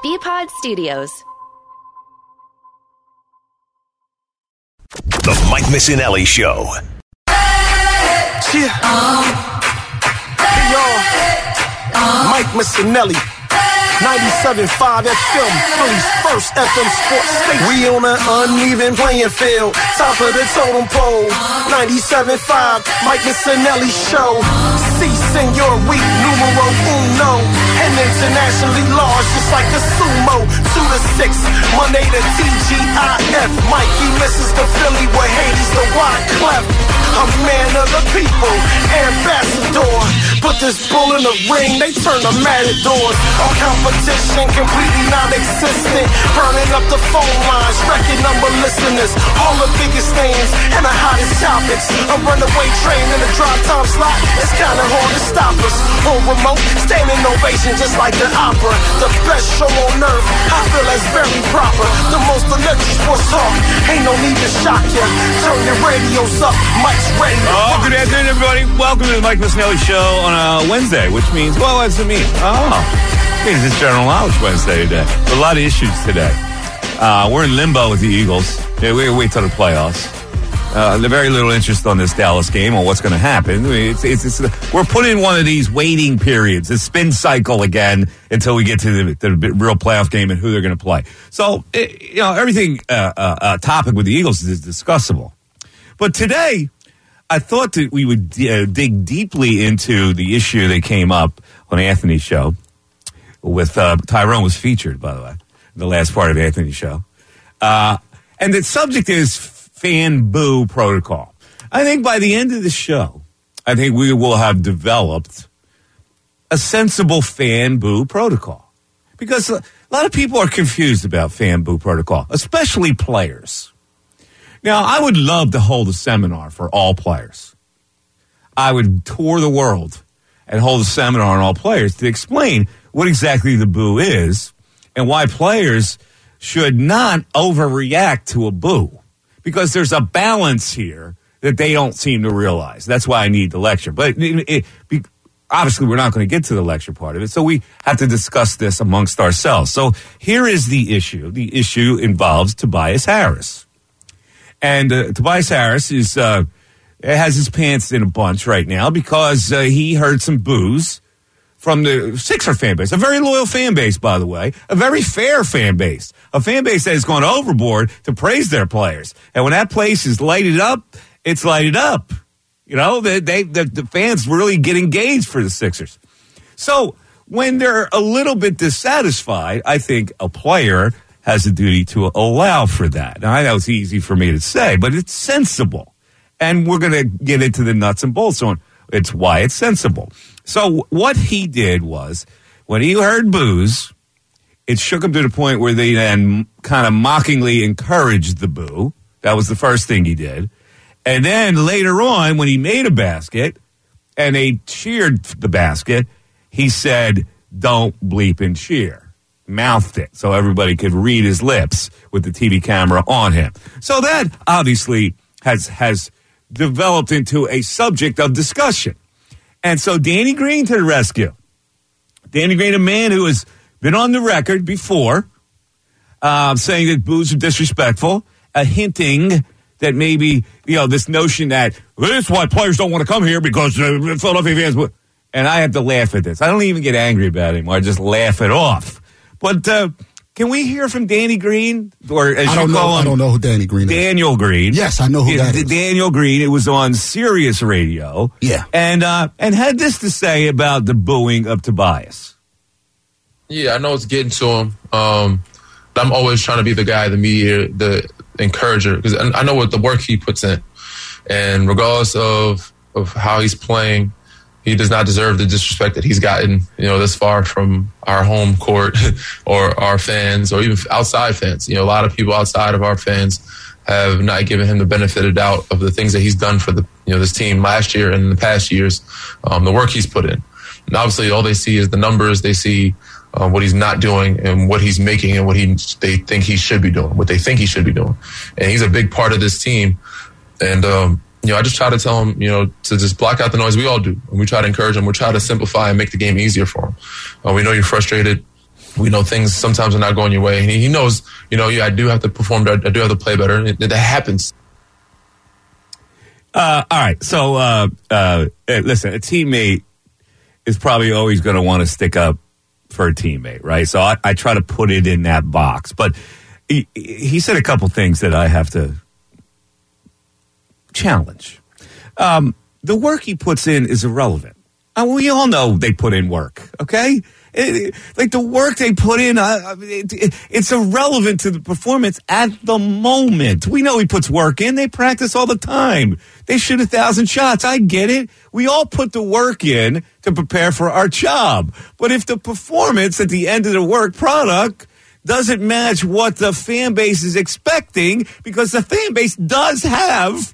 BPod Studios. The Mike Missinelli Show. Yeah. Hey, y'all. Mike Missinelli. 97.5 FM, Philly's first FM sports station. We on an uneven playing field, top of the totem pole. 97.5, Mike Missinelli Show. Si, senor, we numero uno. And internationally large, just like the sumo. 2 to 6, Monday to TGIF. Mikey misses the Philly with Hades, the Wyclef. A man of the people, ambassador. Put this bull in the ring, they turn the matadors. All competition completely non-existent. Burning up the phone lines, record number listeners. All the biggest names and the hottest topics. A runaway train in the drive time slot. It's kinda hard to stop us. On remote, standing ovation just like the opera. The best show on earth, I feel that's very proper. The most electric sports talk, ain't no need to shock ya. Turn your radios up, Mike's ready to rock. Good afternoon, everybody. Welcome to the Mike Missinelli Show on a Wednesday, which means, well, what does it mean? It means it's General Knowledge Wednesday today. A lot of issues today. We're in limbo with the Eagles. Yeah, we wait till the playoffs. There's very little interest on this Dallas game or what's going to happen. We're put in one of these waiting periods, a spin cycle again until we get to the real playoff game and who they're going to play. So, everything topic with the Eagles is discussable. But today, I thought that we would dig deeply into the issue that came up on Anthony's show with Tyrone was featured, by the way, in the last part of Anthony's show. And the subject is fan boo protocol. I think by the end of the show, I think we will have developed a sensible fan boo protocol. Because a lot of people are confused about fan boo protocol, especially players. Now, I would love to hold a seminar for all players. I would tour the world and hold a seminar on all players to explain what exactly the boo is and why players should not overreact to a boo. Because there's a balance here that they don't seem to realize. That's why I need the lecture. But obviously, we're not going to get to the lecture part of it, so we have to discuss this amongst ourselves. So here is the issue. The issue involves Tobias Harris. And Tobias Harris has his pants in a bunch right now because he heard some boos from the Sixer fan base, a very loyal fan base, by the way, a very fair fan base, a fan base that has gone overboard to praise their players. And when that place is lighted up, it's lighted up. You know, the fans really get engaged for the Sixers. So when they're a little bit dissatisfied, I think a player has a duty to allow for that. Now, I know it's easy for me to say, but it's sensible. And we're going to get into the nuts and bolts on it's why it's sensible. So what he did was, when he heard boos, it shook him to the point where they then kind of mockingly encouraged the boo. That was the first thing he did. And then later on, when he made a basket and they cheered the basket, he said, "Don't bleep and cheer." Mouthed it so everybody could read his lips with the TV camera on him. So that obviously has developed into a subject of discussion. And so Danny Green to the rescue. Danny Green, a man who has been on the record before saying that boos are disrespectful, hinting that maybe, this notion that this is why players don't want to come here because Philadelphia fans. And I have to laugh at this. I don't even get angry about it anymore. I just laugh it off. But can we hear from Danny Green? Or as I don't know who Danny Green is. Daniel Green. Yes, I know who that is. Daniel Green. It was on Sirius Radio. Yeah. And had this to say about the booing of Tobias. Yeah, I know it's getting to him. I'm always trying to be the guy, the mediator, the encourager, because I know what the work he puts in. And regardless of how he's playing, he does not deserve the disrespect that he's gotten, this far from our home court or our fans or even outside fans. A lot of people outside of our fans have not given him the benefit of doubt of the things that he's done for the this team last year and in the past years, the work he's put in. And obviously, all they see is the numbers. They see what he's not doing and what he's making and what they think he should be doing, what they think he should be doing. And he's a big part of this team. And I just try to tell him, to just block out the noise. We all do. And we try to encourage him. We try to simplify and make the game easier for him. We know you're frustrated. we know things sometimes are not going your way. And he knows, I do have to perform, I do have to play better. And that happens. All right. So, listen, a teammate is probably always going to want to stick up for a teammate, right? So I try to put it in that box. But he said a couple things that I have to challenge. The work he puts in is irrelevant. We all know they put in work, okay? Like the work they put in, it's irrelevant to the performance at the moment. We know he puts work in. They practice all the time. They shoot 1,000 shots. I get it. We all put the work in to prepare for our job. But if the performance at the end of the work product doesn't match what the fan base is expecting, because the fan base does have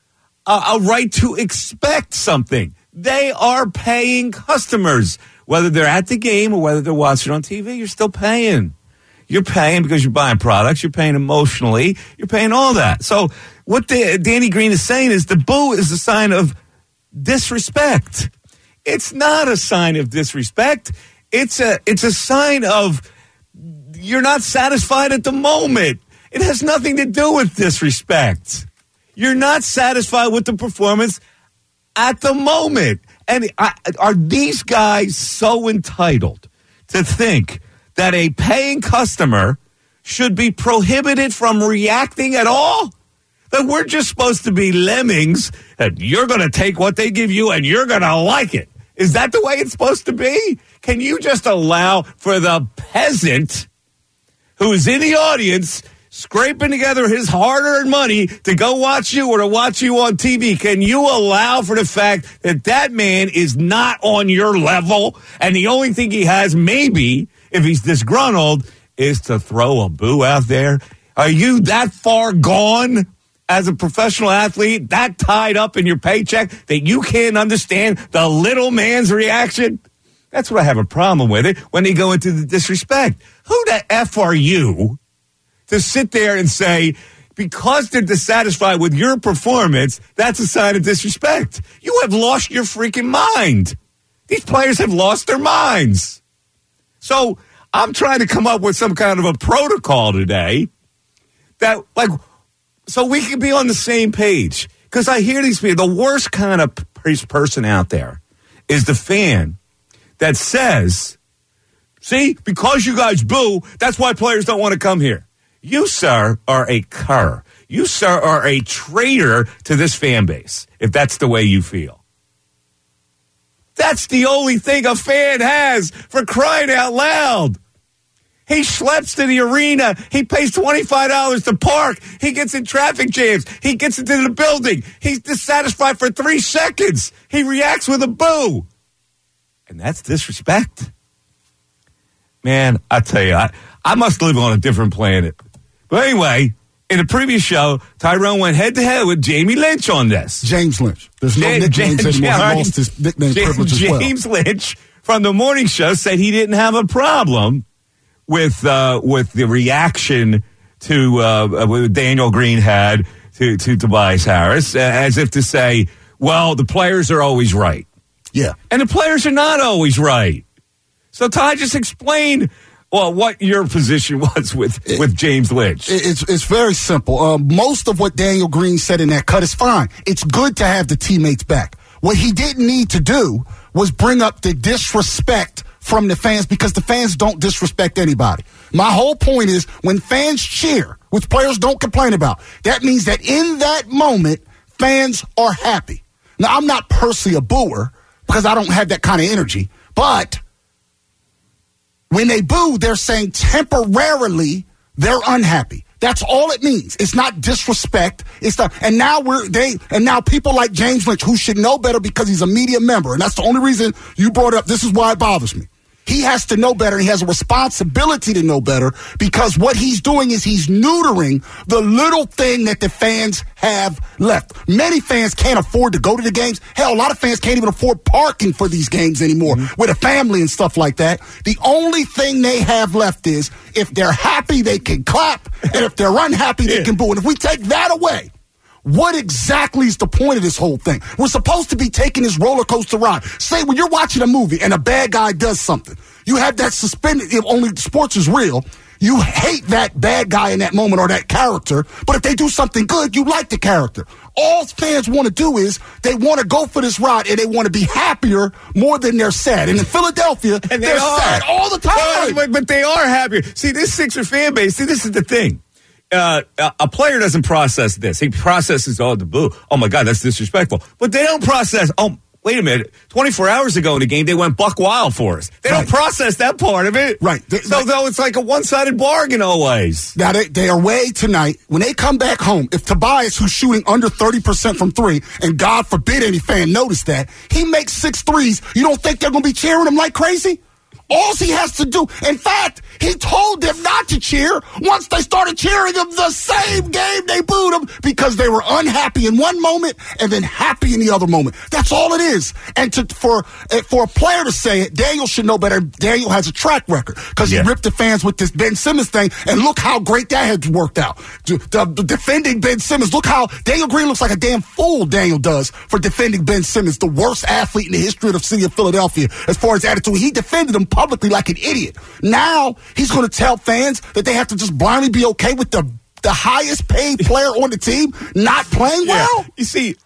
a right to expect something. They are paying customers. Whether they're at the game or whether they're watching on TV, you're still paying. You're paying because you're buying products. You're paying emotionally. You're paying all that. So what Danny Green is saying is the boo is a sign of disrespect. It's not a sign of disrespect. It's a sign of you're not satisfied at the moment. It has nothing to do with disrespect. You're not satisfied with the performance at the moment. And are these guys so entitled to think that a paying customer should be prohibited from reacting at all? That we're just supposed to be lemmings, that you're going to take what they give you and you're going to like it. Is that the way it's supposed to be? Can you just allow for the peasant who's in the audience scraping together his hard-earned money to go watch you or to watch you on TV, can you allow for the fact that that man is not on your level and the only thing he has, maybe, if he's disgruntled, is to throw a boo out there? Are you that far gone as a professional athlete, that tied up in your paycheck, that you can't understand the little man's reaction? That's what I have a problem with it when they go into the disrespect. Who the F are you to sit there and say, because they're dissatisfied with your performance, that's a sign of disrespect? You have lost your freaking mind. These players have lost their minds. So I'm trying to come up with some kind of a protocol today that, so we can be on the same page. Because I hear these people, the worst kind of person out there is the fan that says, see, because you guys boo, that's why players don't want to come here. You, sir, are a cur. You, sir, are a traitor to this fan base, if that's the way you feel. That's the only thing a fan has, for crying out loud. He schleps to the arena. He pays $25 to park. He gets in traffic jams. He gets into the building. He's dissatisfied for 3 seconds. He reacts with a boo. And that's disrespect. Man, I tell you, I must live on a different planet. But anyway, in the previous show, Tyrone went head-to-head with Jamie Lynch on this. James Lynch. There's no nicknames anymore. He lost his nickname privilege as well. James Lynch from the morning show said he didn't have a problem with the reaction to Daniel Green had to Tobias Harris, as if to say, well, the players are always right. Yeah. And the players are not always right. So Ty, just explain what your position was with James Lynch. It's very simple. Most of what Daniel Green said in that cut is fine. It's good to have the teammates back. What he didn't need to do was bring up the disrespect from the fans, because the fans don't disrespect anybody. My whole point is, when fans cheer, which players don't complain about, that means that in that moment, fans are happy. Now, I'm not personally a booer because I don't have that kind of energy, but when they boo, they're saying temporarily they're unhappy. That's all it means. It's not disrespect. It's not. And now people like James Lynch, who should know better because he's a media member, and that's the only reason you brought it up. This is why it bothers me. He has to know better. He has a responsibility to know better, because what he's doing is he's neutering the little thing that the fans have left. Many fans can't afford to go to the games. Hell, a lot of fans can't even afford parking for these games anymore with a family and stuff like that. The only thing they have left is, if they're happy, they can clap, and if they're unhappy, they can boo. And if we take that away, what exactly is the point of this whole thing? We're supposed to be taking this roller coaster ride. Say when you're watching a movie and a bad guy does something, you have that suspended, if only sports is real, you hate that bad guy in that moment or that character, but if they do something good, you like the character. All fans want to do is they want to go for this ride and they want to be happier more than they're sad. And in Philadelphia, and they're sad all the time. But they are happier. See, this Sixer fan base, this is the thing. A player doesn't process this. He processes, the boo. Oh, my God, that's disrespectful. But they don't process, wait a minute. 24 hours ago in the game, they went buck wild for us. They don't process that part of it. Right. Though it's like a one-sided bargain always. Now, they are away tonight. When they come back home, if Tobias, who's shooting under 30% from three, and God forbid any fan notice that, he makes 6 threes, you don't think they're going to be cheering him like crazy? All he has to do, in fact, he told them not to cheer once they started cheering him the same game they booed him because they were unhappy in one moment and then happy in the other moment. That's all it is. And for a player to say it, Daniel should know better. Daniel has a track record because he ripped the fans with this Ben Simmons thing, and look how great that has worked out. The defending Ben Simmons, look how Daniel Green looks like a damn fool, Daniel does, for defending Ben Simmons, the worst athlete in the history of the city of Philadelphia as far as attitude. He defended him publicly like an idiot. Now he's going to tell fans that they have to just blindly be okay with the highest paid player on the team not playing well. Yeah. You see,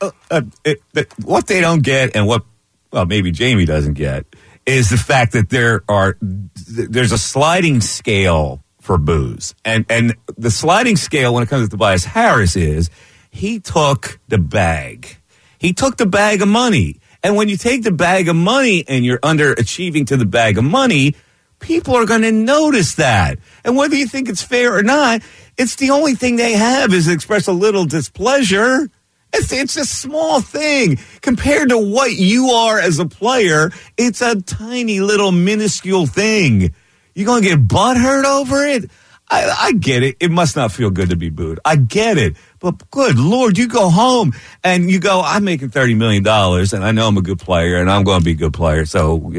what they don't get and what, maybe Jamie doesn't get is the fact that there's a sliding scale for boos. And the sliding scale when it comes to Tobias Harris is he took the bag. He took the bag of money. And when you take the bag of money and you're underachieving to the bag of money, people are going to notice that. And whether you think it's fair or not, it's the only thing they have is to express a little displeasure. It's a small thing. Compared to what you are as a player, it's a tiny little minuscule thing. You going to get butthurt over it? I get it. It must not feel good to be booed. I get it. But good Lord, you go home and you go, I'm making $30 million and I know I'm a good player and I'm going to be a good player. So,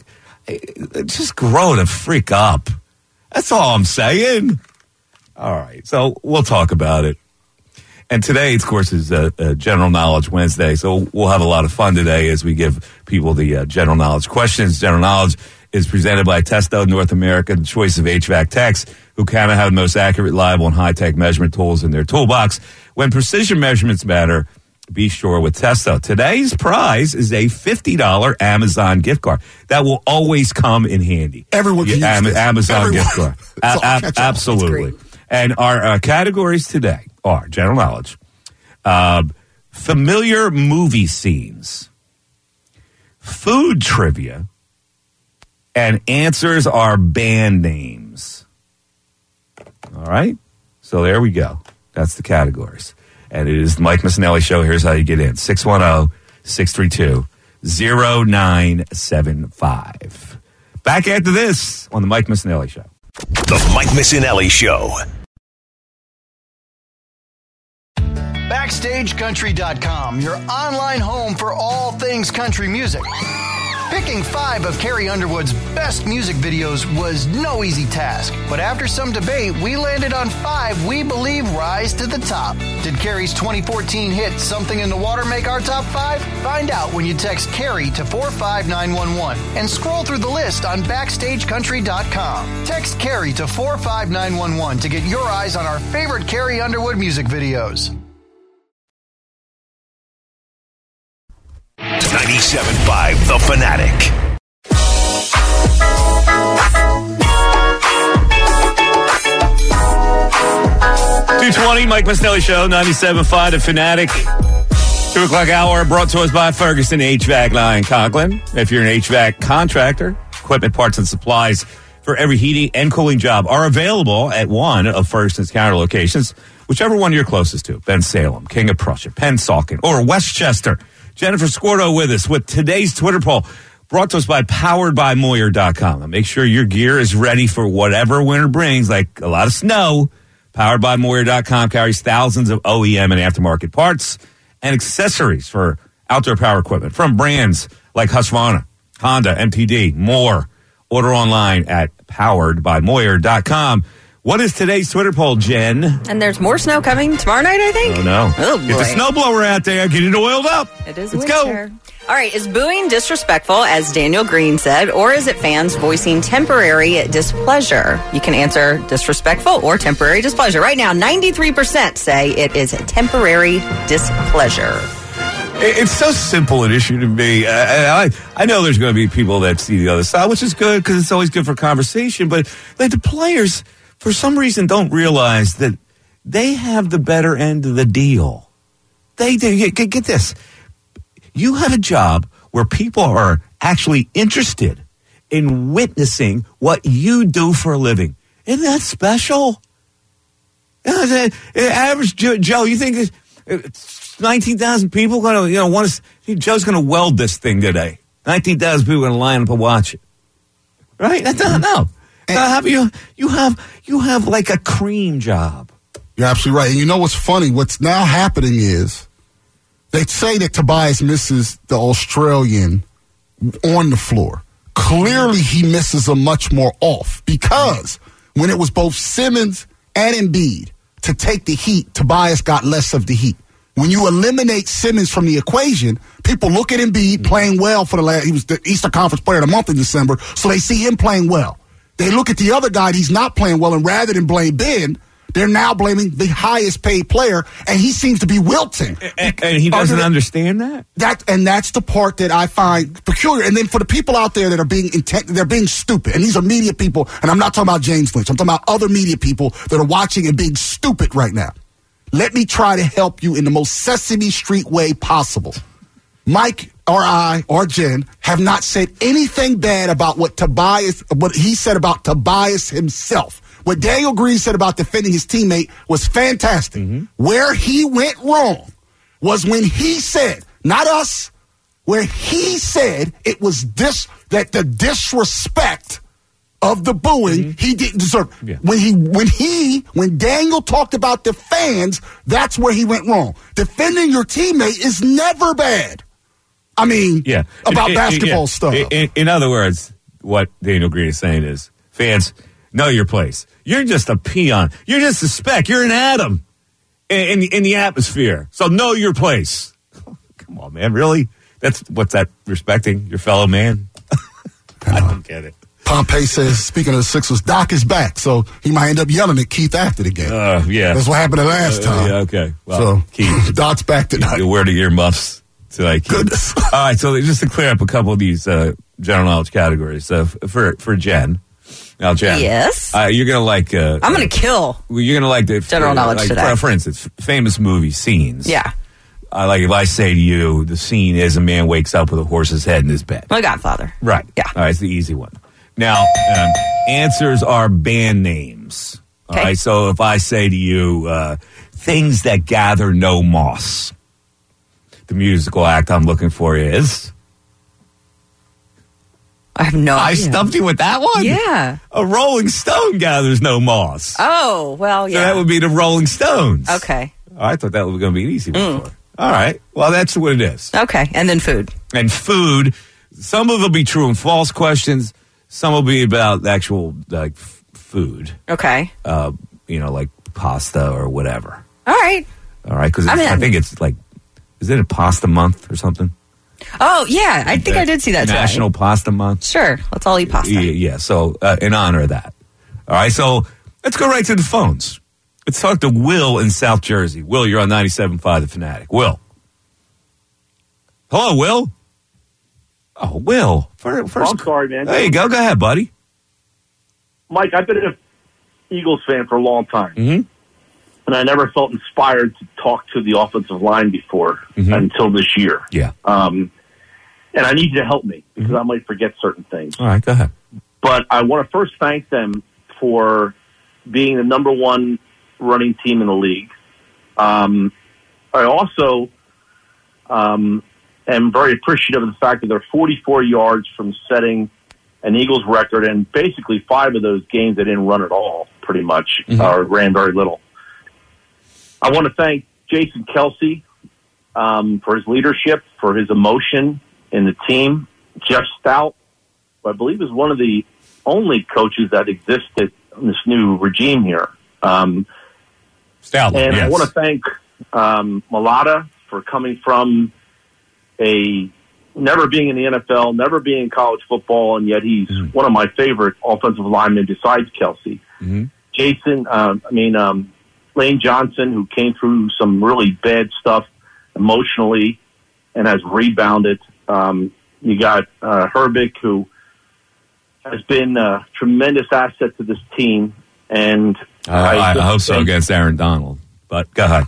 just grow the freak up. That's all I'm saying. All right. So we'll talk about it. And today, of course, is General Knowledge Wednesday. So we'll have a lot of fun today as we give people the general knowledge questions. General Knowledge is presented by Testo North America, the choice of HVAC techs who kind of have the most accurate, reliable, and high-tech measurement tools in their toolbox. When precision measurements matter, be sure with Testo. Today's prize is a $50 Amazon gift card. That will always come in handy. Everyone can use this. Amazon gift card. Absolutely. And our categories today are general knowledge, familiar movie scenes, food trivia, and answers are band names. All right? So there we go. That's the categories. And it is the Mike Missinelli Show. Here's how you get in. 610-632-0975. Back after this on the Mike Missinelli Show. The Mike Missinelli Show. BackstageCountry.com, your online home for all things country music. Picking 5 of Carrie Underwood's best music videos was no easy task, but after some debate, we landed on 5 we believe rise to the top. Did Carrie's 2014 hit Something in the Water make our top 5? Find out when you text Carrie to 45911 and scroll through the list on BackstageCountry.com. Text Carrie to 45911 to get your eyes on our favorite Carrie Underwood music videos. 97.5 The Fanatic. $2:20, Mike Missinelli Show, 97.5 The Fanatic. 2 o'clock hour brought to us by Ferguson HVAC Line Conklin. If you're an HVAC contractor, equipment, parts, and supplies for every heating and cooling job are available at one of Ferguson's counter locations, whichever one you're closest to. Ben Salem, King of Prussia, Pennsauken, or Westchester. Jennifer Scordo with us with today's Twitter poll brought to us by PoweredByMoyer.com. Now make sure your gear is ready for whatever winter brings, like a lot of snow. PoweredByMoyer.com carries thousands of OEM and aftermarket parts and accessories for outdoor power equipment from brands like Husqvarna, Honda, MTD, more. Order online at PoweredByMoyer.com. What is today's Twitter poll, Jen? And there's more snow coming tomorrow night, I think. Oh, no. Oh, boy. Get the snowblower out there. Get it oiled up. It is Let's winter. go. All right, is booing disrespectful, as Daniel Green said, or is it fans voicing temporary displeasure? You can answer disrespectful or temporary displeasure. Right now, 93% say it is temporary displeasure. It's so simple an issue to me. I know there's going to be people that see the other side, which is good because it's always good for conversation. But like the players, for some reason, don't realize that they have the better end of the deal. They do. Get this. You have a job where people are actually interested in witnessing what you do for a living. Isn't that special? Average Joe, you think 19,000 people going to want to? Joe's going to weld this thing today. 19,000 people are going to line up and watch it. Right? No. You have like a cream job. You're absolutely right. And you know what's funny? What's now happening is they say that Tobias misses the Australian on the floor. Clearly, he misses him much more off because when it was both Simmons and Embiid to take the heat, Tobias got less of the heat. When you eliminate Simmons from the equation, people look at Embiid playing well for he was the Eastern Conference Player of the Month in December, so they see him playing well. They look at the other guy, he's not playing well, and rather than blame Ben, they're now blaming the highest paid player, and he seems to be wilting. And he doesn't understand that? That's the part that I find peculiar. And then for the people out there that are they're being stupid, and these are media people, and I'm not talking about James Lynch, I'm talking about other media people that are watching and being stupid right now. Let me try to help you in the most Sesame Street way possible. Mike or I or Jen have not said anything bad about what he said about Tobias himself. What Daniel Green said about defending his teammate was fantastic. Mm-hmm. Where he went wrong was when he said, not us, where he said it was that the disrespect of the booing he didn't deserve. Yeah. When Daniel talked about the fans, that's where he went wrong. Defending your teammate is never bad. I mean, about basketball stuff. In other words, what Daniel Green is saying is, fans, know your place. You're just a peon. You're just a speck. You're an atom in the atmosphere. So know your place. Come on, man. Really? What's that? Respecting your fellow man? I don't get it. Pompey says, speaking of the Sixers, Doc is back, so he might end up yelling at Keith after the game. Yeah. That's what happened the last time. Yeah, okay. Well, so, Keith, Doc's back tonight. You wear the earmuffs tonight, Keith. Goodness. All right, so just to clear up a couple of these general knowledge categories. For Jen. Now, Jen. Yes? You're going to like... I'm going to kill you're going to like the... general knowledge today. For instance, famous movie scenes. Yeah. Like if I say to you, the scene is a man wakes up with a horse's head in his bed. My Godfather. Right. Yeah. All right, it's the easy one. Now, answers are band names. All right, so if I say to you, things that gather no moss, the musical act I'm looking for is... I have no idea. I stumped you with that one? Yeah. A Rolling Stone gathers no moss. Oh, well, yeah. So that would be the Rolling Stones. Okay. I thought that was going to be an easy one for you. All right. Well, that's what it is. Okay. And then food. And food, some of it will be true and false questions. Some will be about actual, like, food. Okay. Like pasta or whatever. All right. All right. Because I think it's like, is it a pasta month or something? Oh, yeah. I think I did see that National today. Pasta Month. Sure. Let's all eat pasta. Yeah. So, in honor of that. All right. So, let's go right to the phones. Let's talk to Will in South Jersey. Will, you're on 97.5 The Fanatic. Will. Hello, Will. Oh, Will. First, I'm sorry, man. There you go. Go ahead, buddy. Mike, I've been an Eagles fan for a long time. Mm-hmm. And I never felt inspired to talk to the offensive line before until this year. Yeah. And I need you to help me because I might forget certain things. All right, go ahead. But I want to first thank them for being the number one running team in the league. I also am very appreciative of the fact that they're 44 yards from setting an Eagles record, and basically 5 of those games they didn't run at all, pretty much, or ran very little. I want to thank Jason Kelsey for his leadership, for his emotion in the team. Jeff Stout, who I believe is one of the only coaches that existed regime here. Stoutland, and yes. I want to thank Mulata for coming from never being in the NFL, never being in college football, and yet he's one of my favorite offensive linemen besides Kelsey. Lane Johnson, who came through some really bad stuff emotionally and has rebounded. You got Herbig, who has been a tremendous asset to this team. And I hope so against Aaron Donald. But go ahead.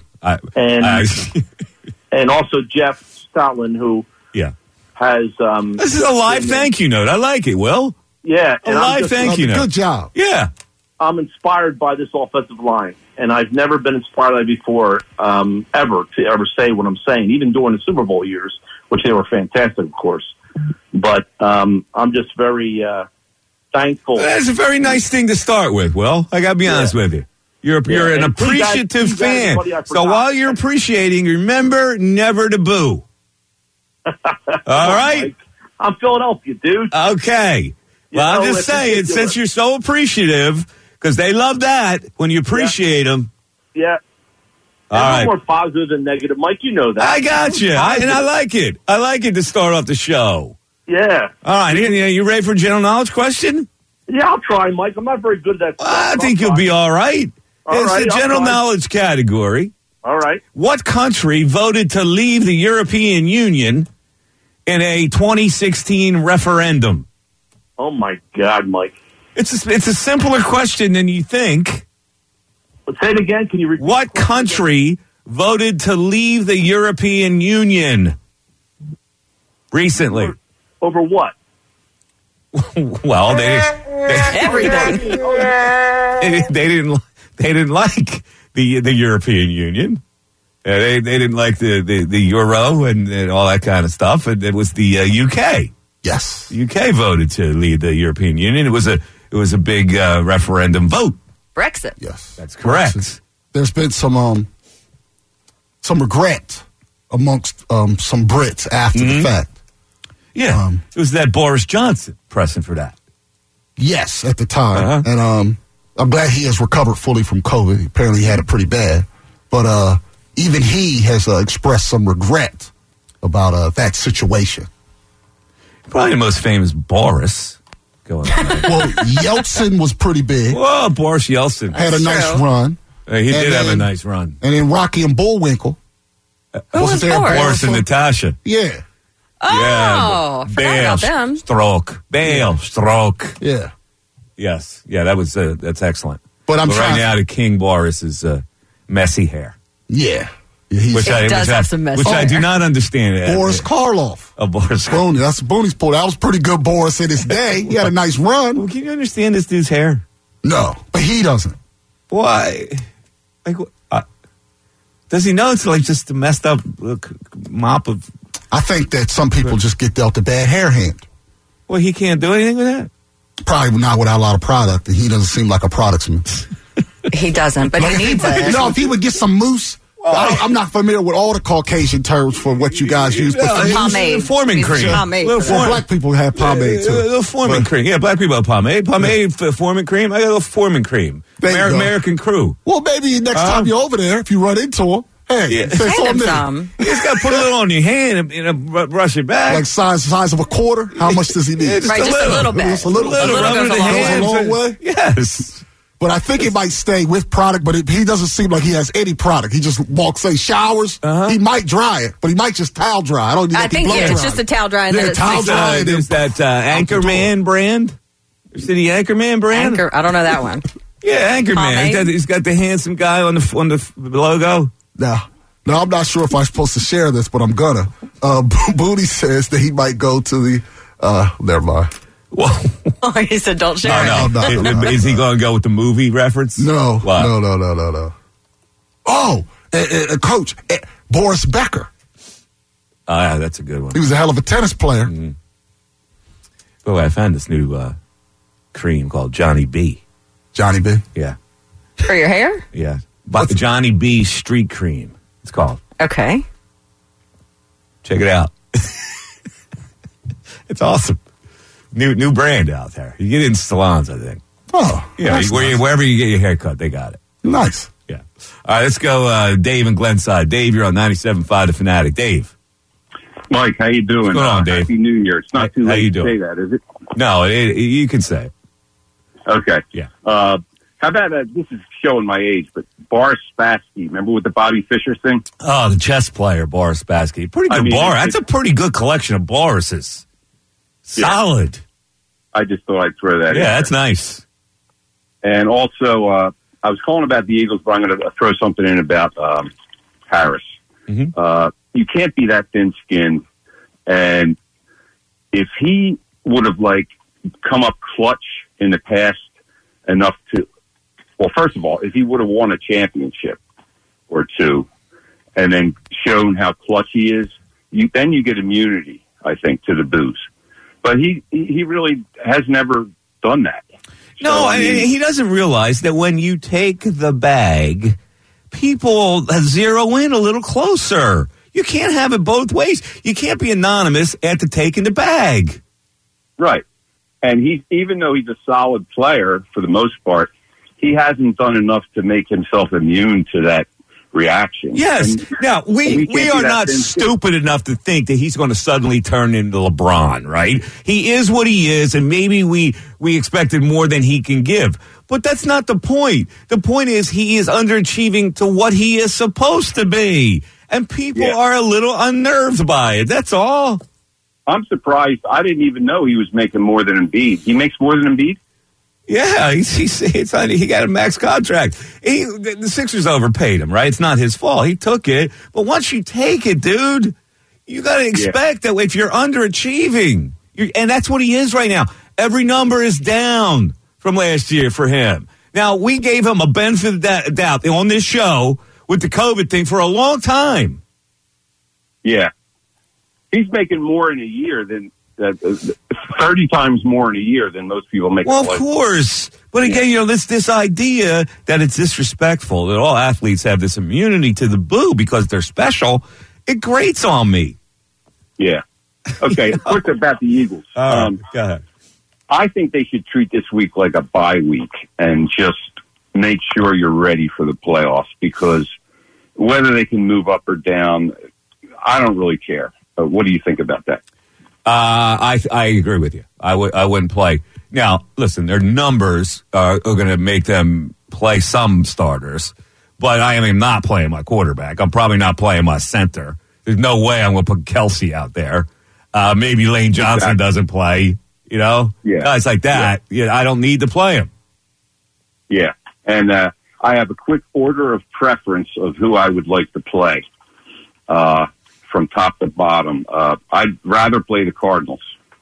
And also Jeff Stoutland, who has... this is a live thank you note. I like it, Will. Yeah. A live thank you note. Good job. Yeah. I'm inspired by this offensive line, and I've never been inspired by it before, ever say what I'm saying, even during the Super Bowl years, which they were fantastic, of course. But I'm just very thankful. That's a very nice thing to start with, Will. I got to be honest with you. You're an appreciative fan. So while you're appreciating, remember never to boo. All right? I'm Philadelphia, dude. Okay. Well, I'm just saying, since you're so appreciative, because they love that when you appreciate them. Yeah. All right. More positive than negative. Mike, you know that. I got you. And I like it. I like it to start off the show. Yeah. All right. You ready for a general knowledge question? Yeah, I'll try, Mike. I'm not very good at that. I think you'll be all right. It's the general knowledge category. All right. What country voted to leave the European Union in a 2016 referendum? Oh, my God, Mike. It's a simpler question than you think. Let's say it again. Can you repeat? What country voted to leave the European Union recently? Over what? Well, everything. They didn't like the European Union. They didn't like the euro and all that kind of stuff. And it was the UK. Yes, the UK voted to leave the European Union. It was a big referendum vote. Brexit. Yes, that's correct. Brexit. There's been some regret amongst some Brits after the fact. Yeah, it was that Boris Johnson pressing for that. Yes, at the time, and I'm glad he has recovered fully from COVID. Apparently, he had it pretty bad, but even he has expressed some regret about that situation. Probably the most famous Boris going on. Well, Yeltsin was pretty big. Well, Boris Yeltsin had a nice run. He did have a nice run. And then Rocky and Bullwinkle. Wasn't there Boris and Natasha? Yeah. Oh, I forgot about them. Bale stroke. Yeah. Yes. Yeah, that's excellent. But right now the King Boris is messy hair. Yeah. Which I do not understand. Boris Karloff. Boris Booney. That's Booney's pull. That was pretty good Boris in his day. He had a nice run. Well, can you understand this dude's hair? No, but he doesn't. Why? Does he know it's like just a messed up mop of... I think that some people just get dealt a bad hair hand. Well, he can't do anything with that? Probably not without a lot of product, and he doesn't seem like a productsman. He doesn't, but he needs it. No, if he would get some mousse... I'm not familiar with all the Caucasian terms for what you guys use, but pomade, forming cream. Black people have pomade too. A little forming cream. Yeah, black people have pomade. Forming cream. I got a little forming cream. American Crew. Well, maybe next time you're over there, if you run into him, hey, send him some. You just got to put a little on your hand and brush it back. Like size of a quarter. How much does he need? Just a little bit. Just a little goes a long way. Yes. But I think it might stay with product, but he doesn't seem like he has any product. He just walks, showers. He might dry it, but he might just towel dry. I think it's just a towel dry. And towel dry. There's that Anchorman brand. Is it the Anchorman brand? I don't know that one. Yeah, Anchorman. He's got the handsome guy on the logo. No, I'm not sure if I'm supposed to share this, but I'm gonna. Booty says that he might go to the. Never mind. Whoa. Oh, he said don't share it. No. Is he going to go with the movie reference? No. What? No. Oh, Coach, Boris Becker. Oh, yeah, that's a good one. He was a hell of a tennis player. Mm-hmm. Boy, I found this new cream called Johnny B. Johnny B? Yeah. For your hair? Yeah. But the Johnny B Street Cream, it's called. Okay. Check it out. It's awesome. New brand out there. You get it in salons, I think. Oh, Yeah, that's nice. wherever you get your hair cut, they got it. Nice. Yeah. All right, let's go Dave and Glenside. Dave, you're on 97.5 The Fanatic. Dave. Mike, how you doing? What's going on, Dave? Happy New Year. It's not too How late you to doing? say that, is it? No, you can say it. Okay. Yeah. How about, this is showing my age, but Boris Spassky, remember with the Bobby Fischer thing? Oh, the chess player, Boris Spassky. Pretty good bar. That's a pretty good collection of Borises. Solid. I just thought I'd throw that in. Yeah, that's nice. And also, I was calling about the Eagles, but I'm going to throw something in about Harris. Mm-hmm. You can't be that thin-skinned. And if he would have, come up clutch in the past enough to... Well, first of all, if he would have won a championship or two and then shown how clutch he is, then you get immunity, I think, to the boos. But he really has never done that. No, So, I mean, he doesn't realize that when you take the bag, people zero in a little closer. You can't have it both ways. You can't be anonymous after taking the bag. Right. And even though he's a solid player for the most part, he hasn't done enough to make himself immune to that reaction. Yes. And now, we can't are be that not thin-skinned. stupid enough to think that he's going to suddenly turn into LeBron, right? He is what he is, and maybe we expected more than he can give. But that's not the point. The point is he is underachieving to what he is supposed to be. And people are a little unnerved by it. That's all. I'm surprised. I didn't even know he was making more than Embiid. He makes more than Embiid? Yeah, he got a max contract. The Sixers overpaid him, right? It's not his fault. He took it. But once you take it, dude, you got to expect that if you're underachieving, and that's what he is right now. Every number is down from last year for him. Now, we gave him a benefit of the doubt on this show with the COVID thing for a long time. Yeah. He's making more in a year than 30 times more in a year than most people make. Well, of course. But again, this idea that it's disrespectful, that all athletes have this immunity to the boo because they're special, it grates on me. Yeah. Okay, quick about the Eagles. Go ahead. I think they should treat this week like a bye week and just make sure you're ready for the playoffs, because whether they can move up or down, I don't really care. What do you think about that? I agree with you. I wouldn't play. Now, listen, their numbers are going to make them play some starters, but I am not playing my quarterback. I'm probably not playing my center. There's no way I'm going to put Kelsey out there. Maybe Lane Johnson doesn't play, guys like that. Yeah, I don't need to play him. Yeah. And I have a quick order of preference of who I would like to play. From top to bottom, I'd rather play the Cardinals.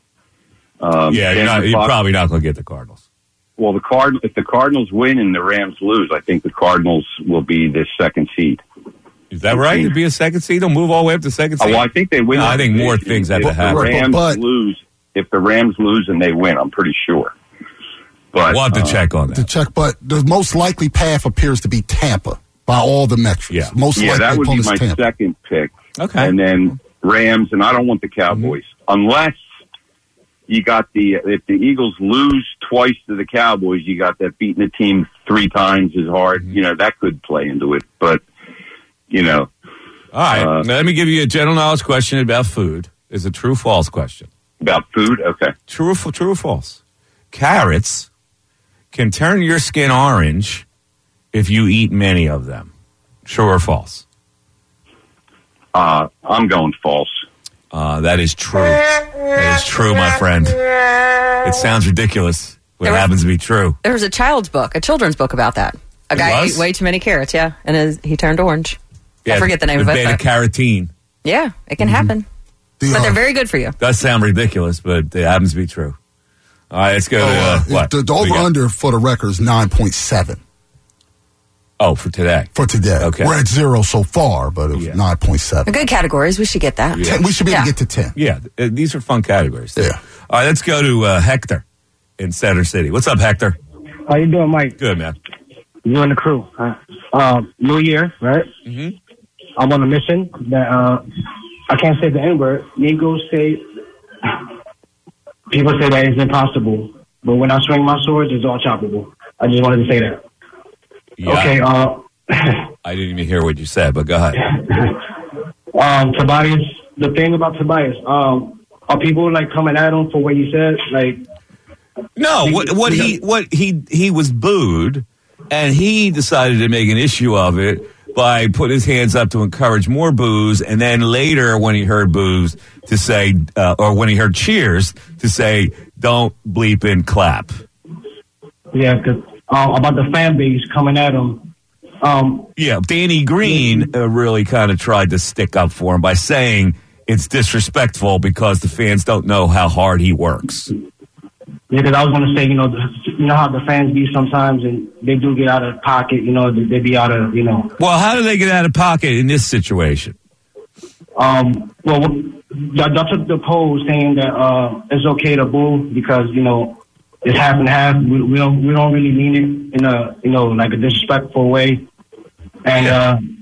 You're probably not going to get the Cardinals. Well, if the Cardinals win and the Rams lose, I think the Cardinals will be the second seed. Is that right? It'd be a second seed? They'll move all the way up to second seed? Well, I think they win. No, I think more things have to happen. If the Rams lose and they win, I'm pretty sure. But we'll have to check on that. But the most likely path appears to be Tampa by all the metrics. Yeah, most likely that would be my Tampa. second pick. Okay. And then Rams, and I don't want the Cowboys. Unless you got if the Eagles lose twice to the Cowboys, you got that beating the team 3 times as hard. That could play into it. But, All right. Now, let me give you a general knowledge question about food. It's a true-false question. About food? Okay. True or false? Carrots can turn your skin orange if you eat many of them. True or false? I'm going false. That is true. That is true, my friend. It sounds ridiculous, but it happens to be true. There was a children's book about that. A guy ate way too many carrots, and he turned orange. I forget the name of it. Beta-carotene. Yeah, it can happen. But they're very good for you. Does sound ridiculous, but it happens to be true. All right, let's go to what? The over-under for the record is 9.7. Oh, for today. For today. Okay. We're at 0 so far, but it was 9.7. Good categories. We should get that. Yeah. We should be able to get to 10. Yeah, these are fun categories. Yeah. All right, let's go to Hector in Center City. What's up, Hector? How you doing, Mike? Good, man. You and the crew. New Year, right? Mm-hmm. I'm on a mission that I can't say the N-word. Negroes say, people say that it's impossible but when I swing my swords, it's all choppable. I just wanted to say that. Yeah. Okay. I didn't even hear what you said, but go ahead. Tobias, the thing about Tobias, are people like coming at him for what he said? Like, no, he was booed, and he decided to make an issue of it by putting his hands up to encourage more boos, and then later when he heard boos to say, or when he heard cheers to say, "Don't bleep and clap." Yeah, because about the fan base coming at him. Yeah, Danny Green really kind of tried to stick up for him by saying it's disrespectful because the fans don't know how hard he works. Yeah, because I was going to say, you know how the fans be sometimes, and they do get out of pocket. They be out of, Well, how do they get out of pocket in this situation? Well, y'all took the poll saying that it's okay to boo because it's half and half. We don't really mean it in a like a disrespectful way. And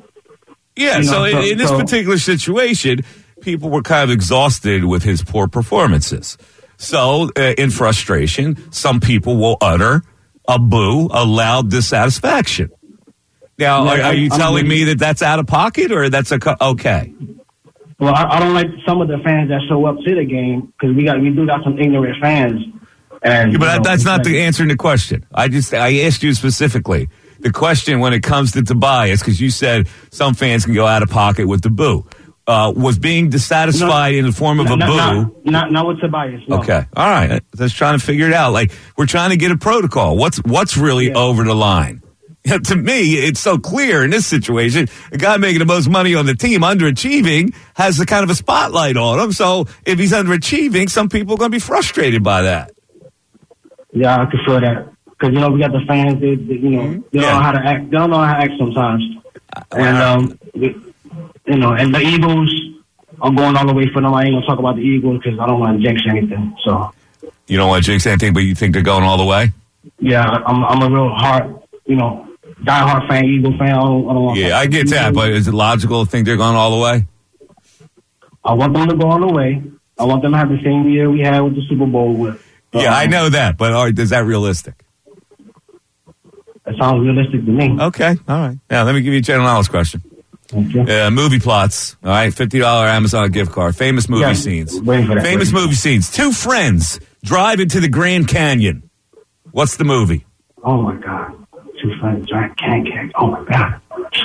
so in this particular situation, people were kind of exhausted with his poor performances. So in frustration, some people will utter a boo, a loud dissatisfaction. Now, are you telling me that that's out of pocket or that's okay? Well, I don't like some of the fans that show up to the game because we do got some ignorant fans. And, but that's not the answer to the question. I asked you specifically. The question when it comes to Tobias, because you said some fans can go out of pocket with the boo, was being dissatisfied in the form of a boo. Not with Tobias. No. Okay, all right. Just trying to figure it out. Like we're trying to get a protocol. What's really over the line? To me, it's so clear in this situation. The guy making the most money on the team, underachieving, has a kind of a spotlight on him. So if he's underachieving, some people are going to be frustrated by that. Yeah, I can feel that. Because, we got the fans, they don't know how to act. They don't know how to act sometimes. And, and the Eagles are going all the way for them. I ain't going to talk about the Eagles because I don't want to jinx anything. So you don't want to jinx anything, but you think they're going all the way? Yeah, I'm a real hard, diehard fan, Eagle fan. I don't want I get that, but is it logical to think they're going all the way? I want them to go all the way. I want them to have the same year we had with the Super Bowl. I know that, but is that realistic? That sounds realistic to me. Okay, all right. Now, let me give you a general knowledge question. Okay. Movie plots, all right? $50 Amazon gift card. Famous movie scenes. Waiting for that. Famous movie scenes. Two friends drive into the Grand Canyon. What's the movie? Oh, my God. Two friends drive Canyon. Oh, my God.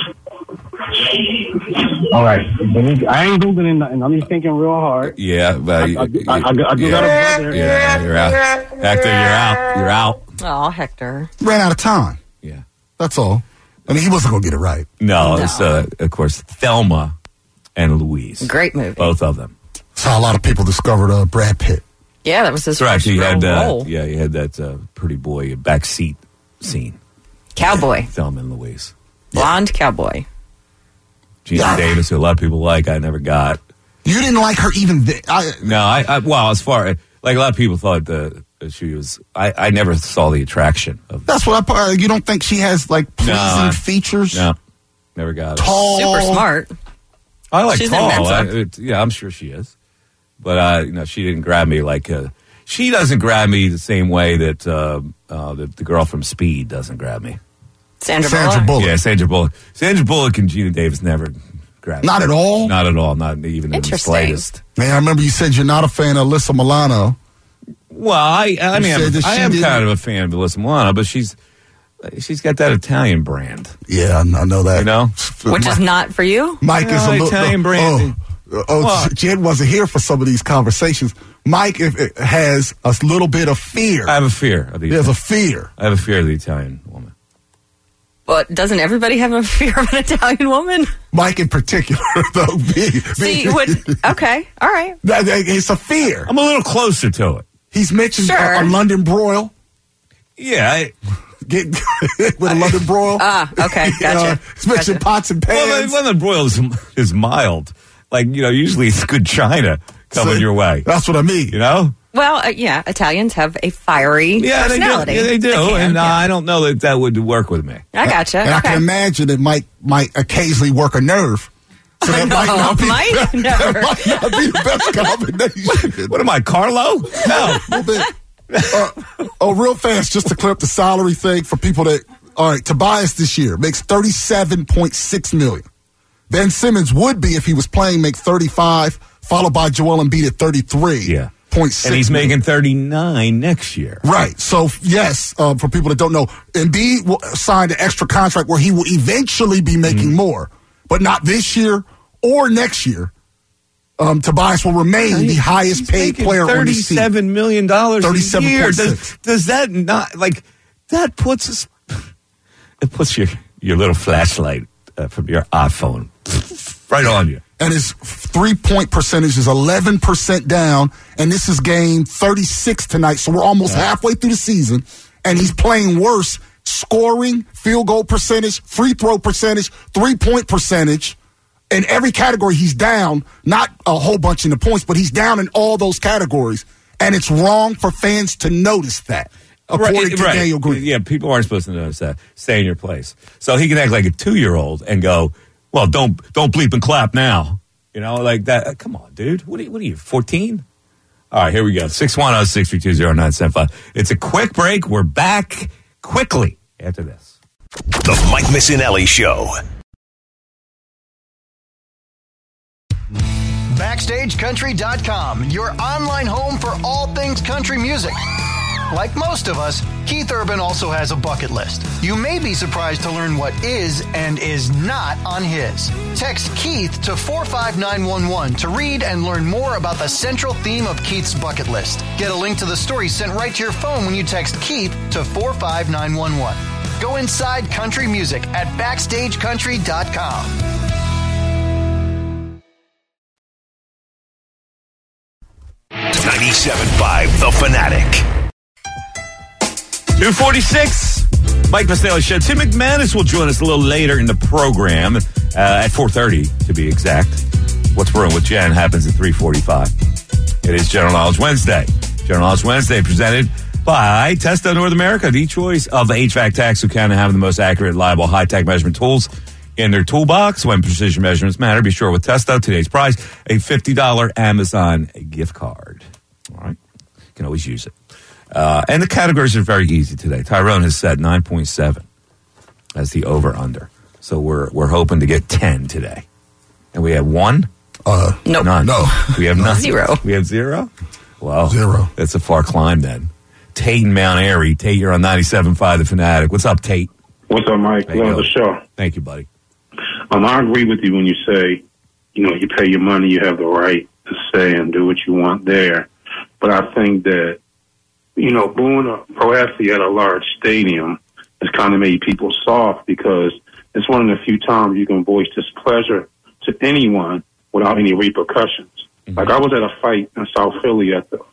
All right. I ain't Googling nothing. I'm just thinking real hard. Yeah, but I do got a brother. Yeah, you're out. Hector, you're out. Oh, Hector. Ran out of time. Yeah. That's all. I mean, he wasn't going to get it right. No, it's, of course, Thelma and Louise. Great movie. Both of them. That's how a lot of people discovered Brad Pitt. Yeah, that was his first role. He had that pretty boy backseat scene. Cowboy. Thelma and Louise. Blonde cowboy. Gina Davis, who a lot of people like, I never got. You didn't like her even then? Well, as far like a lot of people thought she was. I never saw the attraction of. That's what you don't think she has like pleasing features? No, never got it. Tall, super smart. I like She's tall. I'm sure she is, but she didn't grab me like. She doesn't grab me the same way that the girl from Speed doesn't grab me. Sandra Bullock. Yeah, Sandra Bullock. Sandra Bullock and Gina Davis never grabbed me. Not at all? Not at all. Not even in the slightest. Man, I remember you said you're not a fan of Alyssa Milano. Well, I am kind of a fan of Alyssa Milano, but she's got that Italian brand. Yeah, I know that. Which is not for you? Mike is a Italian brand. Jen wasn't here for some of these conversations. Mike has a little bit of fear. I have a fear of the. There's a fear. I have a fear of the Italian woman. But doesn't everybody have a fear of an Italian woman? Mike in particular, though. Okay, all right. It's a fear. I'm a little closer to it. He's mentioned a London broil. Yeah. With a London broil. Okay, gotcha. He's mentioned pots and pans. Well, London broil is mild. Like, usually it's good china coming your way. That's what I mean. Well, Italians have a fiery personality. They do. I don't know that would work with me. I gotcha. And I can imagine it might occasionally work a nerve. So that might not be the best combination. What am I, Carlo? No. A little bit. Real fast, just to clear up the salary thing for people that. All right, Tobias this year makes $37.6 million. Ben Simmons would be, if he was playing, make 35, followed by Joel Embiid at 33. Yeah. 0.6 and he's million. making 39 next year. Right. So, yes, for people that don't know, Embiid signed an extra contract where he will eventually be making more, but not this year or next year. Tobias will remain the highest paid player on the team. $37 million a year. 37.6. Does that not, like, that puts us, it puts your little flashlight from your iPhone right on you. And his 3-point percentage is 11% down, and this is game 36 tonight, so we're almost halfway through the season, and he's playing worse scoring, field goal percentage, free throw percentage, 3-point percentage. In every category, he's down, not a whole bunch in the points, but he's down in all those categories, and it's wrong for fans to notice that, according to Daniel Green. Yeah, people aren't supposed to notice that. Stay in your place. So he can act like a 2-year-old and go, well, don't bleep and clap now. You know, like that. Come on, dude. What are you, 14? All right, here we go. 610-632-0975. It's a quick break. We're back quickly after this. The Mike Missinelli Show. BackstageCountry.com, your online home for all things country music. Like most of us, Keith Urban also has a bucket list. You may be surprised to learn what is and is not on his. Text Keith to 45911 to read and learn more about the central theme of Keith's bucket list. Get a link to the story sent right to your phone when you text Keith to 45911. Go inside country music at BackstageCountry.com. 97.5 The Fanatic. 2:46, Mike Missinelli Show. Tim McManus will join us a little later in the program at 4:30 to be exact. What's Brewing with Jen happens at 3:45. It is General Knowledge Wednesday. General Knowledge Wednesday presented by Testo North America, the choice of HVAC techs who can have the most accurate, reliable, high-tech measurement tools in their toolbox. When precision measurements matter, be sure with Testo. Today's prize, a $50 Amazon gift card. All right. You can always use it. And the categories are very easy today. Tyrone has said 9.7 as the over-under. So we're hoping to get 10 today. And we have 1? Nope. None. No. We have none. 0. We have 0? Well, 0. That's a far climb then. Tate in Mount Airy. Tate, you're on 97.5 The Fanatic. What's up, Tate? What's up, Mike? Love the show. Thank you, buddy. I agree with you when you say, you pay your money, you have the right to say and do what you want there. But I think that, booing a pro athlete at a large stadium has kind of made people soft because it's one of the few times you can voice displeasure to anyone without any repercussions. Mm-hmm. Like I was at a fight in South Philly at the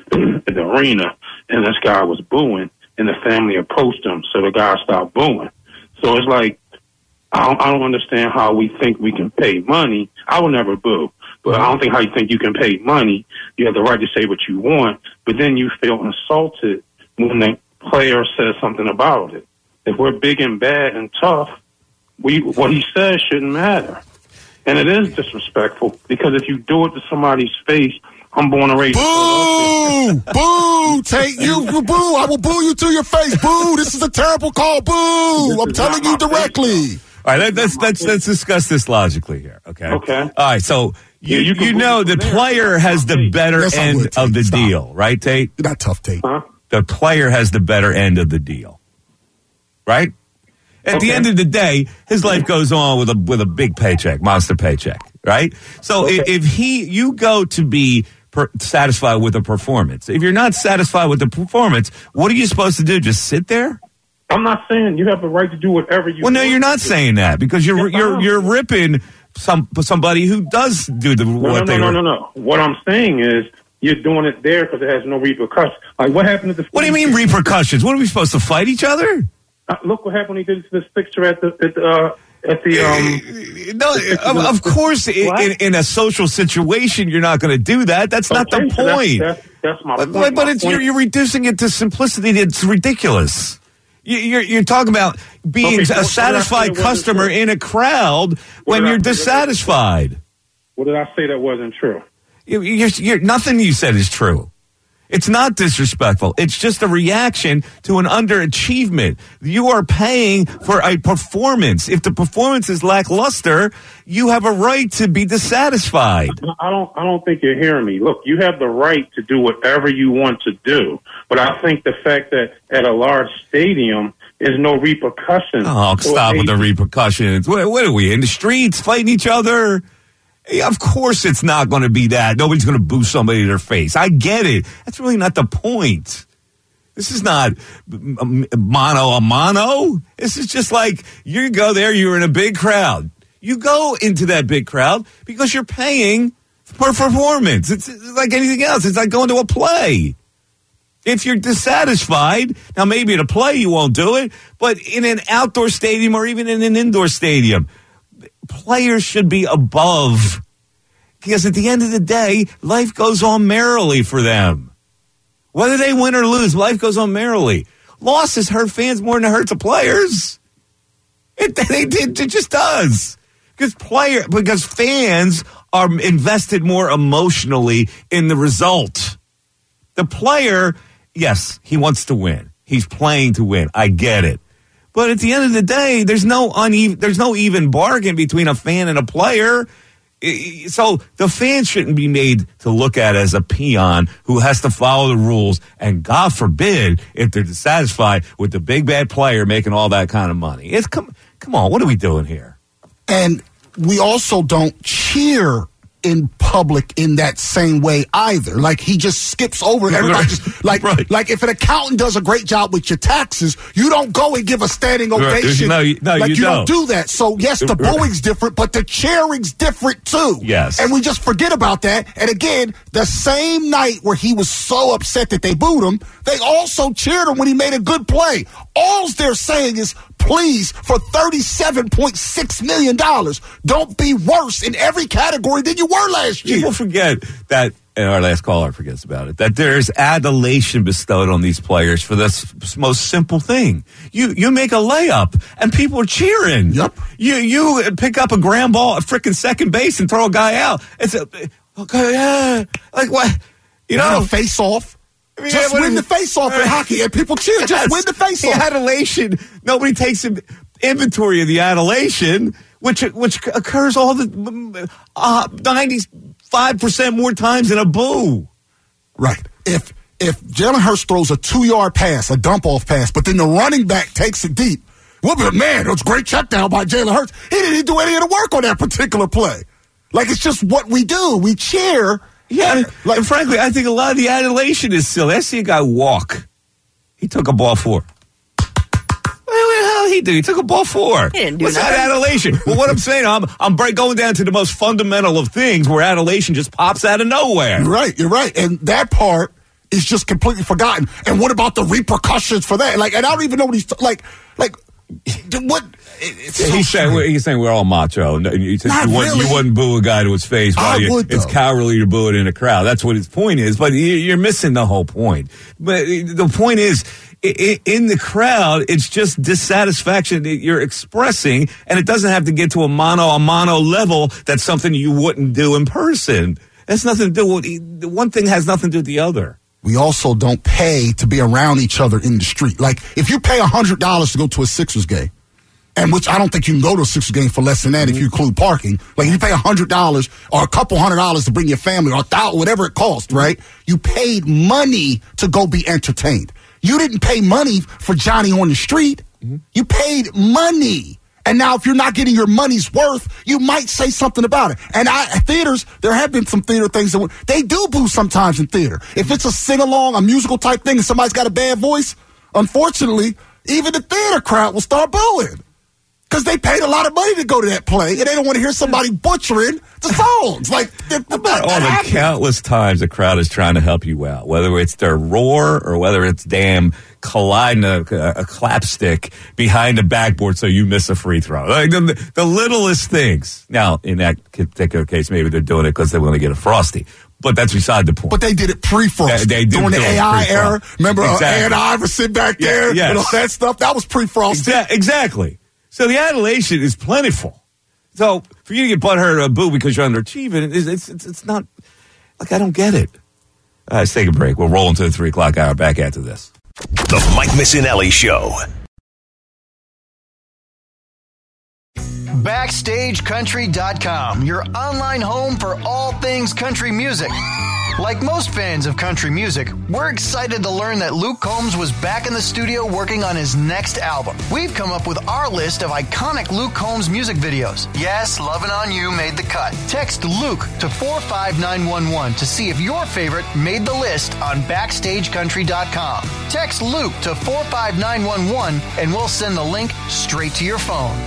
arena, and this guy was booing, and the family approached him, so the guy stopped booing. So it's like, I don't understand how we think we can pay money. I will never boo. But I don't think how you think you can pay money. You have the right to say what you want, but then you feel insulted when the player says something about it. If we're big and bad and tough, what he says shouldn't matter. And it is disrespectful because if you do it to somebody's face, I'm born and raised. Boo! Boo! Tate, you boo! I will boo you to your face. Boo! This is a terrible call. Boo! I'm telling you directly. All right, let's discuss this logically here. Okay. Okay. All right, so you know the player has the better end of the deal, right, Tate? You're not tough, Tate. Huh? The player has the better end of the deal, right? At the end of the day, his life goes on with a big paycheck, monster paycheck, right? So if you go to be satisfied with the performance, if you're not satisfied with the performance, what are you supposed to do? Just sit there? I'm not saying you have the right to do whatever you want. Well, no, you're not saying that because you're ripping somebody who does do No. What I'm saying is you're doing it there because it has no repercussions. Like what happened to the? What do you mean repercussions? What are we supposed to fight each other? Look what happened when he did this picture at the. No, of course, in a social situation, you're not going to do that. That's not the point. That's my point. But you're reducing it to simplicity. It's ridiculous. You're talking about being a satisfied customer in a crowd when you're dissatisfied. What did I say that wasn't true? You're nothing you said is true. It's not disrespectful. It's just a reaction to an underachievement. You are paying for a performance. If the performance is lackluster, you have a right to be dissatisfied. I don't think you're hearing me. Look, you have the right to do whatever you want to do, but I think the fact that at a large stadium there's no repercussions. Oh, stop with the repercussions. What are we, in the streets fighting each other? Of course it's not going to be that. Nobody's going to boo somebody in their face. I get it. That's really not the point. This is not mano a mano. This is just like you go there, you're in a big crowd. You go into that big crowd because you're paying for performance. It's like anything else. It's like going to a play. If you're dissatisfied, now maybe at a play you won't do it, but in an outdoor stadium or even in an indoor stadium, players should be above, because at the end of the day, life goes on merrily for them. Whether they win or lose, life goes on merrily. Losses hurt fans more than it hurts the players. It just does. Because fans are invested more emotionally in the result. The player, yes, he wants to win. He's playing to win. I get it. But at the end of the day, there's no even bargain between a fan and a player. So the fan shouldn't be made to look at as a peon who has to follow the rules. And God forbid if they're dissatisfied with the big bad player making all that kind of money. Come on, what are we doing here? And we also don't cheer in public in that same way either. Like, he just skips over it. Everybody just like if an accountant does a great job with your taxes, you don't go and give a standing ovation. No, you don't do that. So yes, the booing's different, but the cheering's different too. Yes. And we just forget about that. And again, the same night where he was so upset that they booed him, they also cheered him when he made a good play. All they're saying is, please, for $37.6 million, don't be worse in every category than you were last year. People forget that, and our last caller forgets about it, that there's adulation bestowed on these players for this most simple thing. You make a layup, and people are cheering. Yep. You pick up a ground ball at frickin' second base and throw a guy out. It's okay, yeah. Like what? You know, face off. Just win the face-off in hockey, and people cheer. Just win the face-off. The adulation, nobody takes inventory of the adulation, which occurs all the 95% more times than a boo. Right. If Jalen Hurts throws a 2-yard pass, a dump-off pass, but then the running back takes it deep, we'll be like, man, it was a great check down by Jalen Hurts. He didn't do any of the work on that particular play. Like, it's just what we do. We cheer. Yeah, and frankly, I think a lot of the adulation is silly. I see a guy walk. He took a ball 4. What the hell he did? He took a ball 4. He didn't do What's nothing. that adulation? Well, what I'm saying, I'm going down to the most fundamental of things where adulation just pops out of nowhere. You're right. And that part is just completely forgotten. And what about the repercussions for that? Like, and I don't even know what he's like. What? He's saying we're all macho. You wouldn't boo a guy to his face. It's cowardly to boo it in a crowd. That's what his point is. But you're missing the whole point. But the point is, in the crowd, it's just dissatisfaction that you're expressing, and it doesn't have to get to a mano level. That's something you wouldn't do in person. That's nothing to do with one thing. Has nothing to do with the other. We also don't pay to be around each other in the street. Like, if you pay $100 to go to a Sixers game, and which I don't think you can go to a Sixers game for less than that if you include parking. Like, if you pay $100 or a couple $100 to bring your family or $1,000, whatever it costs, right? You paid money to go be entertained. You didn't pay money for Johnny on the street. Mm-hmm. You paid money. And now if you're not getting your money's worth, you might say something about it. And theaters, there have been some theater things that they do boo sometimes in theater. If it's a sing-along, a musical type thing, and somebody's got a bad voice, unfortunately, even the theater crowd will start booing. Because they paid a lot of money to go to that play, and they don't want to hear somebody butchering the songs. Like, about all the countless times the crowd is trying to help you out, whether it's their roar or whether it's damn colliding a clapstick behind the backboard so you miss a free throw. Like the littlest things. Now, in that particular case, maybe they're doing it because they want to get a Frosty. But that's beside the point. But they did it pre-Frost. They during the AI era. Remember exactly. and Iverson back there and all that stuff? That was pre-Frost. Exactly. So the adulation is plentiful. So for you to get butthurt or boo because you're underachieving, it's not, like, I don't get it. Let's take a break. We'll roll into the 3 o'clock hour. Back after this. The Mike Missinelli Show. BackstageCountry.com, your online home for all things country music. Like most fans of country music, we're excited to learn that Luke Combs was back in the studio working on his next album. We've come up with our list of iconic Luke Combs music videos. Yes, Lovin' On You made the cut. Text Luke to 45911 to see if your favorite made the list on BackstageCountry.com. Text Luke to 45911 and we'll send the link straight to your phone.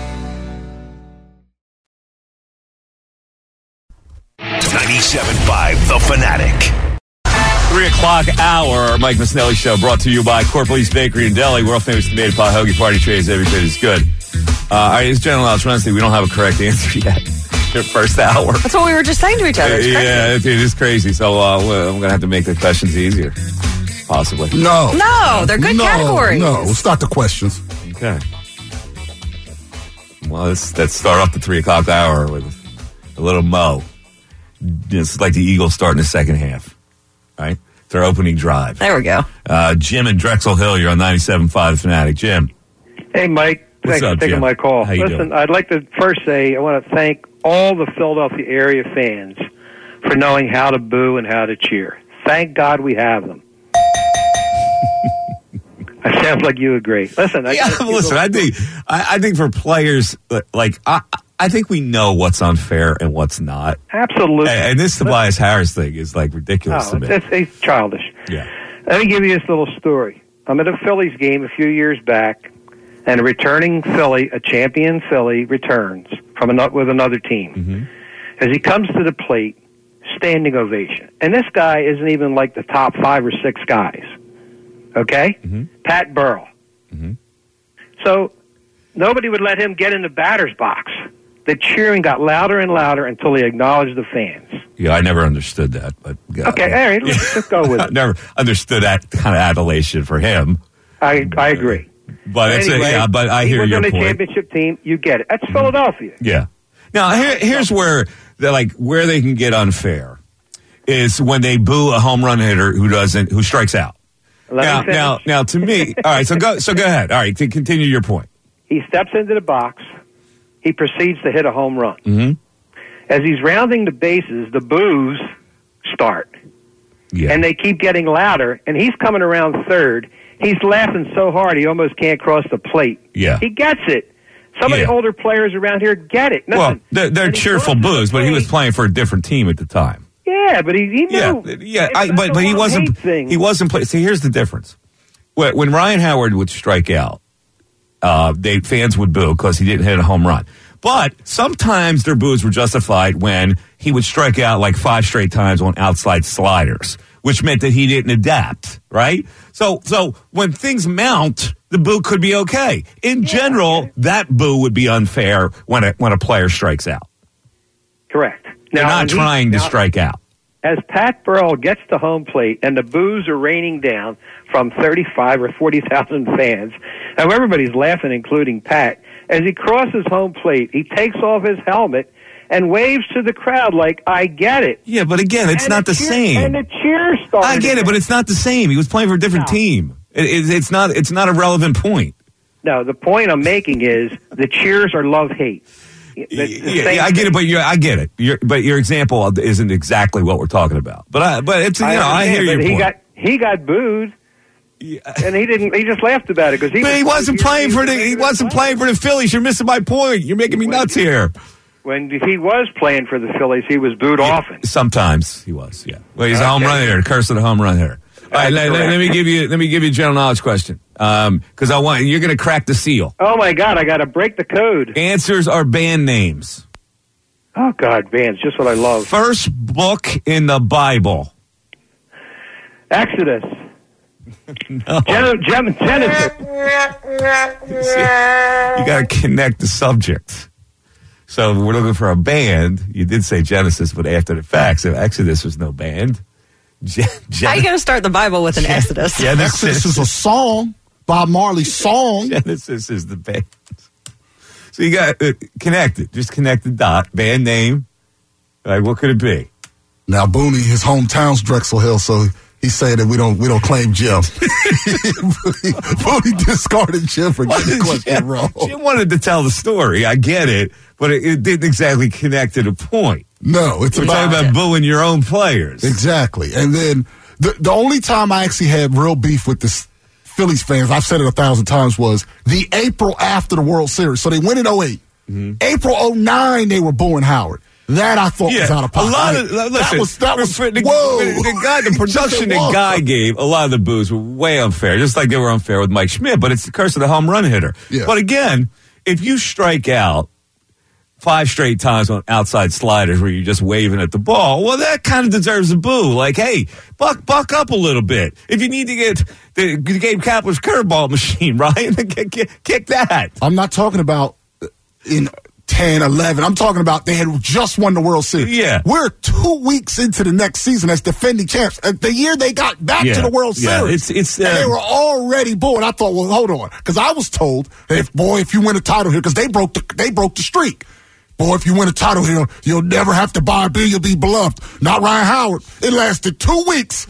97.5 The Fanatic. 3 o'clock hour, Mike Missinelli Show, brought to you by Corporal's Bakery and Deli, world famous tomato pie hoagie party trays. Every bit is good. All right, it's General Alex Wednesday. We don't have a correct answer yet. The first hour. That's what we were just saying to each other. It's crazy. Yeah, it is crazy. So I'm going to have to make the questions easier, possibly. No, they're good categories. No, we'll start the questions. Okay. Well, let's start off the 3 o'clock hour with a little Mo. It's like the Eagles starting the second half, right? It's their opening drive. There we go. Jim in Drexel Hill, you're on 97.5 The Fanatic. Jim. Hey, Mike. What's Thanks up, for taking Jim? my call. How you Listen, doing? I'd like to first say I want to thank all the Philadelphia area fans for knowing how to boo and how to cheer. Thank God we have them. It sounds like you agree. Listen, I think for players, like, I think we know what's unfair and what's not. Absolutely. And this Tobias Harris thing is, like, ridiculous to me. It's childish. Yeah. Let me give you this little story. I'm at a Phillies game a few years back, and a returning Philly, a champion Philly, returns with another team. Mm-hmm. As he comes to the plate, standing ovation. And this guy isn't even like the top 5 or 6 guys. Okay? Mm-hmm. Pat Burrell. Mm-hmm. So nobody would let him get in the batter's box. The cheering got louder and louder until he acknowledged the fans. Yeah, I never understood that. But okay, all right, let's go with it. I never understood that kind of adulation for him. I agree. But anyway, but I hear your point. He was on point. a championship team. You get it. That's Philadelphia. Yeah. Now here's where where they can get unfair is when they boo a home run hitter who strikes out. Now to me, all right. So go ahead. All right, to continue your point. He steps into the box. He proceeds to hit a home run. Mm-hmm. As he's rounding the bases, the boos start. Yeah. And they keep getting louder, and he's coming around third. He's laughing so hard he almost can't cross the plate. Yeah. He gets it. Some of the older players around here get it. Well, they're cheerful boos, but he was playing for a different team at the time. Yeah, but he knew. But he wasn't. He wasn't playing. See, here's the difference. When Ryan Howard would strike out, fans would boo because he didn't hit a home run. But sometimes their boos were justified when he would strike out like 5 straight times on outside sliders, which meant that he didn't adapt, right? So when things mount, the boo could be okay. In general, that boo would be unfair when a player strikes out. Correct. They're not trying to strike out. As Pat Burrell gets to home plate and the boos are raining down from 35 or 40,000 fans, and everybody's laughing, including Pat, as he crosses home plate, he takes off his helmet and waves to the crowd like, I get it. Yeah, but again, it's not the same. And the cheers started. I get it, but it's not the same. He was playing for a different team. It's not a relevant point. No, the point I'm making is the cheers are love-hate. Yeah, I get it, but I get it. But your example isn't exactly what we're talking about. But it's I hear your point. He got booed, and he didn't. He just laughed about it because he wasn't playing for the Phillies. You're missing my point. You're making me nuts here. When he was playing for the Phillies, he was booed often. Sometimes he was. Yeah. Well, he's a home run hitter. The curse of the home run hitter. All right, let me give you a general knowledge question. Because you're going to crack the seal. Oh my God, I got to break the code. Answers are band names. Oh God, bands, just what I love. First book in the Bible. Exodus. No. Genesis. You got to connect the subject. So we're looking for a band. You did say Genesis, but after the fact, so Exodus was no band. How are you going to start the Bible with an Exodus? Exodus is a song. Bob Marley's song. Genesis is the band. So you got connected. Just connect the dot. Band name. Like, what could it be? Now, Booney, his hometown's Drexel Hill, so He's saying that we don't claim Jim. Fully discarded Jim for getting the question wrong. Jim wanted to tell the story. I get it, but it didn't exactly connect to the point. No, We're talking about booing your own players. Exactly. And then the only time I actually had real beef with the Phillies fans, I've said it 1,000 times, was the April after the World Series. So they went in 2008. Mm-hmm. April 2009, they were booing Howard. That I thought was out of pocket. A lot of that was the production that Guy gave, a lot of the boos were way unfair, just like they were unfair with Mike Schmidt, but it's the curse of the home run hitter. Yeah. But again, if you strike out 5 straight times on outside sliders where you're just waving at the ball, well, that kind of deserves a boo. Like, hey, buck up a little bit. If you need to get the Gabe Kapler's curveball machine, right? Kick that. I'm not talking about in 10, 11. I'm talking about they had just won the World Series. Yeah. We're 2 weeks into the next season as defending champs. The year they got back to the World Series. And they were already booing. I thought, well, hold on. Because I was told, if you win a title here, because they broke the streak. Boy, if you win a title here, you'll never have to buy a beer. You'll be beloved. Not Ryan Howard. It lasted 2 weeks.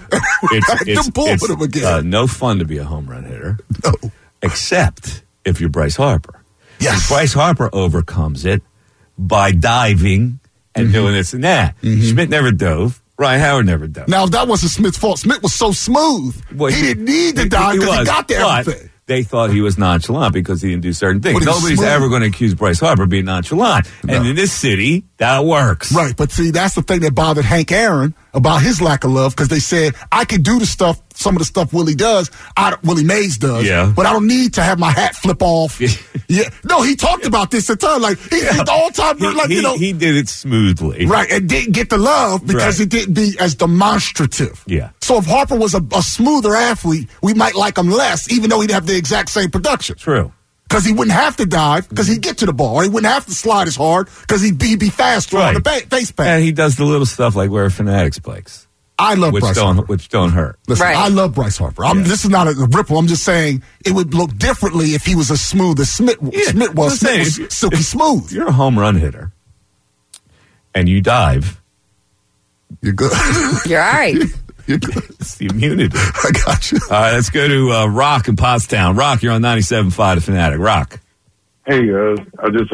It's him again. No fun to be a home run hitter. No. Except if you're Bryce Harper. Yes. Bryce Harper overcomes it by diving and doing this and that. Schmidt never dove. Ryan Howard never dove. Now, that wasn't Smith's fault. Smith was so smooth. Well, he didn't need to dive because he got there everything. They thought he was nonchalant because he didn't do certain things. Nobody's ever going to accuse Bryce Harper of being nonchalant. No. And in this city, that works. Right, but see, that's the thing that bothered Hank Aaron about his lack of love, because they said, I can do some of the stuff Willie does, Willie Mays does, but I don't need to have my hat flip off. No, he talked about this at the time. Like, he's all time, he did it smoothly. Right, and didn't get the love because it didn't be as demonstrative. Yeah. So if Harper was a smoother athlete, we might like him less, even though he'd have the exact same production. True. Because he wouldn't have to dive, because he'd get to the ball. Or he wouldn't have to slide as hard, because he'd be faster on the base pass. And he does the little stuff like where Fanatics plays. I love Bryce Harper. Which don't hurt. Listen, I love Bryce Harper. This is not a ripple. I'm just saying it would look differently if he was as smooth as Smith was. Smith was silky smooth. If you're a home run hitter and you dive, you're good. You're all right. It's the immunity. I got you. All right, let's go to Rock in Pottstown. Rock, you're on 97.5 The Fanatic. Rock. Hey, guys. I just,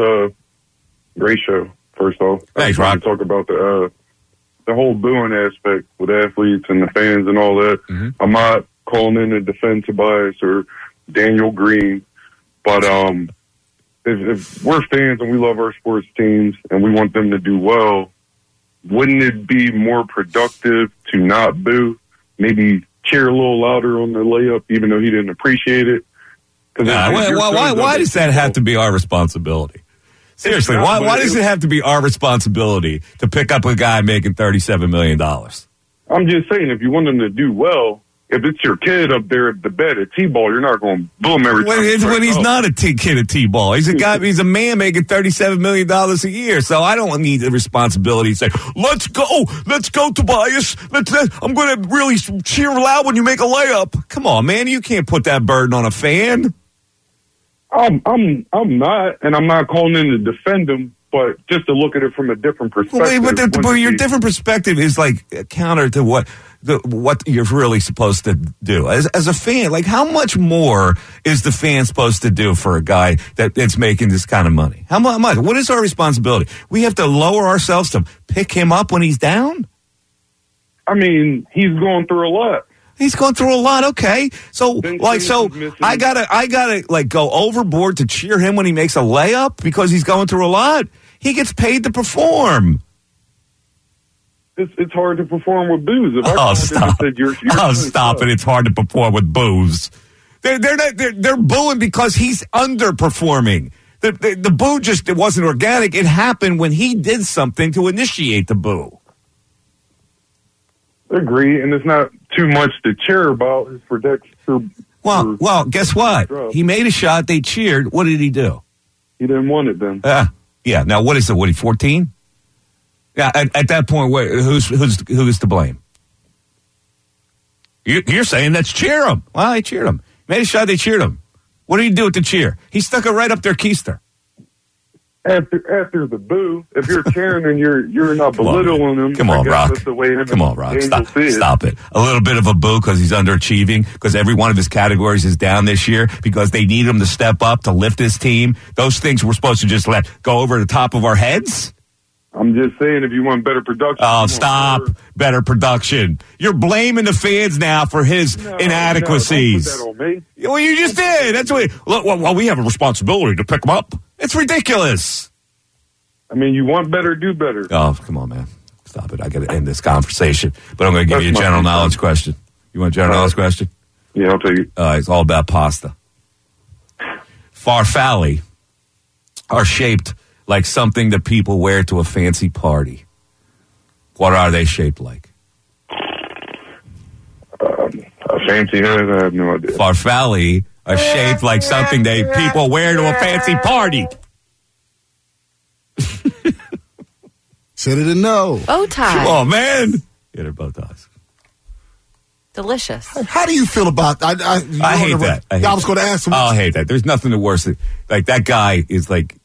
great show, first off. Thanks, Rock. Talk about the whole booing aspect with athletes and the fans and all that. Mm-hmm. I'm not calling in to defend Tobias or Daniel Green, but if we're fans and we love our sports teams and we want them to do well, wouldn't it be more productive to not boo? Maybe cheer a little louder on the layup, even though he didn't appreciate it? Why does that have to be our responsibility? Seriously, why does it have to be our responsibility to pick up a guy making $37 million? I'm just saying, if you want him to do well, if it's your kid up there at the bed at T-ball, you're not going to boom every time. When he's not a kid at T-ball. He's a guy. He's a man making $37 million a year. So I don't need the responsibility to say, let's go, Tobias. I'm going to really cheer loud when you make a layup. Come on, man. You can't put that burden on a fan. I'm not, and I'm not calling in to defend him, but just to look at it from a different perspective. But your different perspective is like counter to what you're really supposed to do as a fan. Like, how much more is the fan supposed to do for a guy that's making this kind of money? How much? What is our responsibility? We have to lower ourselves to pick him up when he's down? I mean, he's going through a lot. He's going through a lot. Okay. So I gotta like go overboard to cheer him when he makes a layup because he's going through a lot. He gets paid to perform. It's hard to perform with booze. Stop it. It's hard to perform with booze. They're booing because he's underperforming. The boo it wasn't organic. It happened when he did something to initiate the boo. Agree, and it's not too much to cheer about. It's for Dexter. Well, guess what? He made a shot. They cheered. What did he do? He didn't want it then. Yeah. Now, what is it? What, 14? Yeah. At that point, who's to blame? You're saying that's cheer him. Well, they cheered him. Made a shot. They cheered him. What did he do with the cheer? He stuck it right up their keister. After the boo, if you're cheering and you're not belittling him, Come on, Rock. That's the way Come on, Rock. Daniel Stop it. A little bit of a boo because he's underachieving, because every one of his categories is down this year, because they need him to step up to lift his team. Those things we're supposed to just let go over the top of our heads? I'm just saying, if you want better production. Oh, stop. Better production. You're blaming the fans now for his inadequacies. No, don't put that on me. Well, you just did. That's what. Look, well, we have a responsibility to pick him up. It's ridiculous. I mean, you want better, do better. Oh, come on, man. Stop it. I got to end this conversation. But I'm going to give you a general knowledge question. You want a general knowledge question? Yeah, I'll take it. It's all about pasta. Farfalle are shaped like something that people wear to a fancy party. What are they shaped like? A fancy head? I have no idea. Farfalle are shaped like something people wear to a fancy party. Said it and no. Bow tie. Come on, man. Yeah, they're bow ties. Delicious. How do you feel about I hate that. I was going to ask him. I hate that. There's nothing worse than, like, that guy is like,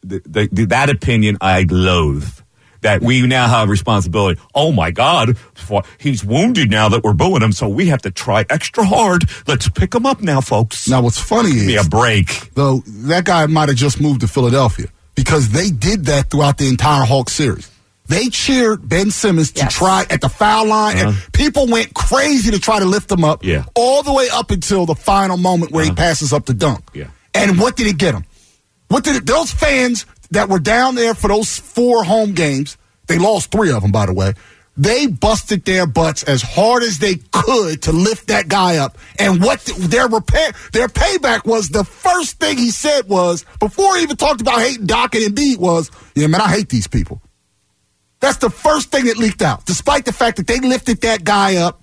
that opinion I loathe. That we now have responsibility. Oh, my God. He's wounded now that we're booing him, so we have to try extra hard. Let's pick him up now, folks. Now, what's funny is... Give me a break. Though, that guy might have just moved to Philadelphia, because they did that throughout the entire Hawks series. They cheered Ben Simmons to try at the foul line, and people went crazy to try to lift him up all the way up until the final moment where he passes up the dunk. Yeah. And what did it get him? Those fans that were down there for those 4 home games, they lost 3 of them, by the way, they busted their butts as hard as they could to lift that guy up. And what their payback was, the first thing he said was, before he even talked about hating Doc and Embiid, was, yeah, man, I hate these people. That's the first thing that leaked out, despite the fact that they lifted that guy up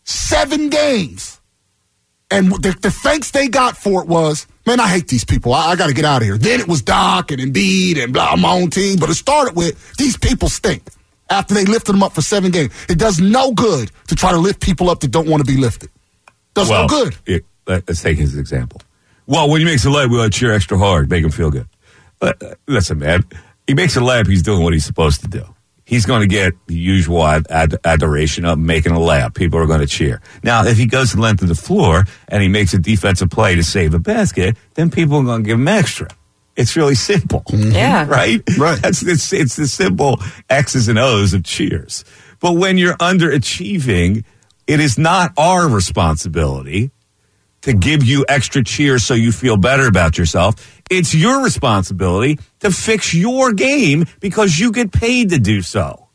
7 games. And the thanks they got for it was, man, I hate these people. I got to get out of here. Then it was Doc and Embiid and blah, my own team. But it started with, these people stink. After they lifted them up for 7 games. It does no good to try to lift people up that don't want to be lifted. Does no good. Let's take his example. Well, when he makes a layup, we want to cheer extra hard, make him feel good. Listen, man, he makes a layup, he's doing what he's supposed to do. He's going to get the usual adoration of making a layup. People are going to cheer. Now, if he goes the length of the floor and he makes a defensive play to save a basket, then people are going to give him extra. It's really simple. Yeah. Right? It's the simple X's and O's of cheers. But when you're underachieving, it is not our responsibility to give you extra cheers so you feel better about yourself. It's your responsibility to fix your game because you get paid to do so.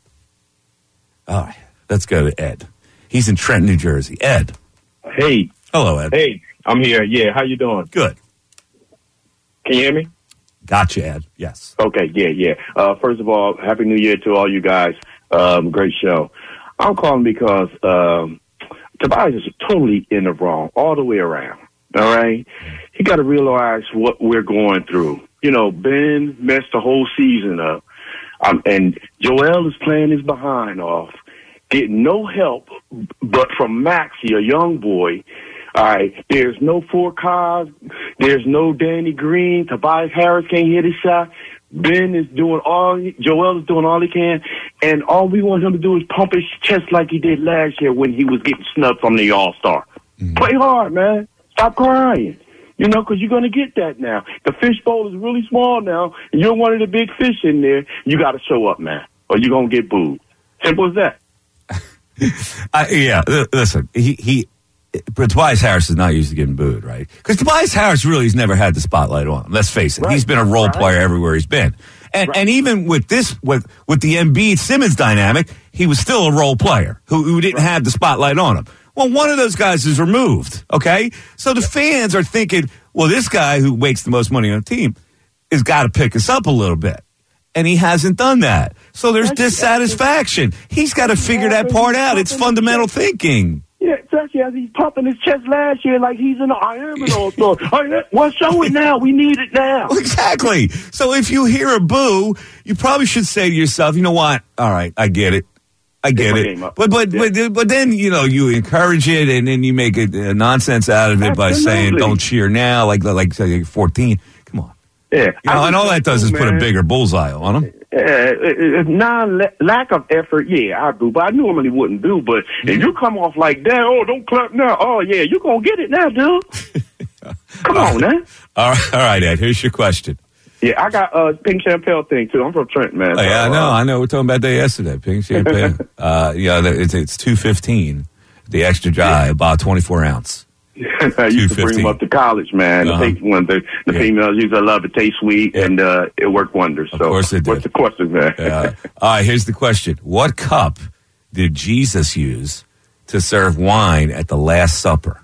All right, let's go to Ed. He's in Trenton, New Jersey. Ed. Hey. Hello, Ed. Hey, I'm here. Yeah, how you doing? Good. Can you hear me? Gotcha, Ed. Yes. Okay, yeah. First of all, Happy New Year to all you guys. Great show. I'm calling because Tobias is totally in the wrong all the way around. All right? He got to realize what we're going through. You know, Ben messed the whole season up. And Joel is playing his behind off, getting no help but from Maxey, a young boy. All right, there's no Fourcade, there's no Danny Green, Tobias Harris can't hit his shot. Ben is doing Joel is doing all he can, and all we want him to do is pump his chest like he did last year when he was getting snubbed from the All-Star. Play hard, man. Stop crying. You know, because you're going to get that now. The fishbowl is really small now, and you're one of the big fish in there. You got to show up, man, or you're going to get booed. Simple as that. Listen, Tobias Harris is not used to getting booed, right? Because Tobias Harris really has never had the spotlight on him. Let's face it. Right. He's been a role player everywhere he's been. And even with the Embiid Simmons dynamic, he was still a role player who didn't have the spotlight on him. Well, one of those guys is removed, okay? So the fans are thinking, well, this guy who makes the most money on the team has got to pick us up a little bit. And he hasn't done that. So there's dissatisfaction. He's got to figure that part out. It's fundamental thinking. Yeah, especially as he's pumping his chest last year like he's in the I Am an All-Star. Well, show it now. We need it now. Exactly. So if you hear a boo, you probably should say to yourself, you know what? All right, I get it. But then, you know, you encourage it and then you make a nonsense out of it by saying don't cheer now, like say 14. Come on. Yeah. And all that does is put a bigger bullseye on him. Lack of effort, I do, but I normally wouldn't do. But if you come off like that, don't clap now. Oh, yeah, you going to get it now, dude. Come on, man. All right, Ed, here's your question. Yeah, I got Pink Champagne thing, too. I'm from Trenton, man. Oh, yeah, I know. We're talking about that yesterday. Pink Champagne. It's $2.15. The extra dry, about 24 ounce. I used to bring them up to college, man. The females used to love it. Taste sweet, and it worked wonders. Of course it did. What's the question, man? All right, here's the question. What cup did Jesus use to serve wine at the Last Supper?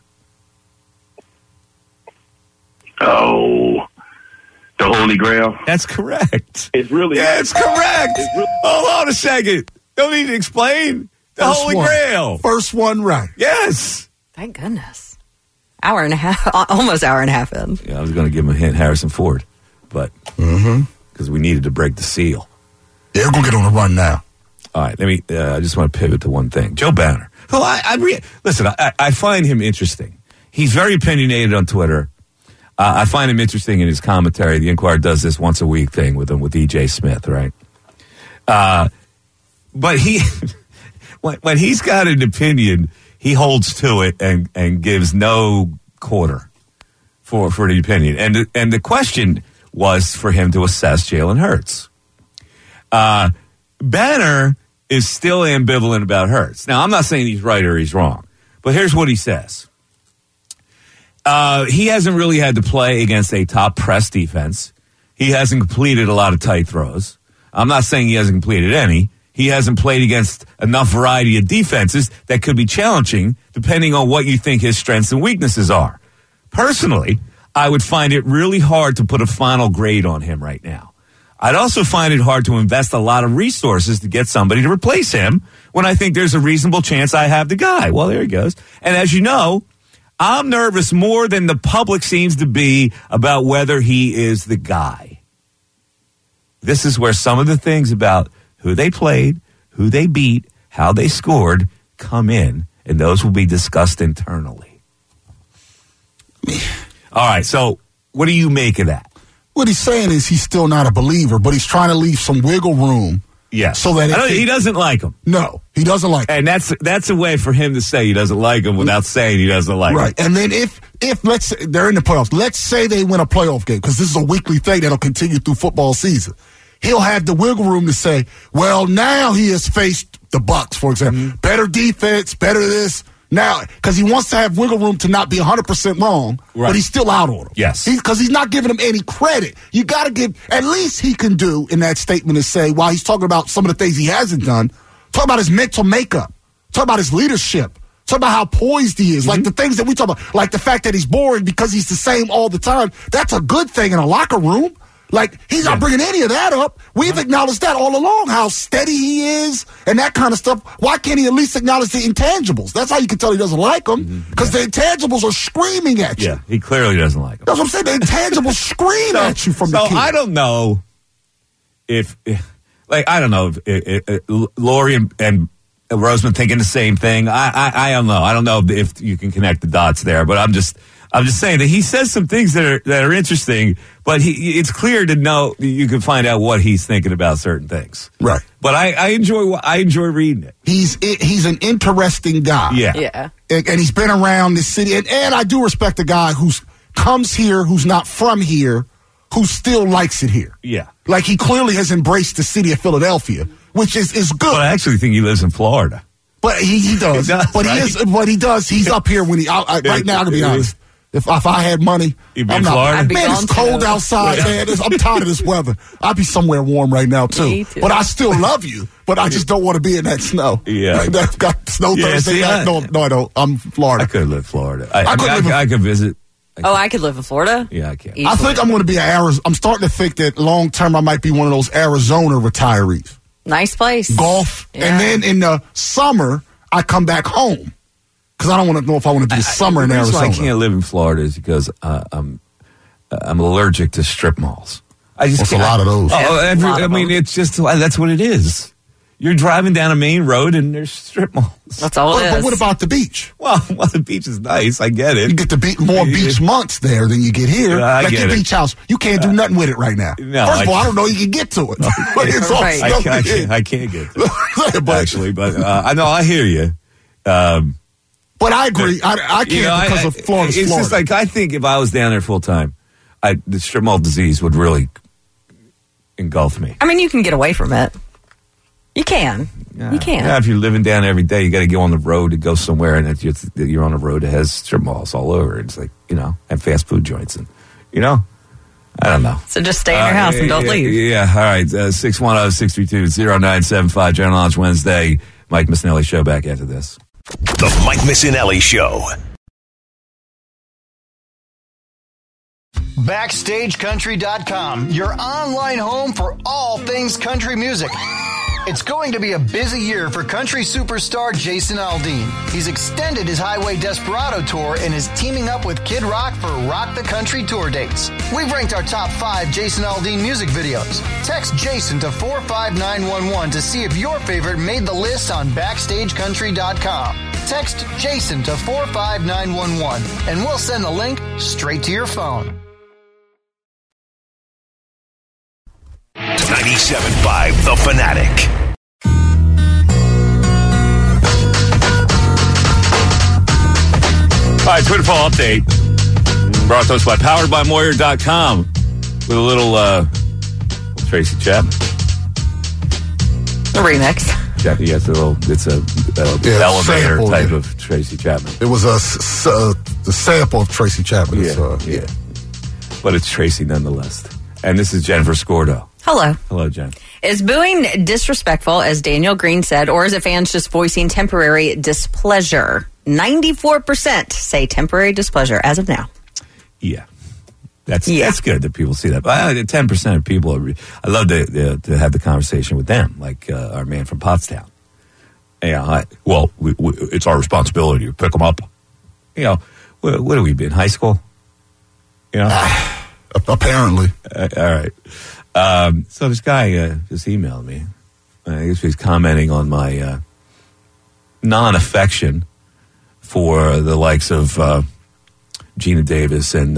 Oh, the Holy Grail. That's correct. It's really... Yeah, it's correct. Hold on a second. Don't need to explain. The Holy Grail. First one right. Yes. Thank goodness. Hour and a half, almost hour and a half in. Yeah, I was going to give him a hint, Harrison Ford, but because we needed to break the seal. Yeah, we're going to get on the run now. All right, I just want to pivot to one thing. Joe Banner, who listen, I find him interesting. He's very opinionated on Twitter. I find him interesting in his commentary. The Inquirer does this once a week thing with E.J. Smith, right? But he, when he's got an opinion, he holds to it and gives no quarter for the opinion. And the question was for him to assess Jalen Hurts. Banner is still ambivalent about Hurts. Now, I'm not saying he's right or he's wrong, but here's what he says. He hasn't really had to play against a top press defense. He hasn't completed a lot of tight throws. I'm not saying he hasn't completed any. He hasn't played against enough variety of defenses that could be challenging depending on what you think his strengths and weaknesses are. Personally, I would find it really hard to put a final grade on him right now. I'd also find it hard to invest a lot of resources to get somebody to replace him when I think there's a reasonable chance I have the guy. Well, there he goes. And as you know, I'm nervous more than the public seems to be about whether he is the guy. This is where some of the things about who they played, who they beat, how they scored, come in, and those will be discussed internally. All right, so what do you make of that? What he's saying is he's still not a believer, but he's trying to leave some wiggle room. Yes. So that he doesn't like him. No, he doesn't like him. And that's a way for him to say he doesn't like him without saying he doesn't like him. Right. And then if let's say they're in the playoffs, let's say they win a playoff game, because this is a weekly thing that'll continue through football season. He'll have the wiggle room to say, well, now he has faced the Bucs, for example. Better defense, better this. Now, because he wants to have wiggle room to not be 100% wrong, but he's still out on him. Yes. Because he's not giving him any credit. You got to give, at least he can do in that statement is say, while he's talking about some of the things he hasn't done, talk about his mental makeup, talk about his leadership, talk about how poised he is, like the things that we talk about, like the fact that he's boring because he's the same all the time. That's a good thing in a locker room. Like, he's not bringing any of that up. We've acknowledged that all along, how steady he is and that kind of stuff. Why can't he at least acknowledge the intangibles? That's how you can tell he doesn't like them, because the intangibles are screaming at you. Yeah, he clearly doesn't like them. That's what I'm saying. The intangibles scream at you from the kid. So I don't know if Lori and Roseman thinking the same thing. I don't know. I don't know if you can connect the dots there, but I'm just saying that he says some things that are interesting, but it's clear to know you can find out what he's thinking about certain things. Right. But I enjoy reading it. He's an interesting guy. Yeah. And he's been around this city, and I do respect a guy who's comes here, who's not from here, who still likes it here. Yeah. Like, he clearly has embraced the city of Philadelphia, which is good. Well, I actually think he lives in Florida. But he does. But right? He does. He's up here when right now, I'm going to be honest. If I had money, you'd be in Florida? Man, it's cold outside, man. I'm tired of this weather. I'd be somewhere warm right now, too. Me too. But I still love you. But I just don't want to be in that snow. Yeah. I've got snow Thursday night. No, I don't. I'm Florida. I could live in Florida. I could visit. I could live in Florida? Yeah, I can. I think I'm going to be I'm starting to think that long term I might be one of those Arizona retirees. Nice place. Golf. Yeah. And then in the summer, I come back home. Because I don't want to know if I want to do the summer in Arizona. The reason I can't live in Florida is because I'm allergic to strip malls. I just a lot of those. It's just, that's what it is. You're driving down a main road and there's strip malls. That's all it is. But what about the beach? Well, the beach is nice. I get it. You get more beach months there than you get here. I like get your it. beach house, you can't do nothing with it right now. No, First of all, I don't know you can get to it. It's all Right. stuff I can't get to it, actually. But I know, I hear you. But I agree. I can't because of Florida. It's just like, I think if I was down there full time, the strip mall disease would really engulf me. I mean, you can get away from it. You can. You can. Yeah, if you're living down every day, you got to go on the road to go somewhere, and you're on a road that has strip malls all over. It's like, and fast food joints, and I don't know. So just stay in your house and don't leave. Yeah, all right. 610-632-0975, General Knowledge Wednesday. Mike Missinelli Show back after this. The Mike Missinelli Show. BackstageCountry.com, your online home for all things country music. It's going to be a busy year for country superstar Jason Aldean. He's extended his Highway Desperado tour and is teaming up with Kid Rock for Rock the Country tour dates. We've ranked our top 5 Jason Aldean music videos. Text Jason to 45911 to see if your favorite made the list on BackstageCountry.com. Text Jason to 45911 and we'll send the link straight to your phone. 97.5 The Fanatic. All right, Twitter poll update. Brought to us by PoweredByMoyer.com with a little Tracy Chapman. A remix. Jackie, yes, it's a elevator sample, type yeah. of Tracy Chapman. It was the sample of Tracy Chapman. Yeah. But it's Tracy nonetheless. And this is Jennifer Scordo. Hello. Hello, Jen. Is booing disrespectful, as Daniel Green said, or is it fans just voicing temporary displeasure? 94% say temporary displeasure as of now. Yeah. That's good that people see that. But 10% of people, I love to have the conversation with them, like our man from Pottstown. Yeah, it's our responsibility to pick them up. What have we been, high school? Apparently. All right. So this guy just emailed me. I guess he's commenting on my non-affection for the likes of Gina Davis and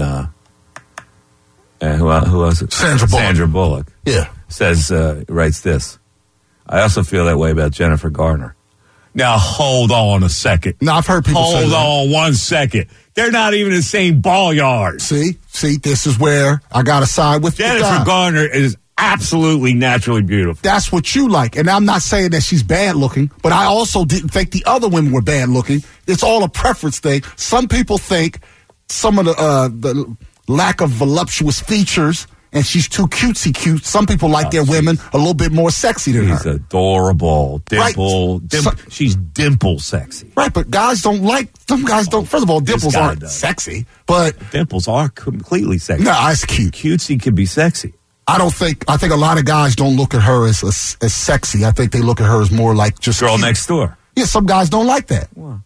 who else? Sandra Bullock. Yeah. Writes this. I also feel that way about Jennifer Garner. Now, hold on a second. No, I've heard people say that. Hold on 1 second. They're not even in the same ball yard. See, this is where I got to side with Jennifer Garner is absolutely naturally beautiful. That's what you like. And I'm not saying that she's bad looking, but I also didn't think the other women were bad looking. It's all a preference thing. Some people think some of the lack of voluptuous features, and she's too cutesy cute. Some people like their women a little bit more sexy than her. She's adorable. She's dimple sexy. Right, but guys don't like, some guys don't, first of all, dimples aren't sexy, but. Dimples are completely sexy. No, it's cute. Cutesy can be sexy. I think a lot of guys don't look at her as sexy. I think they look at her as more like just girl cute. Next door. Yeah, some guys don't like that. Well,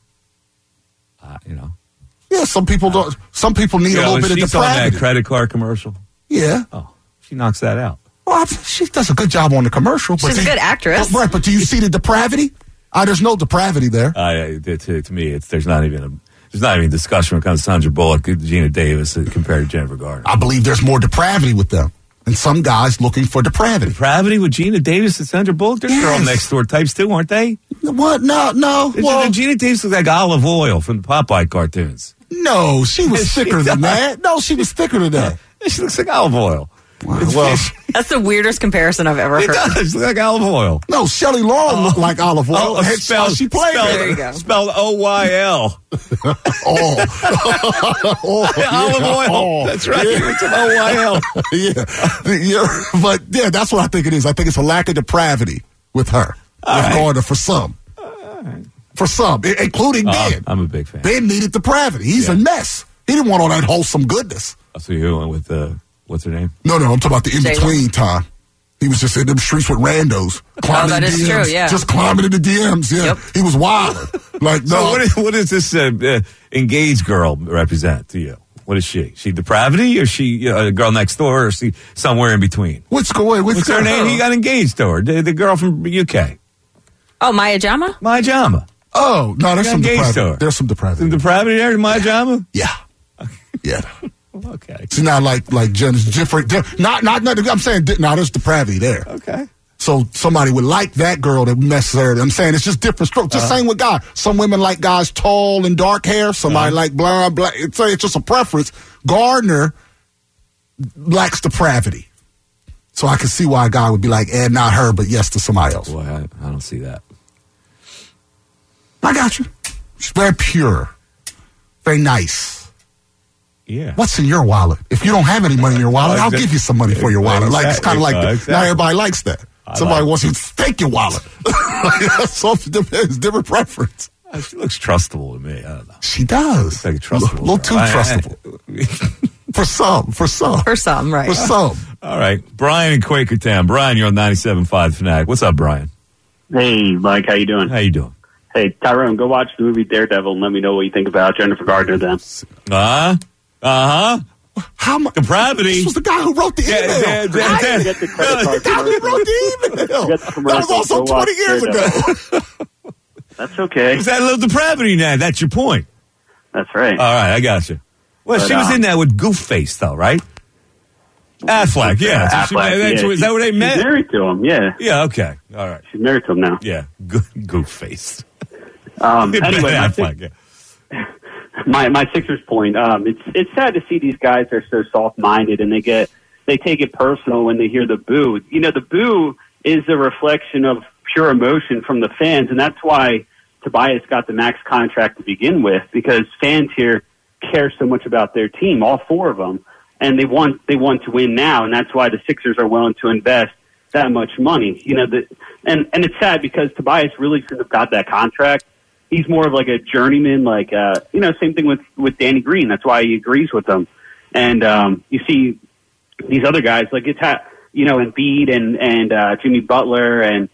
Yeah, some people don't. Some people need a little bit of she's on depravity. that credit card commercial. Yeah. Oh, she knocks that out. Well, she does a good job on the commercial. She's a good actress. But do you see the depravity? There's no depravity there. To me, there's not even a discussion when it comes to Sandra Bullock, Gina Davis compared to Jennifer Garner. I believe there's more depravity with them. And some guys looking for depravity. Depravity with Gina Davis and Sandra Bullock? They're girl next door types too, aren't they? What? No. Well, Gina Davis looks like Olive Oil from the Popeye cartoons. No, she was thicker than that. No, she was thicker than that. She looks like olive oil. Well, that's the weirdest comparison I've ever heard. It does look like olive oil. No, Shelley Long looked like olive oil. Spelled, she played there you go. Spelled O-Y-L. Olive oil. That's right. Yeah. It's an O-Y-L. But that's what I think it is. I think it's a lack of depravity with her. With Garner for some. For some, including Ben. I'm a big fan. Ben needed depravity. He's a mess. He didn't want all that wholesome goodness. So you went with, what's her name? No, I'm talking about the in-between time. He was just in them streets with randos. Climbing that in is DMs, true, yeah. Just climbing in the DMs, yeah. Yep. He was wild. Like, no. So what does this engaged girl represent to you? What is she? She depravity, or she a girl next door, or is she somewhere in between? What's her name? He got engaged to her. The girl from UK. Oh, Maya Jama? Maya Jama. Oh, no, there's some depravity. Store. There's some depravity. Some depravity there in Maya Jama? Yeah. Yeah. Okay. It's not like Jen's different. Not, I'm saying, no, there's depravity there. Okay. So somebody would like that girl that necessarily, I'm saying it's just different strokes. Just same with guys. Some women like guys tall and dark hair. Somebody like blonde, black. It's just a preference. Gardner lacks depravity. So I can see why a guy would be like, not her, but yes to somebody else. Boy, I don't see that. I got you. She's very pure. Very nice. Yeah. What's in your wallet? If you don't have any money in your wallet, I'll give you some money for your wallet. Like it's kind of like not everybody likes that. Somebody wants you to take your wallet. So it's different preference. She looks trustable to me. I don't know. She does. Like trustable. A little too trustable. For some. For some, right. For some. All right. Brian in Quakertown. Brian, you're on 97.5 Fanatic. What's up, Brian? Hey, Mike. How you doing? How you doing? Hey, Tyrone, go watch the movie Daredevil and let me know what you think about Jennifer Gardner then. How much depravity? This was the guy who wrote the email. Get the credit card the guy who wrote the email. That was also 20 years ago. That's okay. Is that a little depravity now? That's your point. That's right. All right, I got you. Well, she was in that with Goofface, though, right? Affleck, yeah. Is that what they met? She's married to him, yeah. Yeah, okay. All right. She's married to him now. Yeah, Goofface. Anyway, my Sixers point. It's sad to see these guys are so soft-minded and they take it personal when they hear the boo. You know, the boo is a reflection of pure emotion from the fans, and that's why Tobias got the max contract to begin with, because fans here care so much about their team, all four of them, and they want to win now, and that's why the Sixers are willing to invest that much money. You know, and it's sad because Tobias really shouldn't have got that contract. He's more of like a journeyman, same thing with Danny Green. That's why he agrees with them. And you see these other guys like Embiid and Jimmy Butler and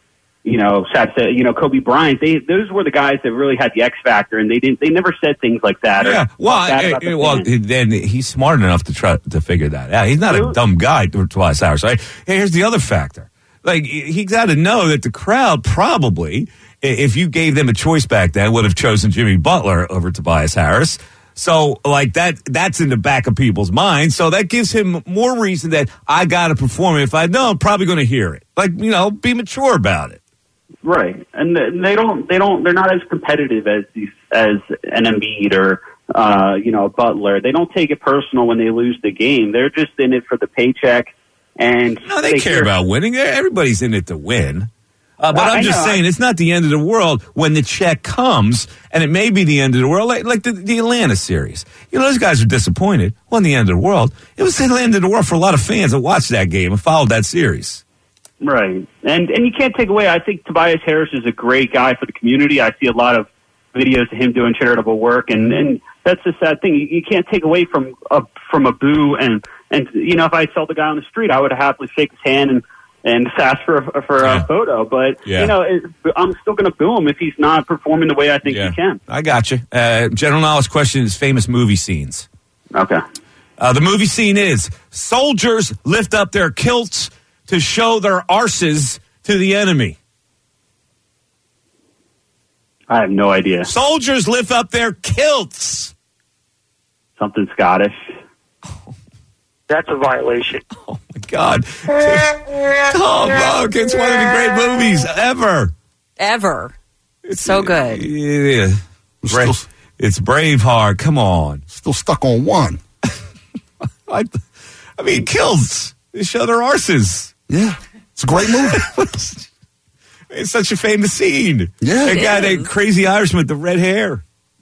Kobe Bryant. Those were the guys that really had the X factor, and they never said things like that. Yeah, then he's smart enough to try to figure that out. He's not a dumb guy, Tobias Harris, right? Here's the other factor. Like, he got to know that the crowd probably, if you gave them a choice back then, would have chosen Jimmy Butler over Tobias Harris. So, like, that's in the back of people's minds. So that gives him more reason that I got to perform. If I know, I'm probably going to hear it. Like, be mature about it. Right. And they're not as competitive as an Embiid or, Butler. They don't take it personal when they lose the game. They're just in it for the paycheck. And no, they care about winning. Everybody's in it to win. But I'm just saying, it's not the end of the world when the check comes, and it may be the end of the world, like the Atlanta series. Those guys are disappointed. It wasn't the end of the world. It was the end of the world for a lot of fans that watched that game and followed that series. Right. And you can't take away, I think Tobias Harris is a great guy for the community. I see a lot of videos of him doing charitable work, and that's the sad thing. You can't take away from a boo, and if I saw the guy on the street, I would happily shake his hand and ask for a photo. But, I'm still going to boo him if he's not performing the way I think he can. I got you. General knowledge question is famous movie scenes. Okay. The movie scene is soldiers lift up their kilts to show their arses to the enemy. I have no idea. Soldiers lift up their kilts. Something Scottish. That's a violation. Oh, my God. Look, it's one of the great movies ever. Ever. It's so good. Yeah. It's Braveheart. Come on. Still stuck on one. I mean, kills. They show their arses. Yeah. It's a great movie. It's such a famous scene. Yeah. That crazy Irishman with the red hair.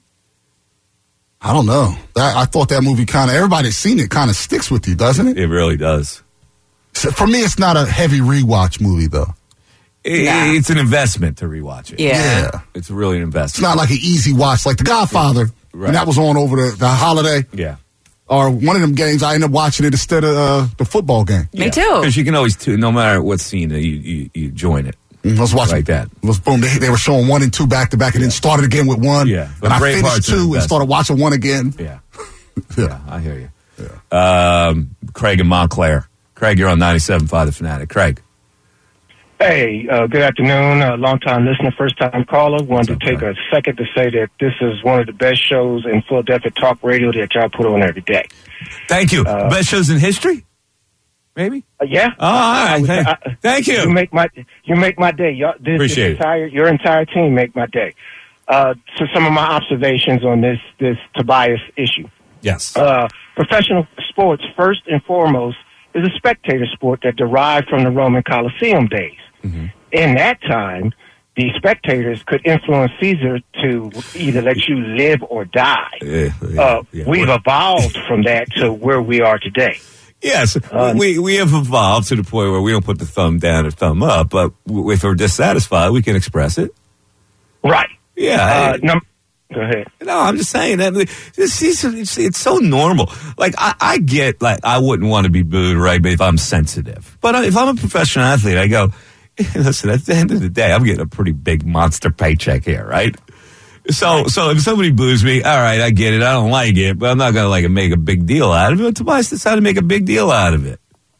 I don't know. I thought that movie everybody's seen it, kind of sticks with you, doesn't it? It really does. So for me, it's not a heavy rewatch movie, though. It's an investment to rewatch it. Yeah. It's really an investment. It's not like an easy watch like The Godfather. Right. And that was on over the holiday. Yeah. Or one of them games, I ended up watching it instead of the football game. Me too. Because you can always, no matter what scene, you join it. I was watching like that. Boom, they were showing 1 and 2 back to back, and then started again with 1. Yeah, and I finished 2 and started watching 1 again. Yeah, yeah, I hear you. Yeah. Craig and Montclair. Craig, you're on 97.5 The Fanatic. Craig. Hey, good afternoon. Long-time listener, first-time caller. Wanted to take a second to say that this is one of the best shows in Philadelphia talk radio that y'all put on every day. Thank you. Best shows in history? Maybe? Yeah. Oh, all right. Thank you. You make my day. Appreciate it. Your entire team make my day. So some of my observations on this Tobias issue. Yes. Professional sports, first and foremost, is a spectator sport that derived from the Roman Colosseum days. Mm-hmm. In that time, the spectators could influence Caesar to either let you live or die. We've evolved from that to where we are today. Yes, we have evolved to the point where we don't put the thumb down or thumb up, but if we're dissatisfied, we can express it. Right. Yeah. Go ahead. No, I'm just saying that it's so normal. Like I get, like, I wouldn't want to be booed, right? But if I'm sensitive, but if I'm a professional athlete, I go, listen. At the end of the day, I'm getting a pretty big monster paycheck here, right? So if somebody boos me, all right, I get it. I don't like it, but I'm not going to make a big deal out of it. But Tobias decided to make a big deal out of it.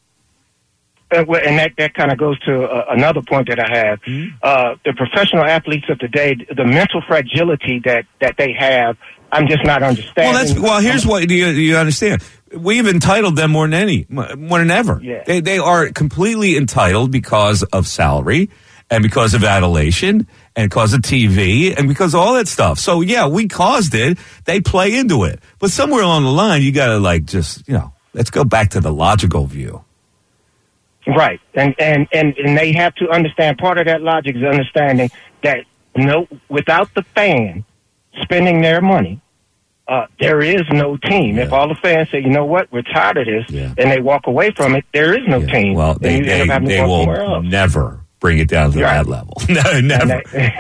And that kind of goes to another point that I have. The professional athletes of today, the mental fragility that they have, I'm just not understanding. Well, here's what you understand. We've entitled them more than ever. Yeah. They are completely entitled because of salary and because of adulation and because of TV and because of all that stuff. So, yeah, we caused it. They play into it. But somewhere along the line, you got to, let's go back to the logical view. Right. And they have to understand, part of that logic is understanding that without the fan spending their money, there is no team. Yeah. If all the fans say, you know what, we're tired of this, and they walk away from it, there is no team. Well, they will never bring it down to that level. No, never.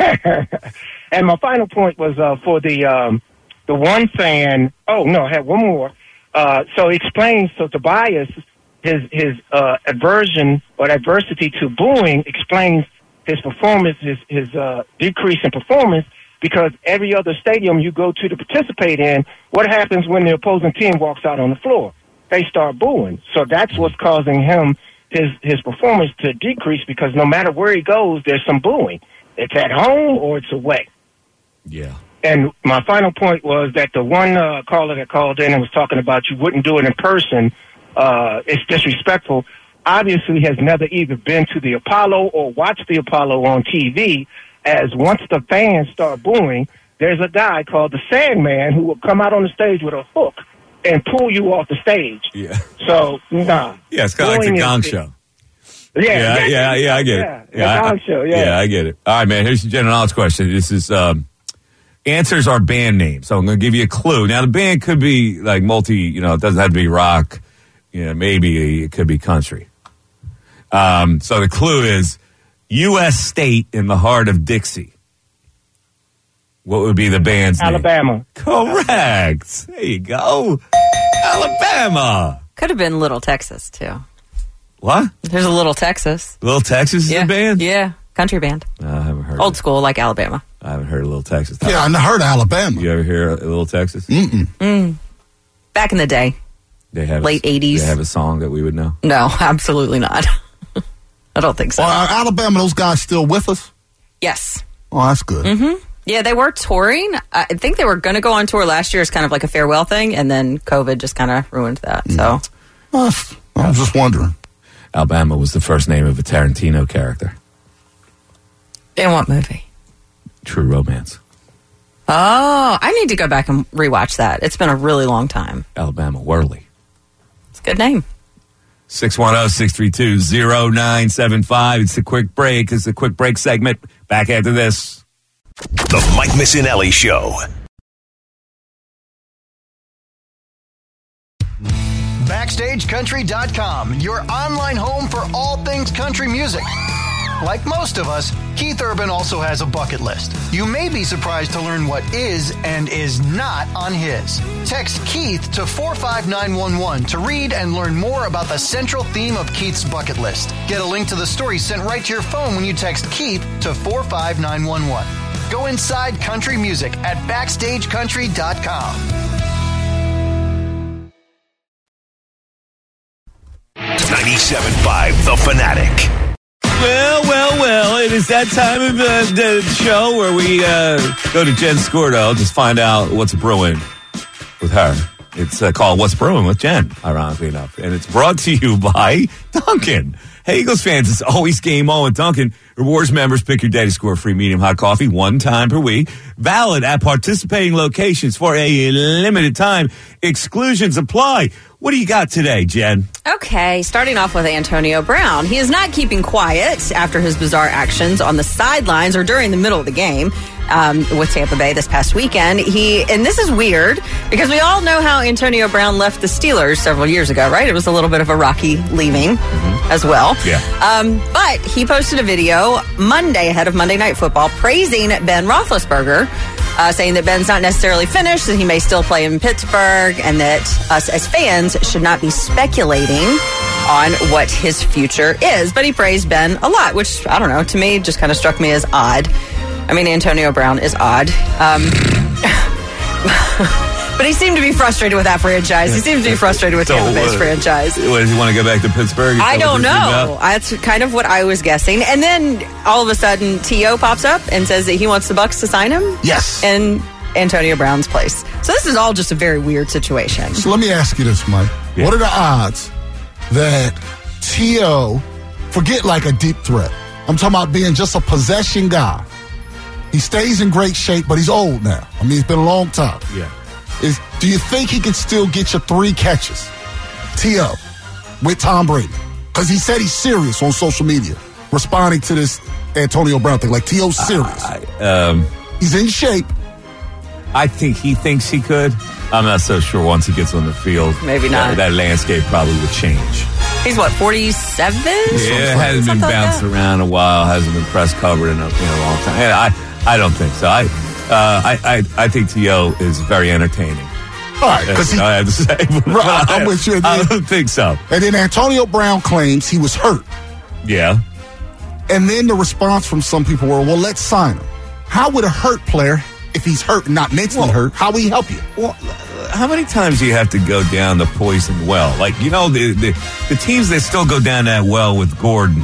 And my final point was for the one fan. Oh, no, I had one more. So he explains, Tobias, his aversion or adversity to booing explains his performance, his decrease in performance, because every other stadium you go to participate in, what happens when the opposing team walks out on the floor? They start booing. So that's what's causing him, his performance to decrease, because no matter where he goes, there's some booing. It's at home or it's away. Yeah. And my final point was that the one caller that called in and was talking about you wouldn't do it in person, it's disrespectful, obviously has never either been to the Apollo or watched the Apollo on TV, as once the fans start booing, there's a guy called the Sandman who will come out on the stage with a hook and pull you off the stage. Yeah. So, nah. Yeah, it's kind of like the Gong Show. Yeah, I get it. Yeah, Gong Show, Yeah, I get it. All right, man, here's the general knowledge question. This is, answers are band names. So I'm going to give you a clue. Now, the band could be like it doesn't have to be rock. Maybe it could be country. So the clue is U.S. state in the heart of Dixie. What would be the band's Alabama. name? Correct. There you go. Alabama. Could have been Little Texas, too. What? There's a Little Texas. Little Texas is a band? Yeah, country band. I haven't heard Old school, like Alabama. I haven't heard of Little Texas. Yeah, I heard of Alabama. You ever hear of Little Texas? Mm-mm. Back in the day. They have late 80s. They have a song that we would know? No, absolutely not. I don't think so. Are Alabama, those guys still with us? Yes. Oh, that's good. Mm-hmm. Yeah, they were touring. I think they were going to go on tour last year as kind of like a farewell thing, and then COVID just kind of ruined that. So, I was just wondering. Alabama was the first name of a Tarantino character. In what movie? True Romance. Oh, I need to go back and rewatch that. It's been a really long time. Alabama Worley. It's a good name. 610-632-0975. It's the quick break. It's the quick break segment. Back after this. The Mike Missinelli Show. BackstageCountry.com, your online home for all things country music. Like most of us, Keith Urban also has a bucket list. You may be surprised to learn what is and is not on his. Text Keith to 45911 to read and learn more about the central theme of Keith's bucket list. Get a link to the story sent right to your phone when you text Keith to 45911. Go inside country music at BackstageCountry.com. 97.5 The Fanatic. Well, it is that time of the show where we go to Jen Scordo to find out what's brewing with her. It's called What's Brewing with Jen, ironically enough. And it's brought to you by Dunkin'. Hey, Eagles fans, it's always game on with Dunkin'. Rewards members pick your day to score free medium hot coffee one time per week. Valid at participating locations for a limited time. Exclusions apply. What do you got today, Jen? Okay, starting off with Antonio Brown. He is not keeping quiet after his bizarre actions on the sidelines or during the middle of the game with Tampa Bay this past weekend. And this is weird because we all know how Antonio Brown left the Steelers several years ago, right? It was a little bit of a rocky leaving as well. Yeah. But he posted a video Monday ahead of Monday Night Football praising Ben Roethlisberger, saying that Ben's not necessarily finished, that he may still play in Pittsburgh, and that us as fans should not be speculating on what his future is. But he praised Ben a lot, which, I don't know, to me just kind of struck me as odd. I mean, Antonio Brown is odd. But he seemed to be frustrated with that franchise. He seems to be frustrated with Tampa Bay's franchise. Does he want to go back to Pittsburgh? I don't know. That's kind of what I was guessing. And then all of a sudden, T.O. pops up and says that he wants the Bucs to sign him. Yes. In Antonio Brown's place. So this is all just a very weird situation. So let me ask you this, Mike. Yeah. What are the odds that T.O. forget like a deep threat? I'm talking about being just a possession guy. He stays in great shape, but he's old now. I mean, it's been a long time. Yeah. Do you think he can still get you 3 catches, T.O., with Tom Brady? Because he said he's serious on social media, responding to this Antonio Brown thing. Like, T.O.'s serious. He's in shape. I think he thinks he could. I'm not so sure once he gets on the field. Maybe not. That landscape probably would change. He's what, 47? Yeah, hasn't been bounced around a while, hasn't been press covered in a long time. Yeah, I don't think so. I think T.O. is very entertaining. All right, because I have to say. Right, I'm with you. I don't think so. And then Antonio Brown claims he was hurt. Yeah. And then the response from some people were, well, let's sign him. How would a hurt player, if he's hurt, not mentally hurt, how will he help you? Well, how many times do you have to go down the poison well? Like, the teams that still go down that well with Gordon.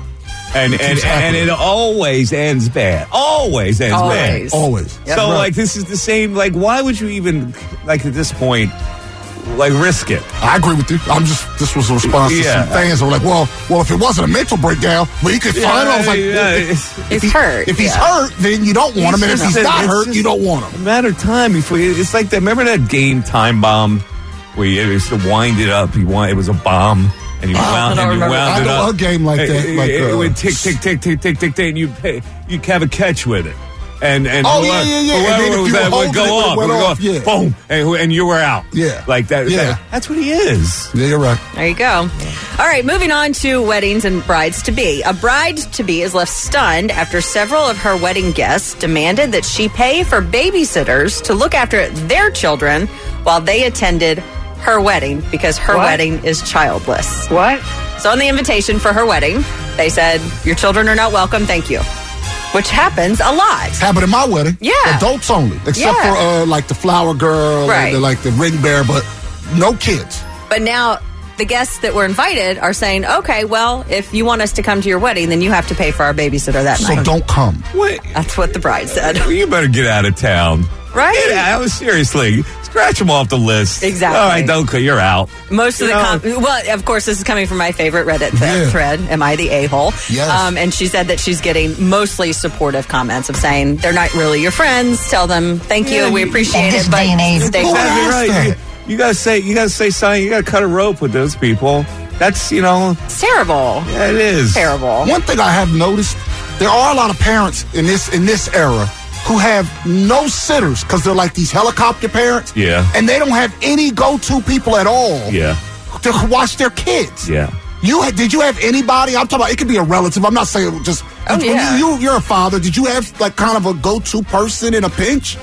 And it always ends bad. Always ends bad. Always. Yep. So, like, this is the same. Like, why would you even, like, at this point, like, risk it? I agree with you. This was a response to some fans who were like, well, if it wasn't a mental breakdown, he could find him. I was like, if he's hurt. If he's hurt, then you don't want him. And if he's not hurt, you don't want him. A matter of time before it's like that. Remember that game Time Bomb where you used to wind it up? It was a bomb. And you wound it up. I know a game like that. It would tick, tick, tick, tick, tick, tick, tick, and you have a catch with it. And yeah. And then if you would go off, boom, and you were out. Yeah. Like that. Yeah. That's what he is. Yeah, you're right. There you go. All right, moving on to weddings and brides-to-be. A bride-to-be is left stunned after several of her wedding guests demanded that she pay for babysitters to look after their children while they attended her wedding because her wedding is childless. What? So on the invitation for her wedding, they said, your children are not welcome, thank you. Which happens a lot. Happened at my wedding. Yeah. Adults only. Except for like the flower girl, right. and the ring bearer, but no kids. But now the guests that were invited are saying, okay, well, if you want us to come to your wedding, then you have to pay for our babysitter that night. So don't come. Wait. That's what the bride said. You better get out of town. Right? Yeah, seriously. Scratch them off the list. Exactly. All right, don't. You're out. Most of well, of course, this is coming from my favorite Reddit thread. Am I the a-hole? Yes. And she said that she's getting mostly supportive comments of saying they're not really your friends. Tell them thank you, we appreciate it, but stay right. You gotta say something. You gotta cut a rope with those people. That's it's terrible. Yeah, it is terrible. One thing I have noticed, there are a lot of parents in this era who have no sitters because they're like these helicopter parents. Yeah. And they don't have any go-to people at all. Yeah. To watch their kids. Yeah. Did you have anybody? I'm talking about, it could be a relative. I'm not saying just. You're a father. Did you have like kind of a go-to person in a pinch?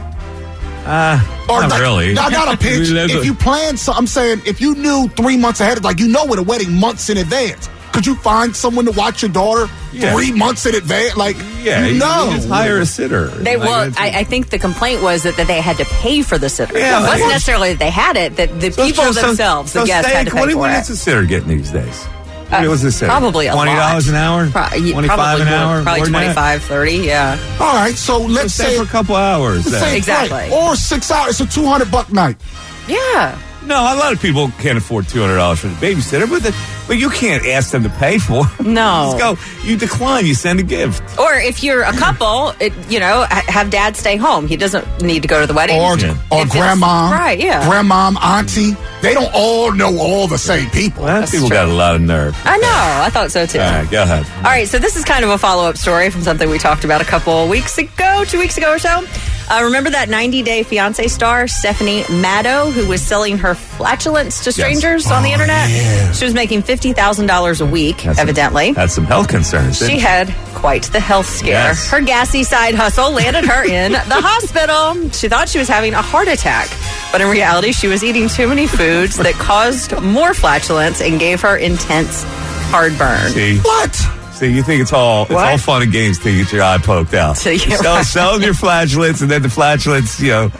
Not really. Not a pinch. If you planned, I'm saying if you knew 3 months ahead, like with a wedding months in advance. Could you find someone to watch your daughter 3 months in advance? Like, you just hire a sitter. I think the complaint was that they had to pay for the sitter. Yeah, it wasn't necessarily that they had it, that the people themselves, the guests, had to pay for it. What's a sitter getting these days? What was this? Probably a lot. $20 an hour? $25 an hour? Probably 25, 30, yeah. All right, so let's say for a couple hours. Exactly. Right. Or 6 hours. It's a $200 night. Yeah. No, a lot of people can't afford $200 for the babysitter, but you can't ask them to pay for it. No. Just go. You decline. You send a gift. Or if you're a couple, have dad stay home. He doesn't need to go to the wedding. Or grandma. Right, yeah. Grandmom, auntie. They don't all know all the same people. Well, people got a lot of nerve. I know. I thought so, too. All right, go ahead. All right, so this is kind of a follow-up story from something we talked about a couple weeks ago, 2 weeks ago or so. Remember that 90-Day Fiancé star, Stephanie Matto, who was selling her flatulence to strangers on the internet? Yeah. She was making $50,000 a week, evidently. Had some health concerns. She had quite the health scare. Yes. Her gassy side hustle landed her in the hospital. She thought she was having a heart attack, but in reality, she was eating too many foods that caused more flatulence and gave her intense heartburn. See? What? See, you think it's all fun and games till you get your eye poked out. Selling your flatulence, and then the flatulence,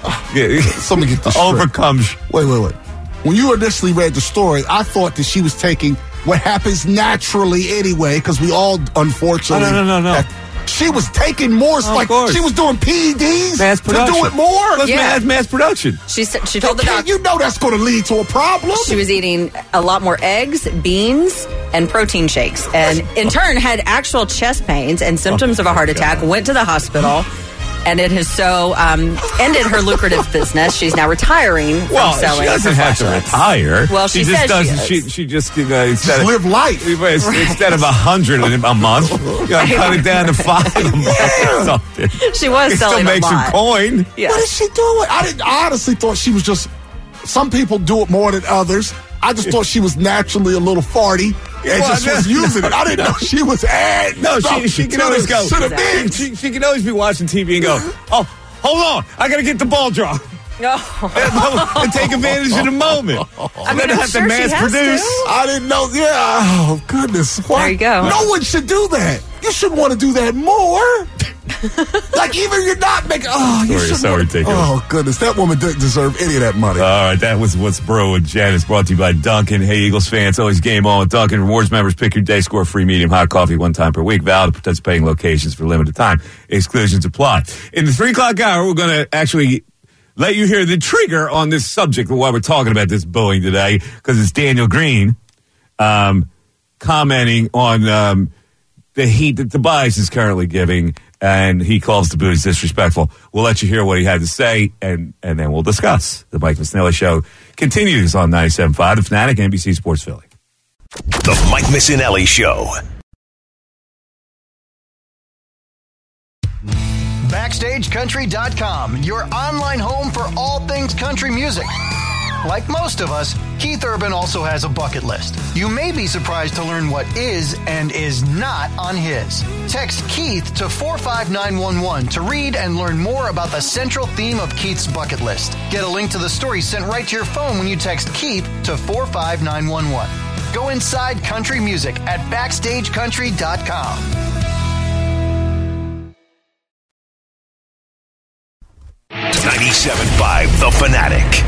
Somebody get this overcomes. Wait. When you initially read the story, I thought that she was taking what happens naturally anyway, because we all, unfortunately... No. She was taking more, she was doing PEDs mass production. to do it more. Mass production. She told the doctor. You know that's going to lead to a problem. She was eating a lot more eggs, beans, and protein shakes, and in turn had actual chest pains and symptoms of a heart attack. Went to the hospital, and it has so ended her lucrative business. She's now retiring from selling. She doesn't have to retire. Well, she just says does. she just instead live life. Instead of 100 a month, cut it down to 5 a month or something. She was selling still make a lot. some coin. Yeah. What is she doing? I honestly thought she was just. Some people do it more than others. I just thought she was naturally a little farty and was using it. I didn't know she was adding. No, she can always go. She can always be watching TV and go, oh, hold on, I got to get the ball drop. No. And take advantage of the moment. I mean, have to mass produce. I didn't know. Yeah. Oh, goodness. What? There you go. No one should do that. You should want to do that more. Like, even if you're not making... Oh, you should so ridiculous. Oh, goodness. That woman didn't deserve any of that money. All right, that was What's Bro with Janice, brought to you by Dunkin'. Hey, Eagles fans, always game on with Dunkin'. Rewards members, pick your day, score free medium hot coffee 1 time per week. Valid at participating locations for limited time. Exclusions apply. In the 3 o'clock hour, we're going to actually... let you hear the trigger on this subject of why we're talking about this booing today, because it's Daniel Green commenting on the heat that Tobias is currently giving, and he calls the boos disrespectful. We'll let you hear what he had to say, and then we'll discuss. The Mike Missinelli Show continues on 97.5, The Fanatic, NBC Sports Philly. The Mike Missinelli Show. BackstageCountry.com, your online home for all things country music. Like most of us, Keith Urban also has a bucket list. You may be surprised to learn what is and is not on his. Text Keith to 45911 to read and learn more about the central theme of Keith's bucket list. Get a link to the story sent right to your phone when you text Keith to 45911. Go inside country music at BackstageCountry.com. 97.5 The Fanatic.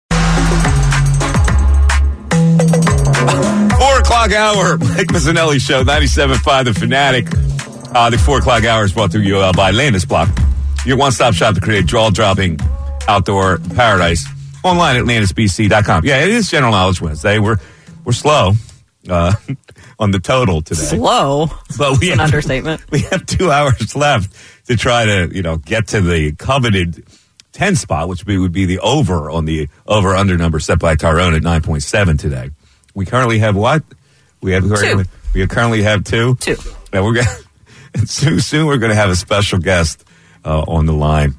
4 o'clock hour, Mike Missinelli Show, 97.5 The Fanatic. The 4 o'clock hour is brought to you by Landis Block, your one-stop shop to create jaw-dropping outdoor paradise. Online at landisbc.com. Yeah, it is General Knowledge Wednesday. We're slow on the total today. Slow? But we That's an understatement. We have 2 hours left to try to, get to the coveted 10 spot, which would be the over on the over-under number set by Tyrone at 9.7 today. We currently have what? We currently have 2. 2. Now we're going soon we're going to have a special guest on the line.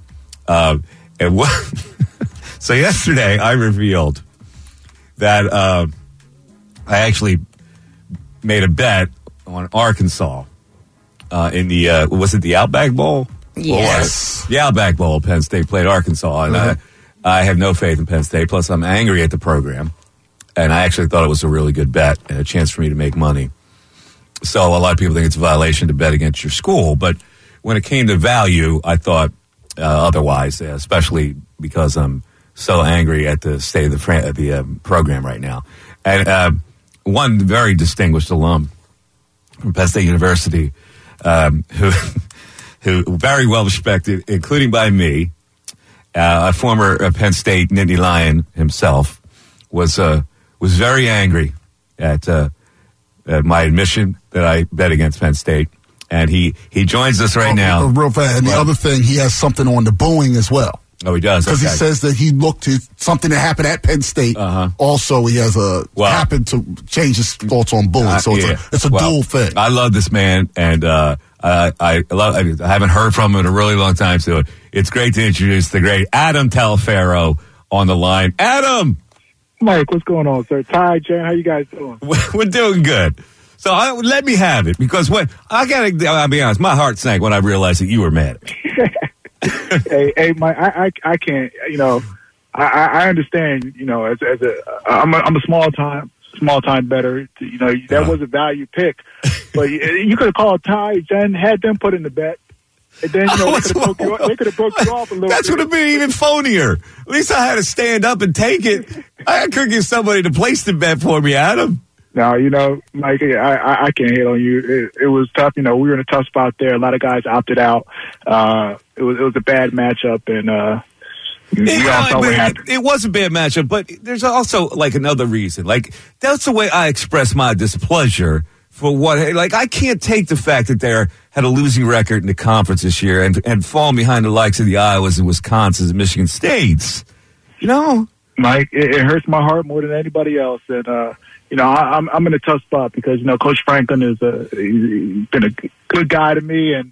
So yesterday I revealed that I actually made a bet on Arkansas in the was it the Outback Bowl? Yes. The Outback Bowl. Penn State played Arkansas, and I have no faith in Penn State. Plus, I'm angry at the program, and I actually thought it was a really good bet and a chance for me to make money. So a lot of people think it's a violation to bet against your school, but when it came to value, I thought otherwise, especially because I'm so angry at the state of the program right now. And one very distinguished alum from Penn State University, who very well respected, including by me, a former Penn State Nittany Lion himself, was very angry at my admission that I bet against Penn State. And he joins us right now. Real fast. And the other thing, he has something on the booing as well. Oh, he does? Because he says that he looked to something that happened at Penn State. Also, he has happened to change his thoughts on booing. So it's a dual thing. I love this man, and I haven't heard from him in a really long time, so it's great to introduce the great Adam Talaferro on the line. Adam! Mike, what's going on, sir? Ty, Jen, how you guys doing? We're doing good. So let me have it, because I'll be honest, my heart sank when I realized that you were mad at me. hey, Mike, I can't, I understand, I'm a small time bettor, that was a value pick, but you could have called Ty, Jen, had them put in the bet. And then, they could have broke you off a little That's bit. would have been even phonier. At least I had to stand up and take it. I could get somebody to place the bet for me, Adam. Now, Mike, I can't hate on you. It was tough. We were in a tough spot there. A lot of guys opted out. It was a bad matchup, and we all saw what happened. It was a bad matchup, but there's also another reason. That's the way I express my displeasure for what. I can't take the fact that they had a losing record in the conference this year and falling behind the likes of the Iowas and Wisconsins and Michigan States. Mike, it hurts my heart more than anybody else, and I'm in a tough spot because Coach Franklin he's been a good guy to me, and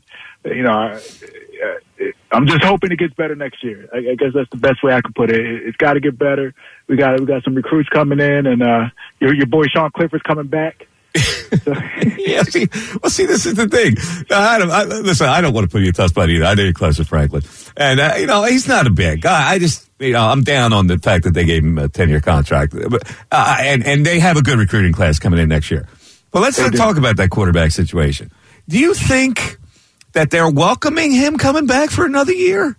I'm just hoping it gets better next year. I guess that's the best way I can put it. It's got to get better. We got some recruits coming in, and your boy Sean Clifford's coming back. Yeah, see, this is the thing. Adam, listen, I don't want to put you in a tough spot either. I know you're close to Franklin, and he's not a bad guy. I just, I'm down on the fact that they gave him a 10-year contract, and they have a good recruiting class coming in next year. But let's talk about that quarterback situation. Do you think that they're welcoming him coming back for another year?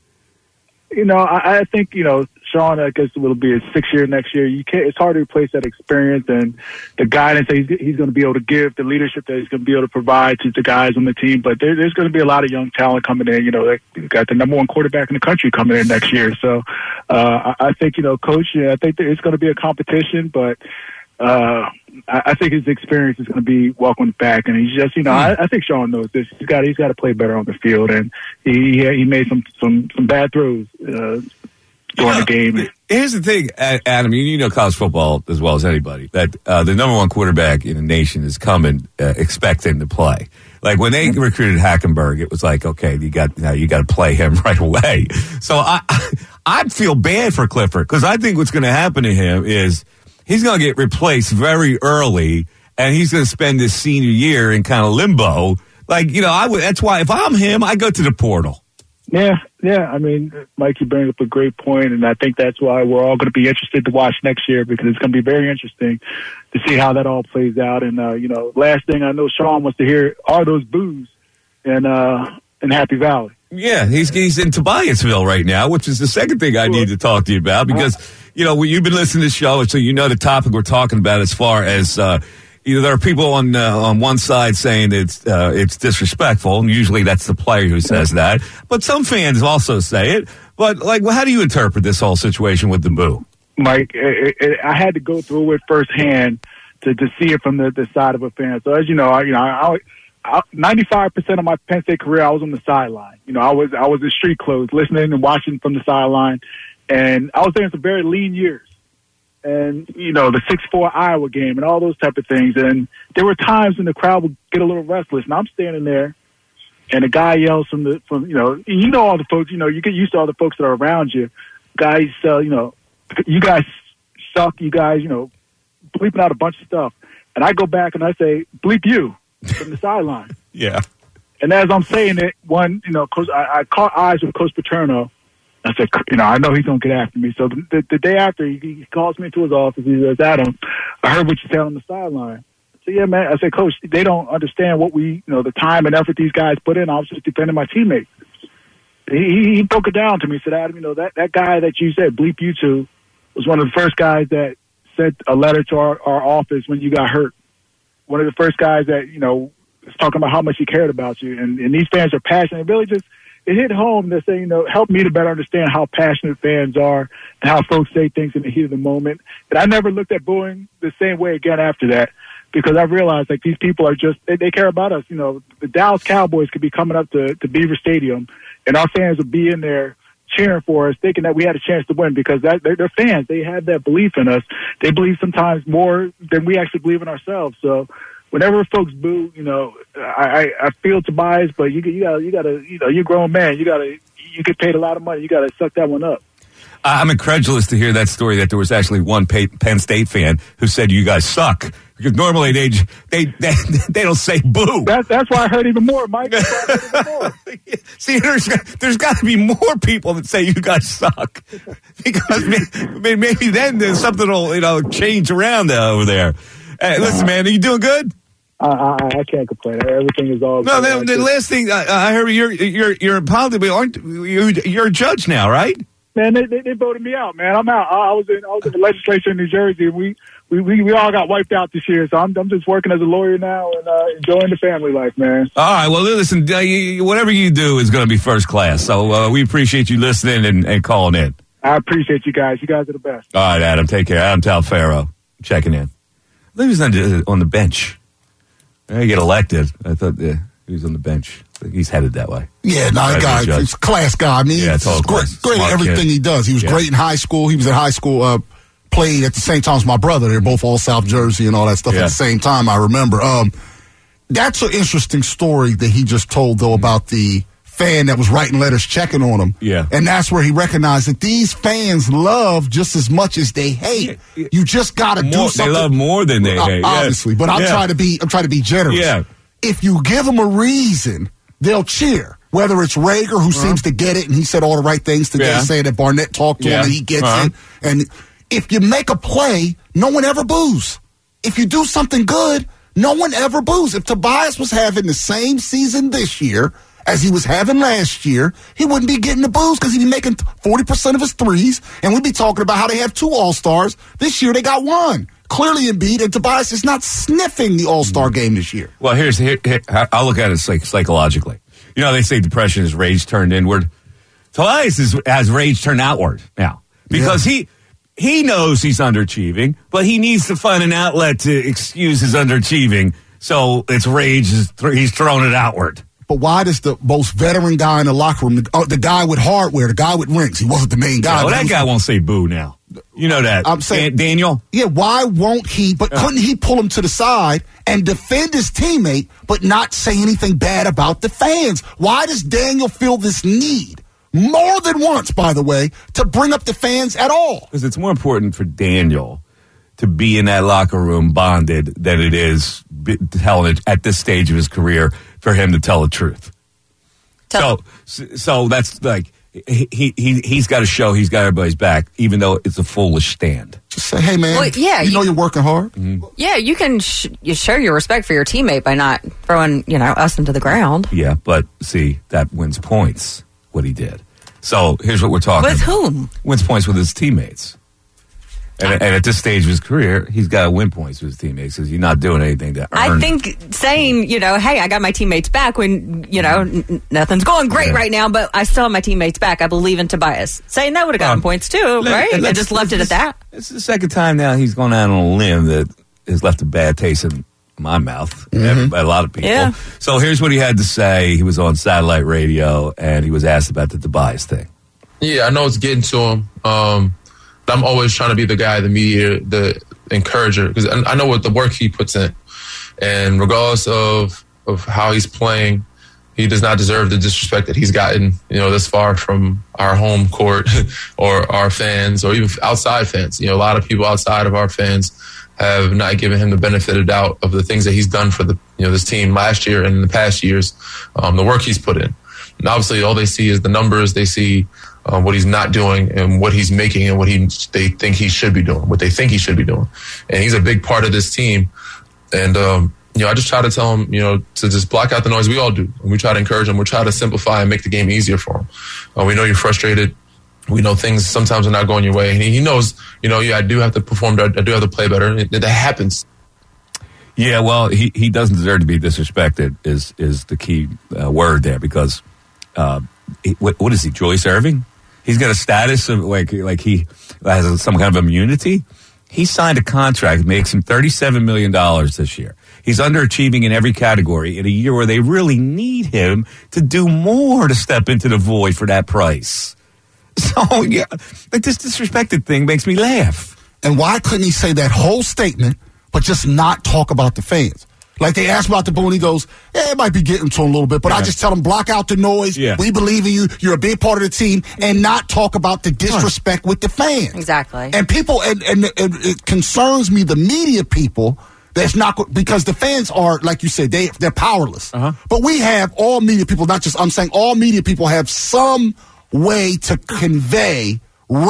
I think Sean, I guess, will be his 6th year next year. It's hard to replace that experience and the guidance that he's going to be able to give, the leadership that he's going to be able to provide to the guys on the team. But there's going to be a lot of young talent coming in. They got the number 1 quarterback in the country coming in next year. So I think, Coach, I think it's going to be a competition, but I think his experience is going to be welcomed back, and he's just, I think Sean knows this. He's got to play better on the field, and he made some bad throws during the game. Here's the thing, Adam. You know college football as well as anybody that the number 1 quarterback in the nation is coming expecting to play. Like when they recruited Hackenberg, it was like, okay, you got to play him right away. So I feel bad for Clifford because I think what's going to happen to him is he's going to get replaced very early, and he's going to spend his senior year in kind of limbo. That's why if I'm him, I go to the portal. Yeah. I mean, Mike, you bring up a great point, and I think that's why we're all going to be interested to watch next year because it's going to be very interesting to see how that all plays out. And last thing I know, Sean wants to hear are those boos in Happy Valley. Yeah, he's in Tobiasville right now, which is the second thing I need to talk to you about because you've been listening to the show, so you know the topic we're talking about as far as. There are people on one side saying it's disrespectful, and usually that's the player who says that. But some fans also say it. But how do you interpret this whole situation with the boo? Mike, I had to go through it firsthand to see it from the side of a fan. So as you know, 95% of my Penn State career, I was on the sideline. I was in street clothes, listening and watching from the sideline, and I was there in some very lean years. And, the 6-4 Iowa game and all those type of things. And there were times when the crowd would get a little restless. And I'm standing there, and a guy yells from all the folks, you get used to all the folks that are around you. Guys, you guys suck, you guys, bleeping out a bunch of stuff. And I go back and I say, bleep you from the sideline. Yeah. And as I'm saying it, I caught eyes with Coach Paterno. I said, I know he's going to get after me. So the day after, he calls me into his office. He says, Adam, I heard what you said on the sideline. So, yeah, man. I said, Coach, they don't understand what the time and effort these guys put in. I was just defending my teammates. He broke it down to me. He said, Adam, that guy that you said, bleep you to, was one of the first guys that sent a letter to our office when you got hurt. One of the first guys that, was talking about how much he cared about you. And these fans are passionate. It really just, it hit home to say, help me to better understand how passionate fans are and how folks say things in the heat of the moment. And I never looked at booing the same way again after that, because I realized like these people are just, they care about us. The Dallas Cowboys could be coming up to Beaver Stadium and our fans would be in there cheering for us, thinking that we had a chance to win, because they're fans. They have that belief in us. They believe sometimes more than we actually believe in ourselves. So whenever folks boo, I feel Tobias, but you gotta, you're a grown man. You get paid a lot of money. You gotta suck that one up. I'm incredulous to hear that story that there was actually one Penn State fan who said you guys suck, because normally they don't say boo. That's why I heard even more, Mike. See, there's got to be more people that say you guys suck, because maybe then there's something will change around over there. Hey, listen, man, are you doing good? I can't complain. Everything is all. No, the last thing I heard, you're positive, aren't you're a judge now, right? Man, they voted me out, man. I'm out. I was in the legislature in New Jersey, and we all got wiped out this year. So I'm just working as a lawyer now and enjoying the family life, man. All right. Well, listen, whatever you do is going to be first class. So we appreciate you listening and calling in. I appreciate you guys. You guys are the best. All right, Adam. Take care. Adam Talfaro checking in. I think he was on the bench. He get elected. I thought he was on the bench. He's headed that way. Yeah, he's a class guy. I mean, he's great at everything he does. He was great in high school. He was in high school, played at the same time as my brother. They're both all South Jersey and all that stuff at the same time, I remember. That's an interesting story that he just told, though, about the fan that was writing letters checking on him. Yeah. And that's where he recognized that these fans love just as much as they hate. You just got to do something. They love more than they hate. Obviously. But I'm trying to be generous. Yeah. If you give them a reason, they'll cheer. Whether it's Rager, who seems to get it, and he said all the right things today, saying that Barnett talked to him and he gets it. And if you make a play, no one ever boos. If you do something good, no one ever boos. If Tobias was having the same season this year as he was having last year, he wouldn't be getting the boos because he'd be making 40% of his threes, and we'd be talking about how they have 2 All-Stars. This year they got 1. Clearly Embiid, and Tobias is not sniffing the All-Star game this year. Well, here I'll look at it psychologically. They say depression is rage turned inward. Tobias has rage turned outward now, because he knows he's underachieving, but he needs to find an outlet to excuse his underachieving. So it's rage. He's thrown it outward. But why does the most veteran guy in the locker room, the guy with hardware, the guy with rings, he wasn't the main guy. That guy won't say boo now. You know that. I'm saying, Daniel? Yeah, why won't he? But couldn't he pull him to the side and defend his teammate, but not say anything bad about the fans? Why does Daniel feel this need, more than once, by the way, to bring up the fans at all? Because it's more important for Daniel to be in that locker room bonded than it is telling it at this stage of his career for him to tell the truth. So that's like he's got to show he's got everybody's back, even though it's a foolish stand. Just say, hey man, you know you're working hard. Mm-hmm. Yeah, you can you show your respect for your teammate by not throwing us into the ground. Yeah, but see, that wins points. What he did. So here's what we're talking with about. With whom? Wins points with his teammates. And at this stage of his career, he's got to win points with his teammates because he's not doing anything to earn. I think saying, hey, I got my teammates back when, nothing's going great right now, but I still have my teammates back. I believe in Tobias. Saying that would have gotten points too, right? I just left it at that. It's the second time now he's gone out on a limb that has left a bad taste in my mouth by a lot of people. Yeah. So here's what he had to say. He was on satellite radio, and he was asked about the Tobias thing. Yeah, I know it's getting to him. I'm always trying to be the guy, the mediator, the encourager, because I know what the work he puts in. And regardless of how he's playing, he does not deserve the disrespect that he's gotten, this far from our home court or our fans or even outside fans. A lot of people outside of our fans have not given him the benefit of doubt of the things that he's done for this team last year and in the past years, the work he's put in. And obviously all they see is the numbers. They see what he's not doing and what he's making and what they think he should be doing, what they think he should be doing. And he's a big part of this team. And, I just try to tell him, to just block out the noise. We all do. And we try to encourage him. We try to simplify and make the game easier for him. We know you're frustrated. we know things sometimes are not going your way. And he knows, I do have to perform, I do have to play better. That happens. Yeah, well, he doesn't deserve to be disrespected is the key word there, because what is he, Joyce Irving? He's got a status of like he has some kind of immunity. He signed a contract that makes him $37 million this year. He's underachieving in every category in a year where they really need him to do more to step into the void for that price. So, yeah, like this disrespected thing makes me laugh. And why couldn't he say that whole statement, but just not talk about the fans? Like, they asked about the boo, and he goes, it might be getting to him a little bit, but I just tell him, block out the noise. Yeah. We believe in you. You're a big part of the team, and not talk about the disrespect with the fans. Exactly. And people, and it concerns me, the media people, that's not, because the fans are, like you said, they're powerless. But we have all media people, not just, I'm saying all media people have some way to convey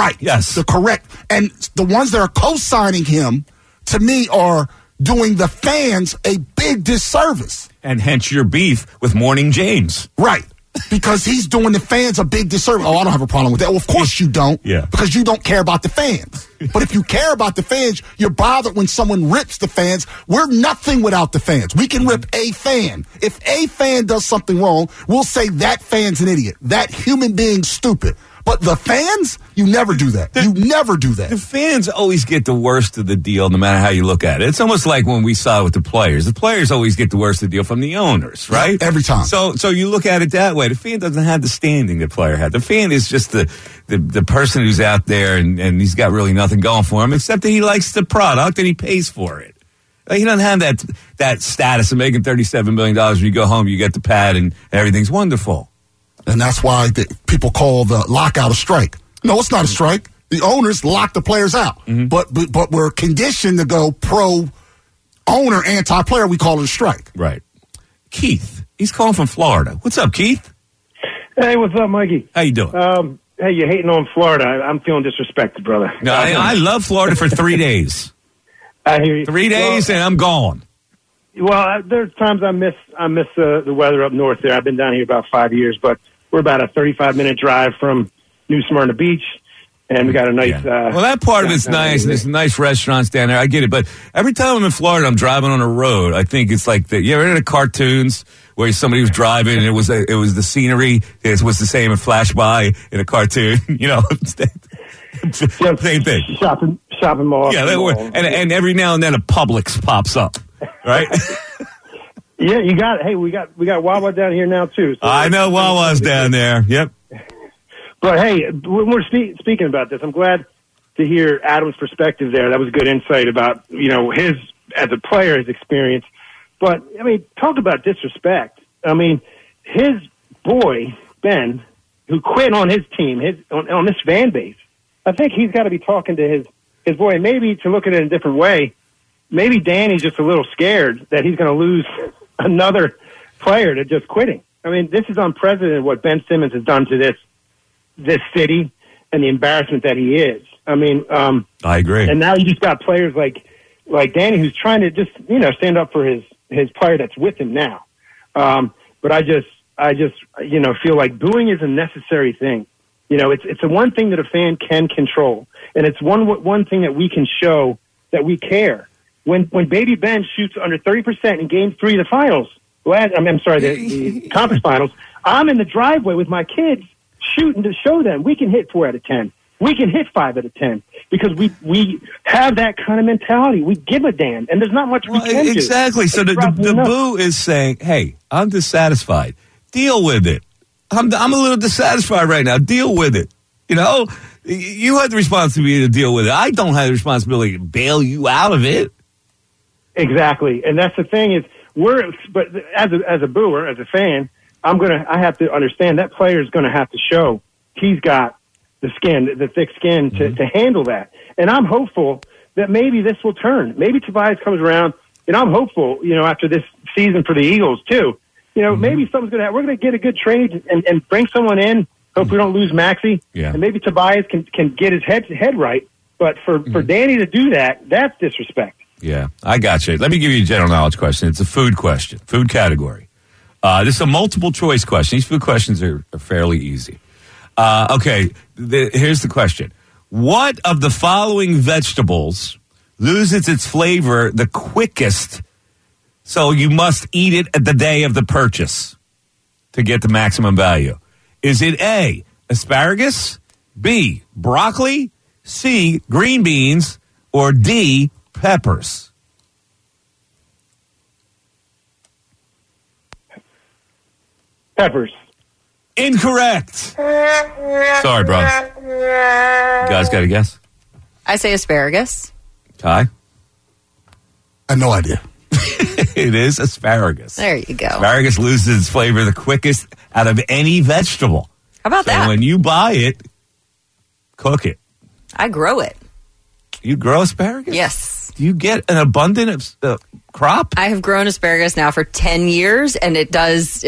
the correct. And the ones that are co-signing him, to me, are doing the fans a big disservice. And hence your beef with Morning James. Right. Because he's doing the fans a big disservice. Oh, I don't have a problem with that. Well, of course you don't. Yeah. Because you don't care about the fans. But if you care about the fans, you're bothered when someone rips the fans. We're nothing without the fans. We can rip a fan. If a fan does something wrong, we'll say that fan's an idiot. That human being's stupid. But the fans, you never do that. You never do that. The fans always get the worst of the deal, no matter how you look at it. It's almost like when we saw it with the players. The players always get the worst of the deal from the owners, right? Every time. So you look at it that way. The fan doesn't have the standing the player had. The fan is just the person who's out there, and he's got really nothing going for him, except that he likes the product and he pays for it. He doesn't have that status of making $37 million. When you go home, you get the pad, and everything's wonderful. And that's why people call the lockout a strike. No, it's not a strike. The owners lock the players out. But we're conditioned to go pro-owner, anti-player. We call it a strike. Right. Keith, he's calling from Florida. What's up, Keith? Hey, what's up, Mikey? How you doing? Hey, you're hating on Florida. I'm feeling disrespected, brother. No, I love Florida for 3 days. I hear you. 3 days and I'm gone. Well, there's times I miss the weather up north there. I've been down here about 5 years, but we're about a 35-minute drive from New Smyrna Beach, and we got a nice... well, that part of it's nice, and there's nice restaurants down there. I get it, but every time I'm in Florida, I'm driving on a road. I think it's like you ever heard of cartoons where somebody was driving, and it was the scenery. It was the same and flash by in a cartoon, same thing. Shopping mall. Yeah, and every now and then a Publix pops up, right? Yeah, you got it. Hey, we got Wawa down here now too. So I know Wawa's down there. Yep. But hey, when we're speaking about this, I'm glad to hear Adam's perspective there. That was good insight about his as a player, his experience. But I mean, talk about disrespect. I mean, his boy Ben, who quit on his team, on this fan base. I think he's got to be talking to his boy. Maybe to look at it in a different way. Maybe Danny's just a little scared that he's going to lose another player to just quitting. I mean, this is unprecedented what Ben Simmons has done to this city and the embarrassment that he is. I mean, I agree. And now you just got players like Danny who's trying to just stand up for his player that's with him now. But I just feel like booing is a necessary thing. It's the one thing that a fan can control, and it's one thing that we can show that we care. When Baby Ben shoots under 30% in Game 3 of the finals, the conference finals, I'm in the driveway with my kids shooting to show them we can hit 4 out of 10. We can hit 5 out of 10 because we have that kind of mentality. We give a damn, and there's not much we can do. Exactly. So the boo is saying, hey, I'm dissatisfied. Deal with it. I'm a little dissatisfied right now. Deal with it. You have the responsibility to deal with it. I don't have the responsibility to bail you out of it. Exactly, and that's the thing is but as a booer, as a fan, I have to understand that player is going to have to show he's got the thick skin to handle that. And I'm hopeful that maybe this will turn. Maybe Tobias comes around, and I'm hopeful, after this season for the Eagles too. Maybe something's going to happen. We're going to get a good trade and bring someone in. Hope we don't lose Maxey. Yeah. And maybe Tobias can get his head right. But for Danny to do that, that's disrespect. Yeah, I got you. Let me give you a general knowledge question. It's a food question, food category. This is a multiple choice question. These food questions are fairly easy. Okay, here's the question. What of the following vegetables loses its flavor the quickest, so you must eat it at the day of the purchase to get the maximum value? Is it A, asparagus, B, broccoli, C, green beans, or D, peppers? Peppers. Incorrect. Sorry, bro. You guys got a guess? I say asparagus. Ty? I have no idea. It is asparagus. There you go. Asparagus loses its flavor the quickest out of any vegetable. How about so that? When you buy it, cook it. I grow it. You grow asparagus? Yes. Do you get an abundant crop? I have grown asparagus now for 10 years, and it does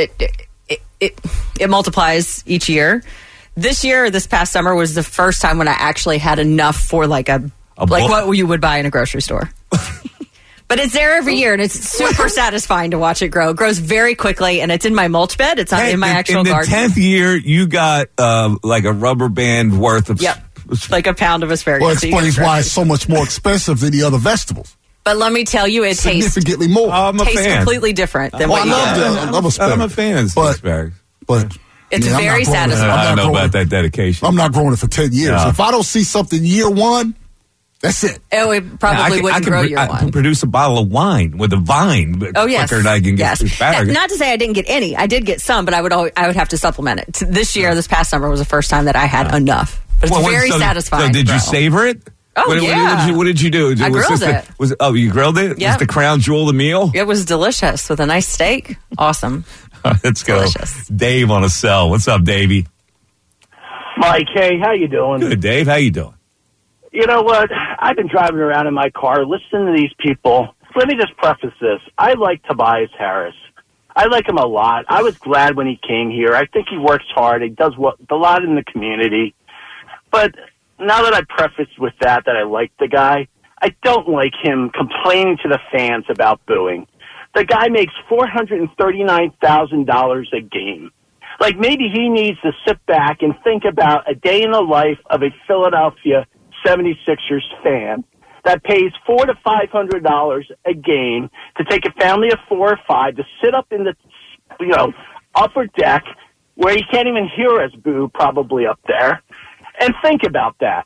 it multiplies each year. This year, this past summer, was the first time when I actually had enough for like what you would buy in a grocery store. But it's there every year, and it's super satisfying to watch it grow. It grows very quickly, and it's in my mulch bed. It's not in my actual garden. In the 10th year, you got like a rubber band worth of... Yep, like a pound of asparagus. Well, it explains why it's so much more expensive than the other vegetables. But let me tell you, it tastes significantly more. Tastes completely different than what you get. I love asparagus. I'm a fan of asparagus. But it's very satisfying. I don't know about that dedication. I'm not growing it for 10 years. No. If I don't see something year one, that's it. Oh, it probably wouldn't grow year one. I can produce a bottle of wine with a vine Oh, yes. quicker than I can get asparagus. Not to say I didn't get any. I did get some, but I would have to supplement it. This year, this past summer, was the first time that I had enough. But it's very satisfying. So did to you grow. savor it? Oh, yeah. What did you do? I grilled it. You grilled it? Yep. Was the crown jewel the meal? It was delicious with a nice steak. Awesome. Let's go. Delicious. Dave on a cell. What's up, Davey? Mike, hey, how you doing? Good, Dave. How you doing? You know what? I've been driving around in my car listening to these people. Let me just preface this. I like Tobias Harris. I like him a lot. I was glad when he came here. I think he works hard. He does a lot in the community. But now that I prefaced with that I like the guy, I don't like him complaining to the fans about booing. The guy makes $439,000 a game. Like, maybe he needs to sit back and think about a day in the life of a Philadelphia 76ers fan that pays $400 to $500 a game to take a family of 4 or 5 to sit up in the, upper deck where you can't even hear us boo probably up there, and think about that.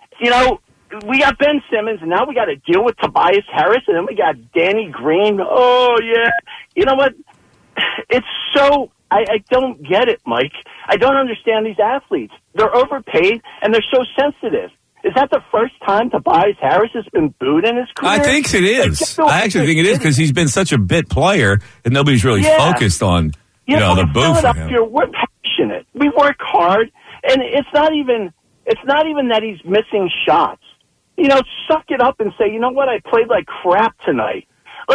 We got Ben Simmons, and now we got to deal with Tobias Harris, and then we got Danny Green. Oh, yeah. You know what? It's so... I don't get it, Mike. I don't understand these athletes. They're overpaid, and they're so sensitive. Is that the first time Tobias Harris has been booed in his career? I think it is. I actually think it is because he's been such a bit player, and nobody's really focused on the boo for him. We're passionate. We work hard, and it's not even that he's missing shots. Suck it up and say, you know what, I played like crap tonight.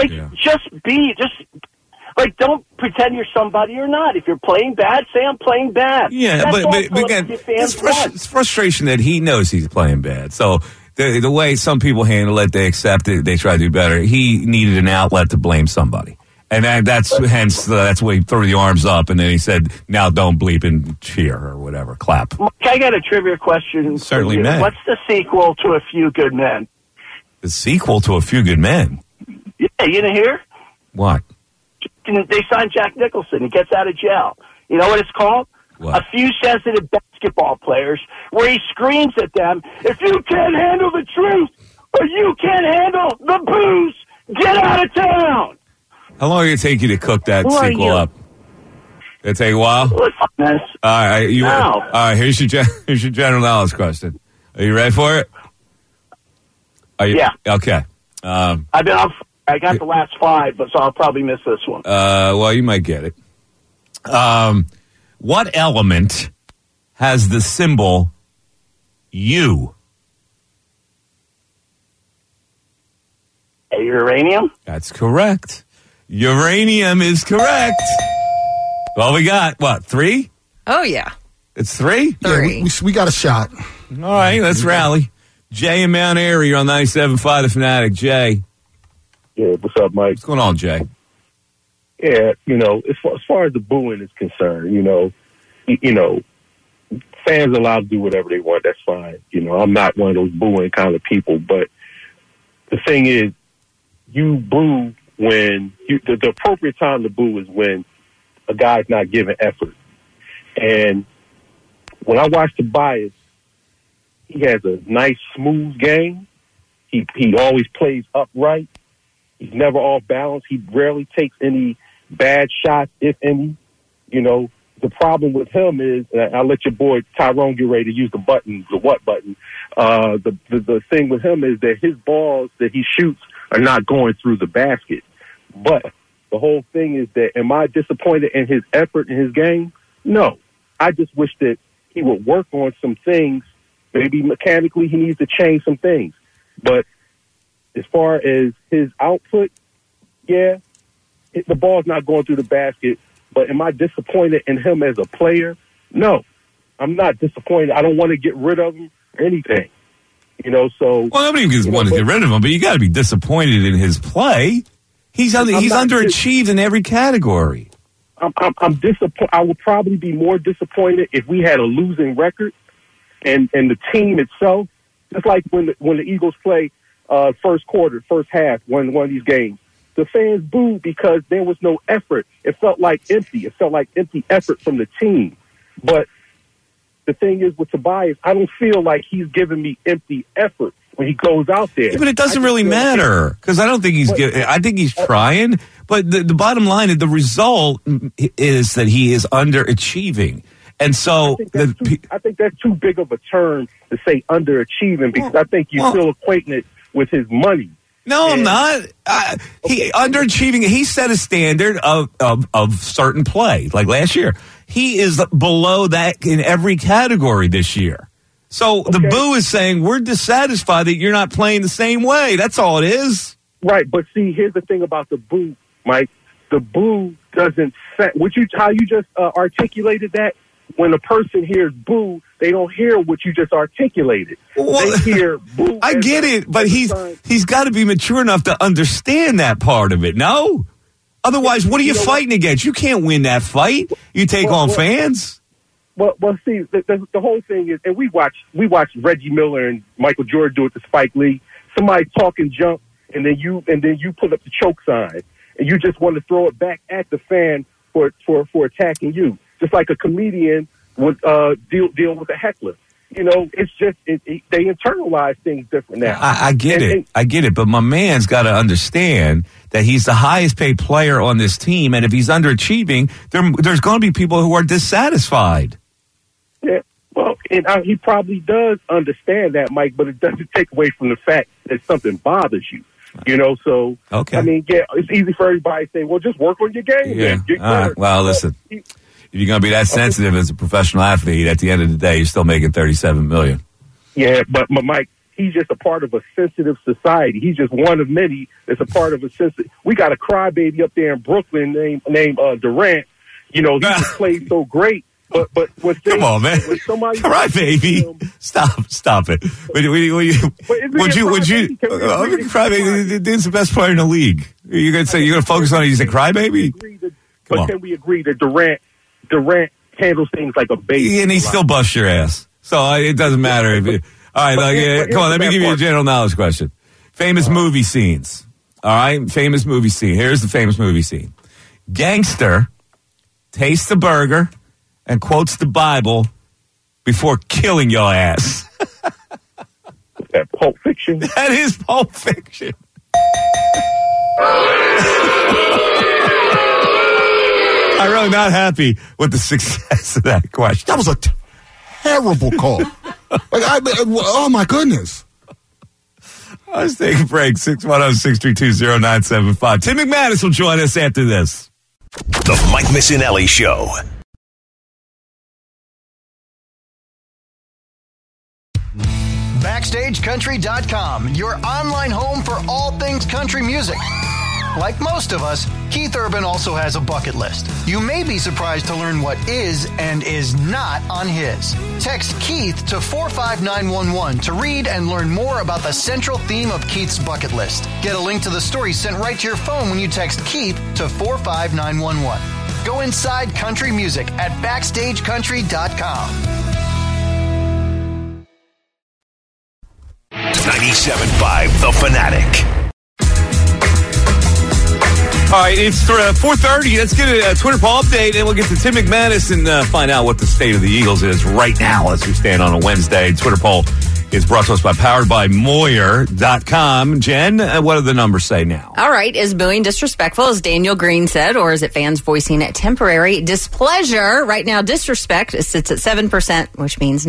Don't pretend you're somebody you're not. If you're playing bad, say I'm playing bad. Yeah, but again, it's frustration that he knows he's playing bad. So the way some people handle it, they accept it, they try to do better. He needed an outlet to blame somebody. And that's why he threw the arms up, and then he said, now don't bleep and cheer or whatever, clap. Mike, I got a trivia question. Certainly, for you. man. What's the sequel to A Few Good Men? The sequel to A Few Good Men? Yeah, you didn't hear? What? They signed Jack Nicholson. He gets out of jail. You know what it's called? What? A Few Sensitive Basketball Players, where he screams at them, if you can't handle the truth or you can't handle the booze, get out of town. How long did it take you to cook that sequel up? Did it take a while? All right, all right. Here's your general knowledge question. Are you ready for it? Yeah. Okay. I've been on. I got the last 5, so I'll probably miss this one. Well, you might get it. What element has the symbol U? Uranium? That's correct. Uranium is correct. Well, we got, 3? Oh, yeah. It's 3? Yeah, we got a shot. All right, let's rally. Jay in Mount Airy, you're on 97.5 The Fanatic. Jay. Yeah, what's up, Mike? What's going on, Jay? Yeah, as far as the booing is concerned, fans are allowed to do whatever they want. That's fine. You know, I'm not one of those booing kind of people. But the thing is, you boo when the appropriate time to boo is when a guy's not giving effort. And when I watch Tobias, he has a nice, smooth game. He always plays upright. He's never off balance. He rarely takes any bad shots, if any. You know, the problem with him is, and I'll let your boy Tyrone get ready to use the button, the what button. The thing with him is that his balls that he shoots are not going through the basket. But the whole thing is that, am I disappointed in his effort in his game? No. I just wish that he would work on some things. Maybe mechanically he needs to change some things. But as far as his output, yeah, the ball's not going through the basket. But am I disappointed in him as a player? No, I'm not disappointed. I don't want to get rid of him or anything. You know, so... Well, nobody wants to get rid of him, but you got to be disappointed in his play. He's underachieved in every category. I'm disappointed. I would probably be more disappointed if we had a losing record and the team itself, just like when the Eagles play first quarter, first half, one of these games. The fans booed because there was no effort. It felt like empty. It felt like empty effort from the team. But the thing is with Tobias, I don't feel like he's giving me empty effort when he goes out there. Yeah, but it doesn't really matter because I don't think he's giving. I think he's trying. But the bottom line, the result is that he is underachieving. And so I think that's too big of a term to say underachieving because I think you're still equating it with his money. No, I'm not. He underachieving. He set a standard of certain play. Like last year, he is below that in every category this year. So the boo is saying we're dissatisfied that you're not playing the same way. That's all it is. Right, but see, here's the thing about the boo, Mike. The boo doesn't set. How you just articulated that? When a person hears boo, they don't hear what you just articulated. They hear boo. I get it, but he's got to be mature enough to understand that part of it. No? Otherwise, what are you fighting against? You can't win that fight. You take on fans. Well, see, the whole thing is, and we watch Reggie Miller and Michael Jordan do it to Spike Lee. Somebody talking junk, and then you put up the choke sign, and you just want to throw it back at the fan for attacking you. Just like a comedian would deal with a heckler. You know, it's just they internalize things different now. I get it. But my man's got to understand that he's the highest paid player on this team, and if he's underachieving, there's going to be people who are dissatisfied. Yeah, well, and he probably does understand that, Mike, but it doesn't take away from the fact that something bothers you. You know, so I mean, yeah, it's easy for everybody to say, "Well, just work on your game." Yeah. All right. Well, listen. If you're going to be that sensitive as a professional athlete, at the end of the day, you're still making $37 million. Yeah, but Mike, he's just a part of a sensitive society. He's just one of many that's a part of a sensitive. We got a crybaby up there in Brooklyn named Durant. You know, he just plays so great. But come on, man, crybaby, stop it. Would you? Crybaby, he's the best player in the league. You're going to say you're going to focus on it? You say crybaby? But can we agree that Durant handles things like a baby, and he still busts your ass. So it doesn't matter. All right, come on. Let me give you a general knowledge question. Famous movie scenes. All right, famous movie scene. Here's the famous movie scene. Gangster tastes the burger and quotes the Bible before killing your ass. That Pulp Fiction. That is Pulp Fiction. I'm really not happy with the success of that question. That was a terrible call. Oh, my goodness. Let's take a break. 610-632-0975. Tim McManus will join us after this. The Mike Missinelli Show. BackstageCountry.com, your online home for all things country music. Like most of us, Keith Urban also has a bucket list. You may be surprised to learn what is and is not on his. Text Keith to 45911 to read and learn more about the central theme of Keith's bucket list. Get a link to the story sent right to your phone when you text Keith to 45911. Go inside country music at BackstageCountry.com. 97.5 The Fanatic. All right, it's 4:30. Let's get a Twitter poll update, and we'll get to Tim McManus and find out what the state of the Eagles is right now as we stand on a Wednesday. Twitter poll is brought to us by poweredbymoyer.com. Jen, what do the numbers say now? All right, is booing disrespectful, as Daniel Green said, or is it fans voicing temporary displeasure? Right now, disrespect sits at 7%, which means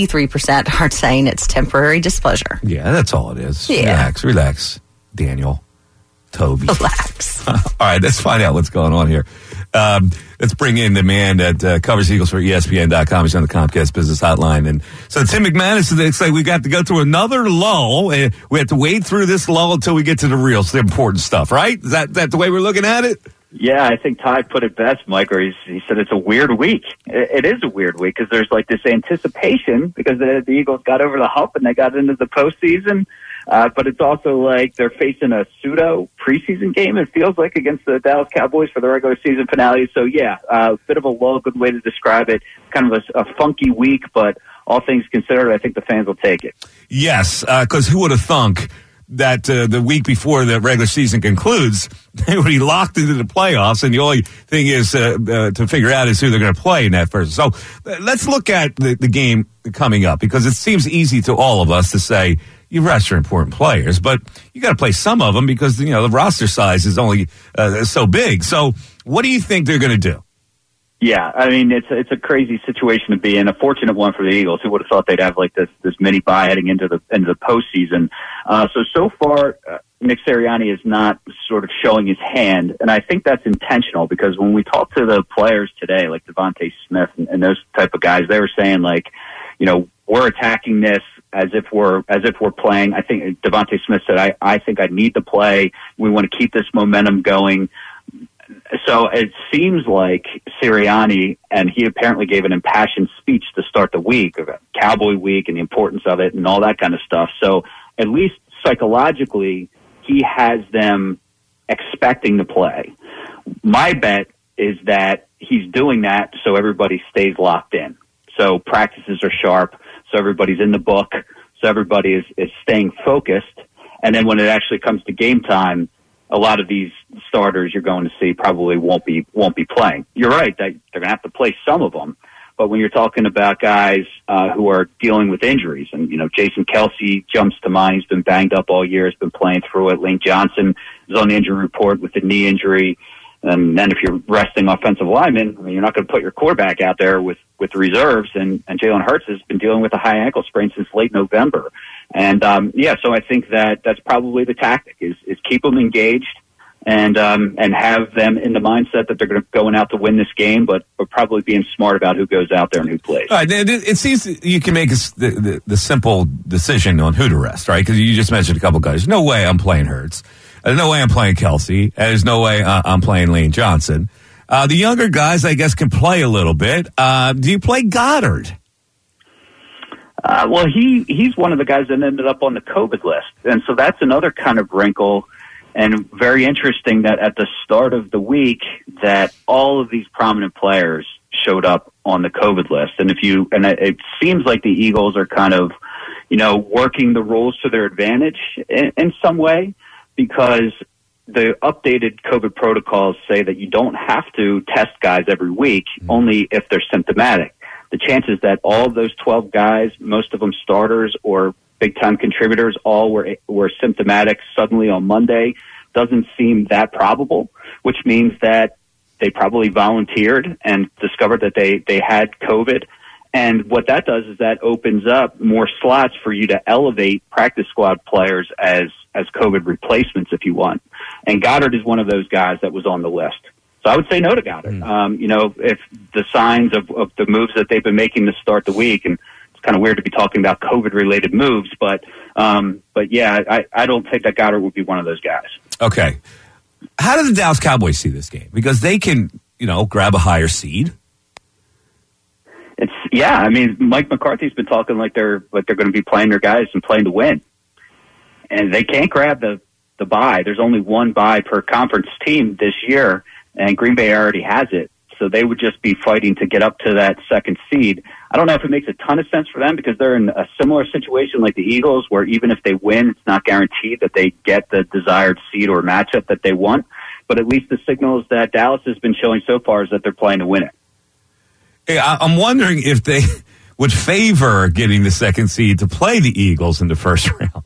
93% are saying it's temporary displeasure. Yeah, that's all it is. Yeah. Relax, Daniel. Toby. Relax. All right, let's find out what's going on here. Let's bring in the man that covers Eagles for ESPN.com. He's on the Comcast Business Hotline. And so Tim McManus, it's like we got to go through another lull. And we have to wade through this lull until we get to the real important stuff, right? Is that the way we're looking at it? Yeah, I think Ty put it best, Mike, or he said it's a weird week. It is a weird week because there's like this anticipation because the Eagles got over the hump and they got into the postseason. But it's also like they're facing a pseudo preseason game, it feels like, against the Dallas Cowboys for the regular season finale. So, yeah, a bit of a lull, good way to describe it. Kind of a funky week, but all things considered, I think the fans will take it. Yes, because who would have thunk that the week before the regular season concludes, they would be locked into the playoffs, and the only thing is to figure out is who they're going to play in that first. So let's look at the game coming up, because it seems easy to all of us to say, you rest your important players, but you got to play some of them because, the roster size is only so big. So what do you think they're going to do? Yeah, I mean, it's a crazy situation to be in, a fortunate one for the Eagles. Who would have thought they'd have like this mini bye heading into the postseason? So far, Nick Sirianni is not sort of showing his hand, and I think that's intentional because when we talk to the players today, like Devontae Smith and those type of guys, they were saying like, we're attacking this as if we're playing. I think Devontae Smith said, I think I need to play. We want to keep this momentum going. So it seems like Sirianni, and he apparently gave an impassioned speech to start the week about Cowboy Week and the importance of it and all that kind of stuff. So at least psychologically, he has them expecting to play. My bet is that he's doing that so everybody stays locked in. So practices are sharp, so everybody's in the book, so everybody is staying focused. And then when it actually comes to game time, a lot of these starters you're going to see probably won't be playing. You're right that they're going to have to play some of them, but when you're talking about guys who are dealing with injuries, and Jason Kelce jumps to mind. He's been banged up all year. He's been playing through it. Lane Johnson is on the injury report with a knee injury. And then if you're resting offensive linemen, you're not going to put your quarterback out there with reserves. And Jalen Hurts has been dealing with a high ankle sprain since late November. And so I think that's probably the tactic is keep them engaged and have them in the mindset that they're going out to win this game, but probably being smart about who goes out there and who plays. All right, it seems you can make the simple decision on who to rest, right? Because you just mentioned a couple guys. No way I'm playing Hurts. There's no way I'm playing Kelce. There's no way I'm playing Lane Johnson. The younger guys, I guess, can play a little bit. Do you play Goddard? Well, he's one of the guys that ended up on the COVID list. And so that's another kind of wrinkle, and very interesting that at the start of the week that all of these prominent players showed up on the COVID list. And it seems like the Eagles are kind of, working the rules to their advantage in some way, because the updated COVID protocols say that you don't have to test guys every week, only if they're symptomatic. The chances that all of those 12 guys, most of them starters or big-time contributors, all were symptomatic suddenly on Monday doesn't seem that probable, which means that they probably volunteered and discovered that they had COVID. And what that does is that opens up more slots for you to elevate practice squad players as COVID replacements if you want. And Goddard is one of those guys that was on the list. So I would say no to Goddard. If the signs of the moves that they've been making to start the week, and it's kind of weird to be talking about COVID-related moves, but yeah, I don't think that Goddard would be one of those guys. Okay. How do the Dallas Cowboys see this game? Because they can, grab a higher seed. Mike McCarthy's been talking like they're going to be playing their guys and playing to win. And they can't grab the bye. There's only one bye per conference team this year, and Green Bay already has it. So they would just be fighting to get up to that second seed. I don't know if it makes a ton of sense for them because they're in a similar situation like the Eagles, where even if they win, it's not guaranteed that they get the desired seed or matchup that they want. But at least the signals that Dallas has been showing so far is that they're playing to win it. Hey, I'm wondering if they would favor getting the second seed to play the Eagles in the first round.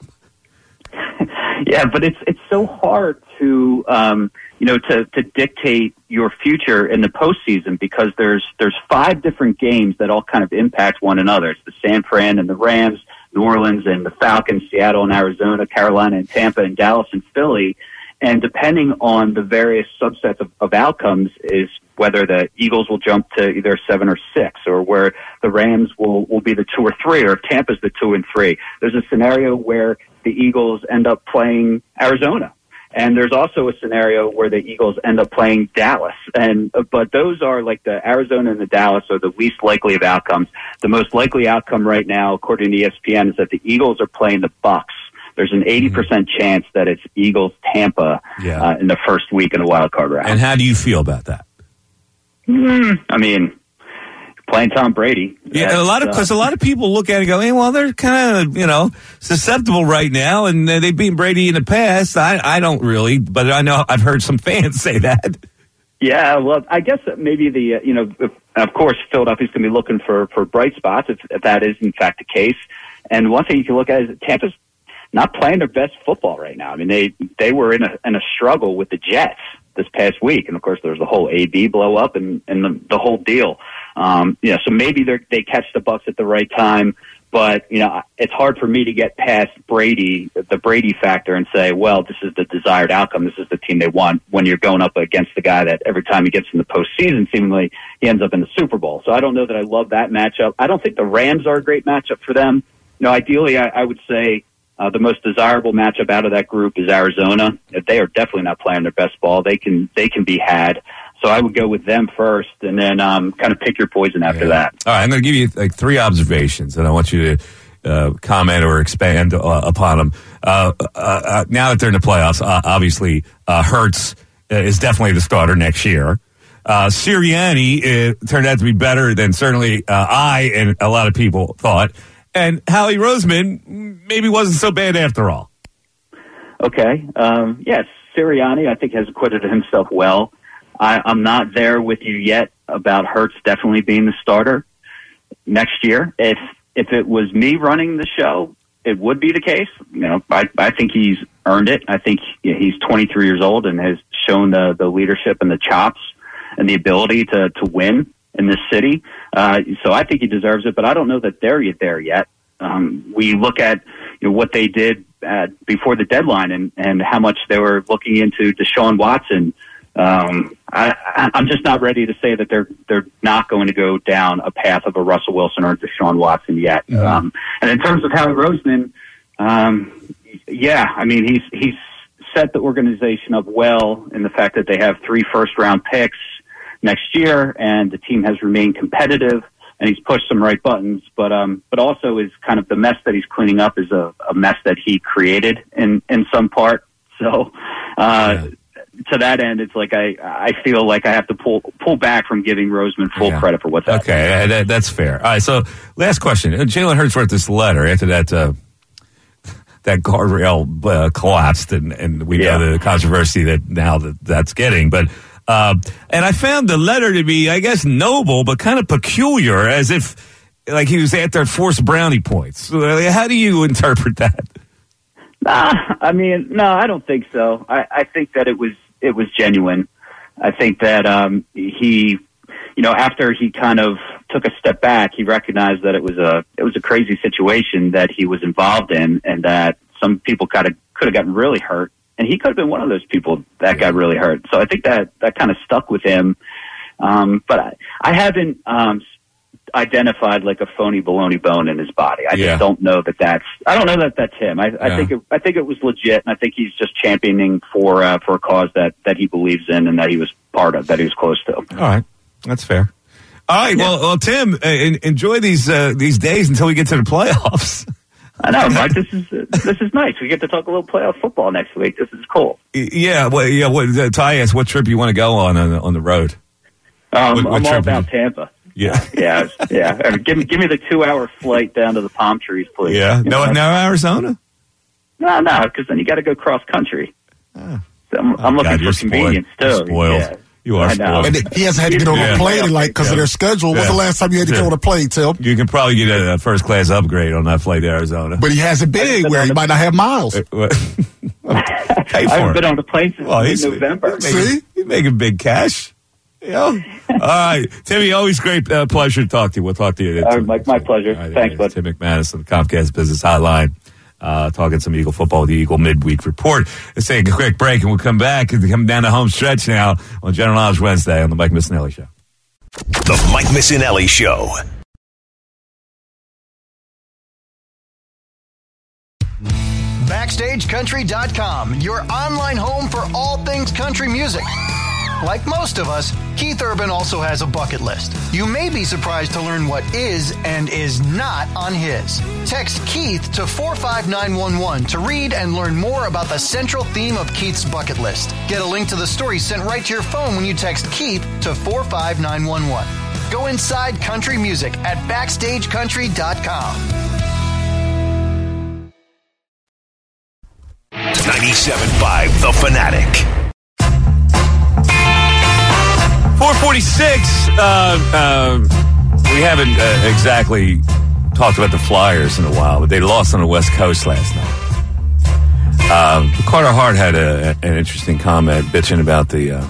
Yeah, but it's so hard to to dictate your future in the postseason because there's 5 different games that all kind of impact one another. It's the San Fran and the Rams, New Orleans and the Falcons, Seattle and Arizona, Carolina and Tampa, and Dallas and Philly. And depending on the various subsets of outcomes is whether the Eagles will jump to either 7 or 6, or where the Rams will be the 2 or 3, or if Tampa's the 2 and 3. There's a scenario where the Eagles end up playing Arizona. And there's also a scenario where the Eagles end up playing Dallas. But those are like the Arizona and the Dallas are the least likely of outcomes. The most likely outcome right now, according to ESPN, is that the Eagles are playing the Bucks. There's an 80% chance that it's Eagles-Tampa in the first week in the wild card round. And how do you feel about that? I mean, playing Tom Brady. Yeah, a lot of people look at it and go, hey, well, they're kind of, susceptible right now, and they've beaten Brady in the past. I don't really, but I know I've heard some fans say that. Yeah, well, I guess that maybe of course, Philadelphia's going to be looking for bright spots if that is in fact the case. And one thing you can look at is Tampa's not playing their best football right now. I mean, they were in a struggle with the Jets this past week, and of course there's the whole AB blow up and the whole deal. So maybe they catch the Bucs at the right time, but it's hard for me to get past the Brady factor and say, well, this is the desired outcome. This is the team they want when you're going up against the guy that every time he gets in the postseason, seemingly he ends up in the Super Bowl. So I don't know that I love that matchup. I don't think the Rams are a great matchup for them. Ideally, I would say the most desirable matchup out of that group is Arizona. They are definitely not playing their best ball. They can be had. So I would go with them first, and then kind of pick your poison after that. All right, I'm going to give you 3 observations, and I want you to comment or expand upon them. Now that they're in the playoffs, obviously Hurts is definitely the starter next year. Sirianni turned out to be better than certainly I and a lot of people thought. And Howie Roseman maybe wasn't so bad after all. Okay. Yes, Sirianni, I think, has acquitted himself well. I'm not there with you yet about Hurts definitely being the starter next year. If it was me running the show, it would be the case. I think he's earned it. I think he's 23 years old and has shown the leadership and the chops and the ability to win in this city. So I think he deserves it, but I don't know that they're there yet. We look at what they did before the deadline and how much they were looking into Deshaun Watson. I'm just not ready to say that they're not going to go down a path of a Russell Wilson or Deshaun Watson yet. And in terms of Howie Roseman, I mean, he's set the organization up well in the fact that they have 3 first-round picks next year, and the team has remained competitive, and he's pushed some right buttons, but also is kind of the mess that he's cleaning up is a mess that he created in some part. So, to that end, it's like I feel like I have to pull back from giving Roseman full credit for what's happening. Okay, that's fair. All right, so last question. Jalen Hurts wrote this letter after that guardrail collapsed, and we know the controversy that's getting, but. And I found the letter to be, I guess, noble, but kind of peculiar, as if like he was at their forced brownie points. How do you interpret that? I mean, no, I don't think so. I think that it was genuine. I think that he, after he kind of took a step back, he recognized that it was a crazy situation that he was involved in, and that some people could have gotten really hurt. And he could have been one of those people that got really hurt. So I think that kind of stuck with him. But I haven't identified like a phony baloney bone in his body. I just don't know I don't know that that's him. I think it was legit, and I think he's just championing for a cause that he believes in and that he was part of, that he was close to. All right. That's fair. All right. Yeah. Well, Tim, enjoy these days until we get to the playoffs. I know, Mike. This is nice. We get to talk a little playoff football next week. This is cool. Yeah. Well, Ty asked what trip you want to go on the road. I'm all about Tampa. Yeah. Yeah. I mean, give me the 2-hour flight down to the palm trees, please. Yeah. No, Arizona? No, because then you got to go cross country. So I'm looking for convenience too. You're spoiled. Yeah. You are spoiled. And he hasn't had to get on a plane because of their schedule. When's the last time you had to get on a plane, Tim? You can probably get a first class upgrade on that flight to Arizona. But he hasn't been anywhere. He might not have miles. I haven't been on a plane since November. He's making big cash. Yeah. All right. Timmy, always great pleasure to talk to you. We'll talk to you. My pleasure. Thanks, bud. Tim McManus of the Comcast Business Hotline. Talking some Eagle football with the Eagle midweek report. Let's take a quick break and we'll come back and come down the home stretch now on General Knowledge Wednesday on the Mike Missinelli Show. The Mike Missinelli Show. BackstageCountry.com, your online home for all things country music. Like most of us, Keith Urban also has a bucket list. You may be surprised to learn what is and is not on his. Text Keith to 45911 to read and learn more about the central theme of Keith's bucket list. Get a link to the story sent right to your phone when you text Keith to 45911. Go inside country music at BackstageCountry.com. 97.5 The Fanatic. 446. We haven't exactly talked about the Flyers in a while, but they lost on the West Coast last night. Carter Hart had an interesting comment bitching about the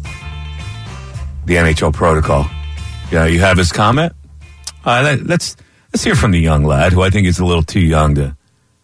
NHL protocol. Yeah, you have his comment. Let's hear from the young lad, who I think is a little too young to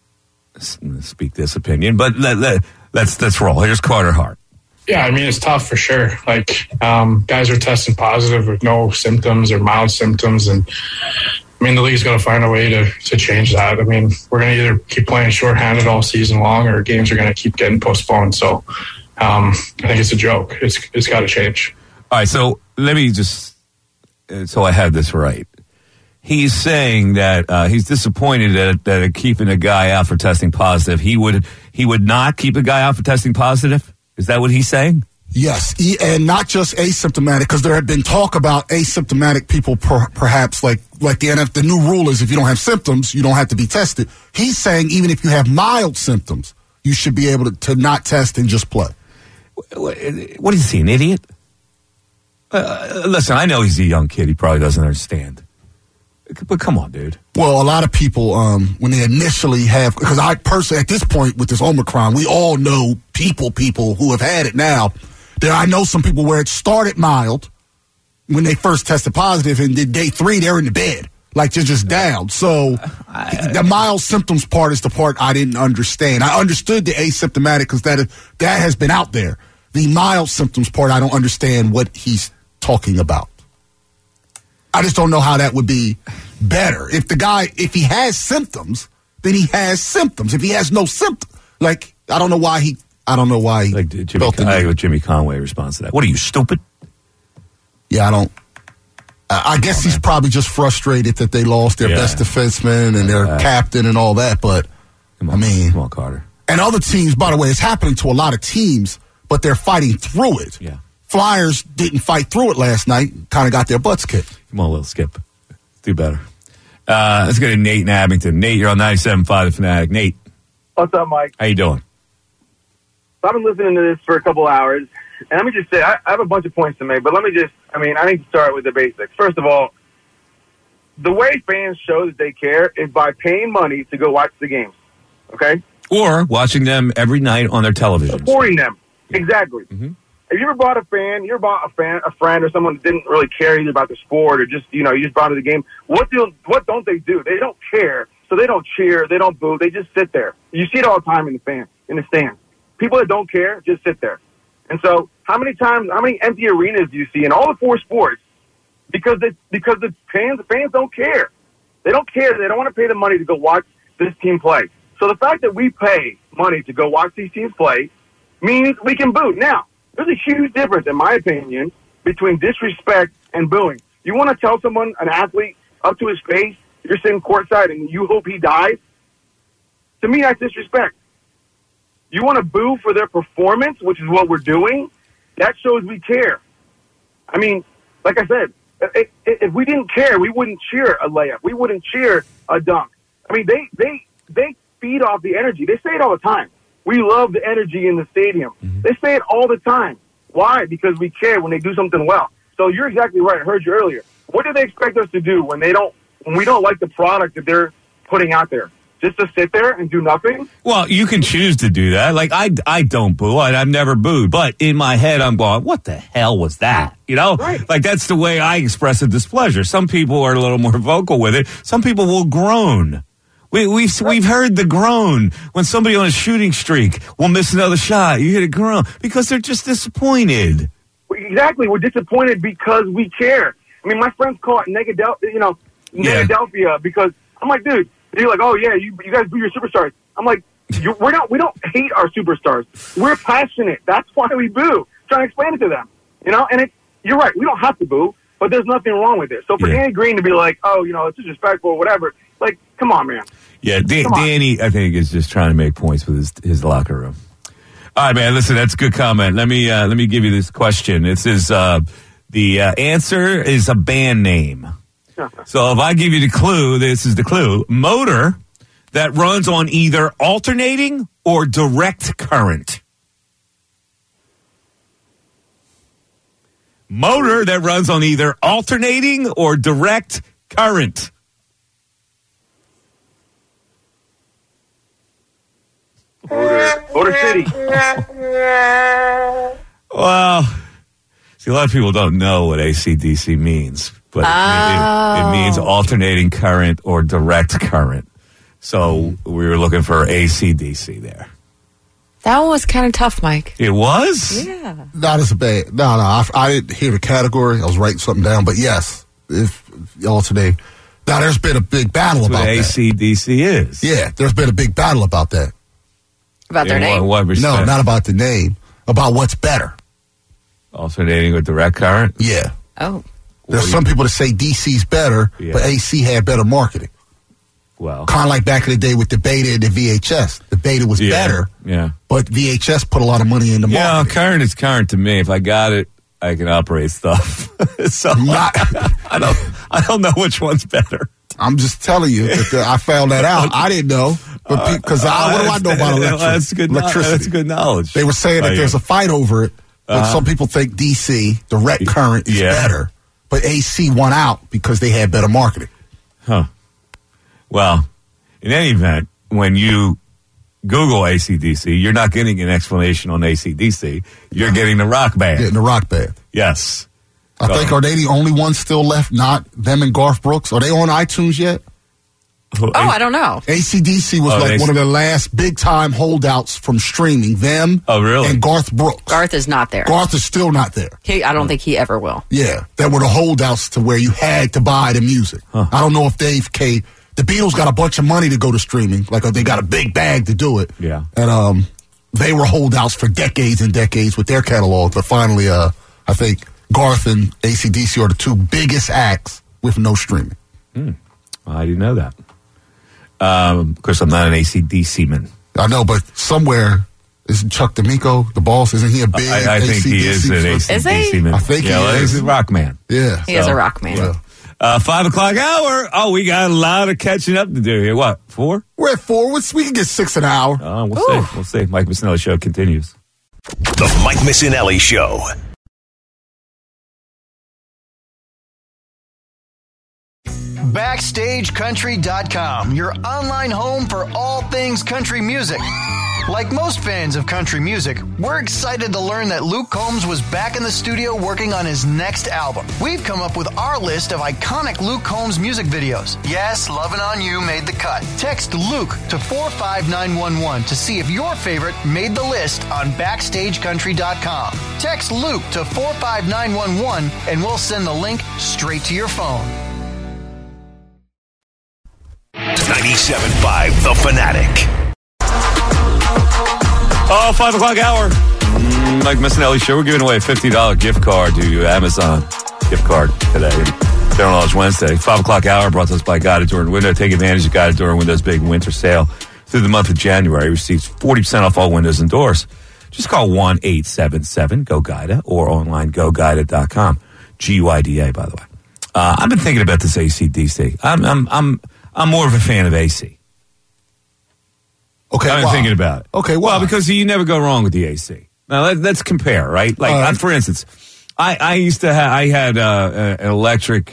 speak this opinion. But let's roll. Here's Carter Hart. Yeah, I mean, it's tough for sure. Like, guys are testing positive with no symptoms or mild symptoms. And, I mean, the league's going to find a way to change that. I mean, we're going to either keep playing shorthanded all season long or games are going to keep getting postponed. So I think it's a joke. It's got to change. All right, so let me just so I have this right. He's saying that he's disappointed that keeping a guy out for testing positive. He would not keep a guy out for testing positive? Is that what he's saying? Yes, and not just asymptomatic, because there had been talk about asymptomatic people, perhaps like the new rule is if you don't have symptoms, you don't have to be tested. He's saying even if you have mild symptoms, you should be able to not test and just play. What is he, an idiot? Listen, I know he's a young kid. He probably doesn't understand. But come on, dude. Well, a lot of people, when they initially have, because I personally, at this point with this Omicron, we all know people who have had it now. I know some people where it started mild when they first tested positive, and then day 3, they're in the bed. Like, they're just down. So the mild symptoms part is the part I didn't understand. I understood the asymptomatic because that has been out there. The mild symptoms part, I don't understand what he's talking about. I just don't know how that would be better. If he has symptoms, then he has symptoms. If he has no symptoms, I don't know why he like Jimmy Conway responds to that. What are you, stupid? Yeah, I guess he's probably just frustrated that they lost their best defenseman and their captain and all that. But come on, Carter. And other teams, by the way, it's happening to a lot of teams, but they're fighting through it. Yeah. Flyers didn't fight through it last night. Kind of got their butts kicked. Come on, little Skip. Do better. Let's go to Nate in Abington. Nate, you're on 97.5 The Fanatic. Nate. What's up, Mike? How you doing? I've been listening to this for a couple hours, and let me just say, I have a bunch of points to make, but I need to start with the basics. First of all, the way fans show that they care is by paying money to go watch the games, okay? Or watching them every night on their television. Supporting them. Exactly. Mm-hmm. If you ever brought a friend or someone that didn't really care either about the sport or just, you just brought to the game, what don't they do? They don't care, so they don't cheer, they don't boo, they just sit there. You see it all the time in the stands. People that don't care just sit there. And so how many empty arenas do you see in all the 4 sports? Because the fans don't care. They don't care. They don't want to pay the money to go watch this team play. So the fact that we pay money to go watch these teams play means we can boo. Now, there's a huge difference, in my opinion, between disrespect and booing. You want to tell someone, an athlete, up to his face, you're sitting courtside and you hope he dies? To me, that's disrespect. You want to boo for their performance, which is what we're doing? That shows we care. I mean, like I said, If we didn't care, we wouldn't cheer a layup. We wouldn't cheer a dunk. I mean, they feed off the energy. They say it all the time. We love the energy in the stadium. Mm-hmm. They say it all the time. Why? Because we care when they do something well. So you're exactly right. I heard you earlier. What do they expect us to do when we don't like the product that they're putting out there? Just to sit there and do nothing? Well, you can choose to do that. Like, I don't boo. I've never booed. But in my head, I'm going, what the hell was that? You know? Right. Like, that's the way I express a displeasure. Some people are a little more vocal with it. Some people will groan. We've heard the groan when somebody on a shooting streak will miss another shot. You hear the groan because they're just disappointed. Exactly. We're disappointed because we care. I mean, my friends call it Negadelphia because I'm like, dude, they're like, oh yeah, you guys boo your superstars. I'm like, we don't hate our superstars. We're passionate. That's why we boo. Trying to explain it to them, you know. And you're right. We don't have to boo, but there's nothing wrong with it. So for Danny Green to be like, oh, you know, it's disrespectful or whatever, like, come on, man. Yeah, Danny, I think, is just trying to make points with his locker room. All right, man. Listen, that's a good comment. Let me give you this question. It says the answer is a band name. So if I give you the clue, this is the clue. Motor that runs on either alternating or direct current. Motor that runs on either alternating or direct current. Motor City. Well, see, a lot of people don't know what AC/DC means. But it means alternating current or direct current. So we were looking for AC/DC there. That one was kind of tough, Mike. It was? Yeah. Not as bad. No, I didn't hear the category. I was writing something down. But yes, if alternate. Now, there's been a big battle about that. AC/DC is. Yeah, there's been a big battle about that. About their name? No, not about the name. About what's better. Alternating or direct current? Yeah. Oh. There's some people that say DC's better, but AC had better marketing. Well, kind of like back in the day with the Beta and the VHS. The Beta was better, but VHS put a lot of money into marketing. Yeah, current is current to me. If I got it, I can operate stuff. So I don't know which one's better. I'm just telling you that I found that out. I didn't know, but because what do I know about electricity? That's good knowledge. They were saying that there's a fight over it, but some people think DC direct current is better. But AC won out because they had better marketing. Huh. Well, in any event, when you Google AC/DC, you're not getting an explanation on AC/DC. You're getting the rock band. Getting the rock band. Yes. I think, are they the only ones still left? Not them and Garth Brooks? Are they on iTunes yet? I don't know. AC/DC was one of the last big-time holdouts from streaming. Them and Garth Brooks. Garth is not there. Garth is still not there. I don't think he ever will. Yeah, that were the holdouts to where you had to buy the music. I don't know if Dave K. The Beatles got a bunch of money to go to streaming. Like, they got a big bag to do it. Yeah. And they were holdouts for decades and decades with their catalog. But finally, I think Garth and AC/DC are the two biggest acts with no streaming. Well, I didn't know that. Of course, I'm not an AC/DC man. I know, but somewhere isn't Chuck D'Amico the boss? Isn't he a big? I think he is an AC/DC man. I think he is. He's a rock man. Yeah, he is a rock man. Yeah. 5 o'clock hour. Oh, we got a lot of catching up to do here. What? 4? We're at 4. We can get 6 an hour. We'll see. Mike Missinelli Show continues. The Mike Missinelli Show. BackstageCountry.com, your online home for all things country music. Like most fans of country music, we're excited to learn that Luke Combs was back in the studio working on his next album. We've come up with our list of iconic Luke Combs music videos. Yes, Lovin' On You made the cut. Text Luke to 45911 to see if your favorite made the list on BackstageCountry.com. Text Luke to 45911 and we'll send the link straight to your phone. 97.5 The Fanatic. 5 o'clock hour. Mike Missinelli Show. We're giving away a $50 gift card to Amazon gift card today. General Knowledge Wednesday. 5 o'clock hour brought to us by Guided Door and Window. Take advantage of Guided Door and Window's big winter sale through the month of January. Receives 40% off all windows and doors. Just call 1-877-GO-GUIDA or online GoGuided.com. GUIDA, by the way. I've been thinking about this AC/DC. I'm more of a fan of AC. Okay, I've been thinking about it. Okay, well, because you never go wrong with the AC. Now let's compare, right? Like, for instance, I used to have an electric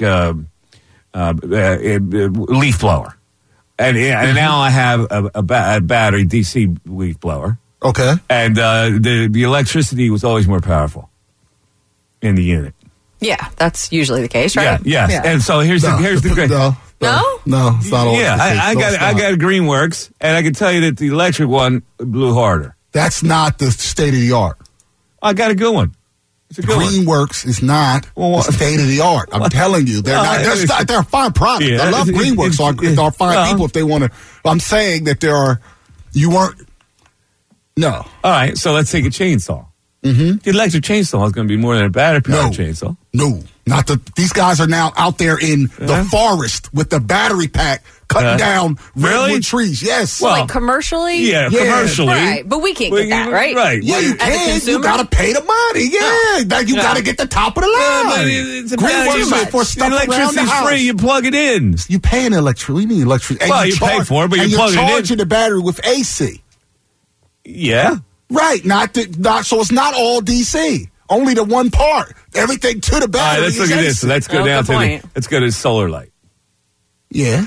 leaf blower, and now I have a battery DC leaf blower. Okay, and the electricity was always more powerful in the unit. Yeah, that's usually the case, right? Yeah, yes. Yeah. And so here's the great. No, it's not always yeah, the case. I got a Greenworks, and I can tell you that the electric one blew harder. That's not the state of the art. I got a good one. It's a good Greenworks is not the state of the art. I'm telling you, they're not. They're a fine product. Yeah, I love Greenworks. Are fine people if they want to. I'm saying that there are. You weren't. No. All right, so let's take a chainsaw. Mm-hmm. The electric chainsaw is going to be more than a battery-powered chainsaw. No, not the. These guys are now out there in the forest with the battery pack cutting down redwood trees. Yes, well, like commercially. Yeah, commercially. Right, but we can't get that, right? Right. Yeah, you can. You got to pay the money. Yeah, you got to get the top of the line. Greenworks for stuff around the electricity's house. free. You plug it in. You pay an electric. We need electric. Well, you pay for it, but you plug it in. You're charging the battery with AC. Yeah. Right, not so it's not all DC. Only the one part. Everything to the battery. All right, let's look at this. So let's go down to let's go to solar light. Yeah.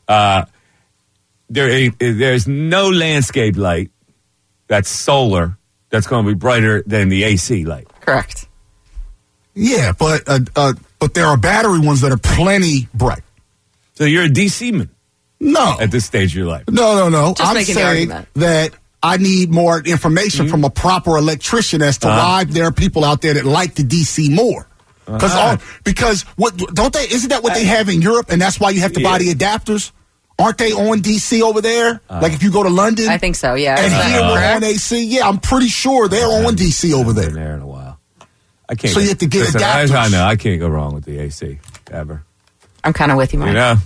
There's no landscape light that's solar that's going to be brighter than the AC light. Correct. Yeah, but there are battery ones that are plenty bright. So you're a DC man. No. At this stage of your life. No. Just I'm making the saying argument. that I need more information from a proper electrician as to why there are people out there that like the DC more. Because what don't they? Isn't that what they have in Europe? And that's why you have to buy the adapters. Aren't they on DC over there? Like if you go to London, I think so. Yeah, and here we're on AC. Yeah, I'm pretty sure they're on DC over there. Been there in a while. I can't. So you have to get adapters. I know. I can't go wrong with the AC ever. I'm kind of with you, Mike. You know.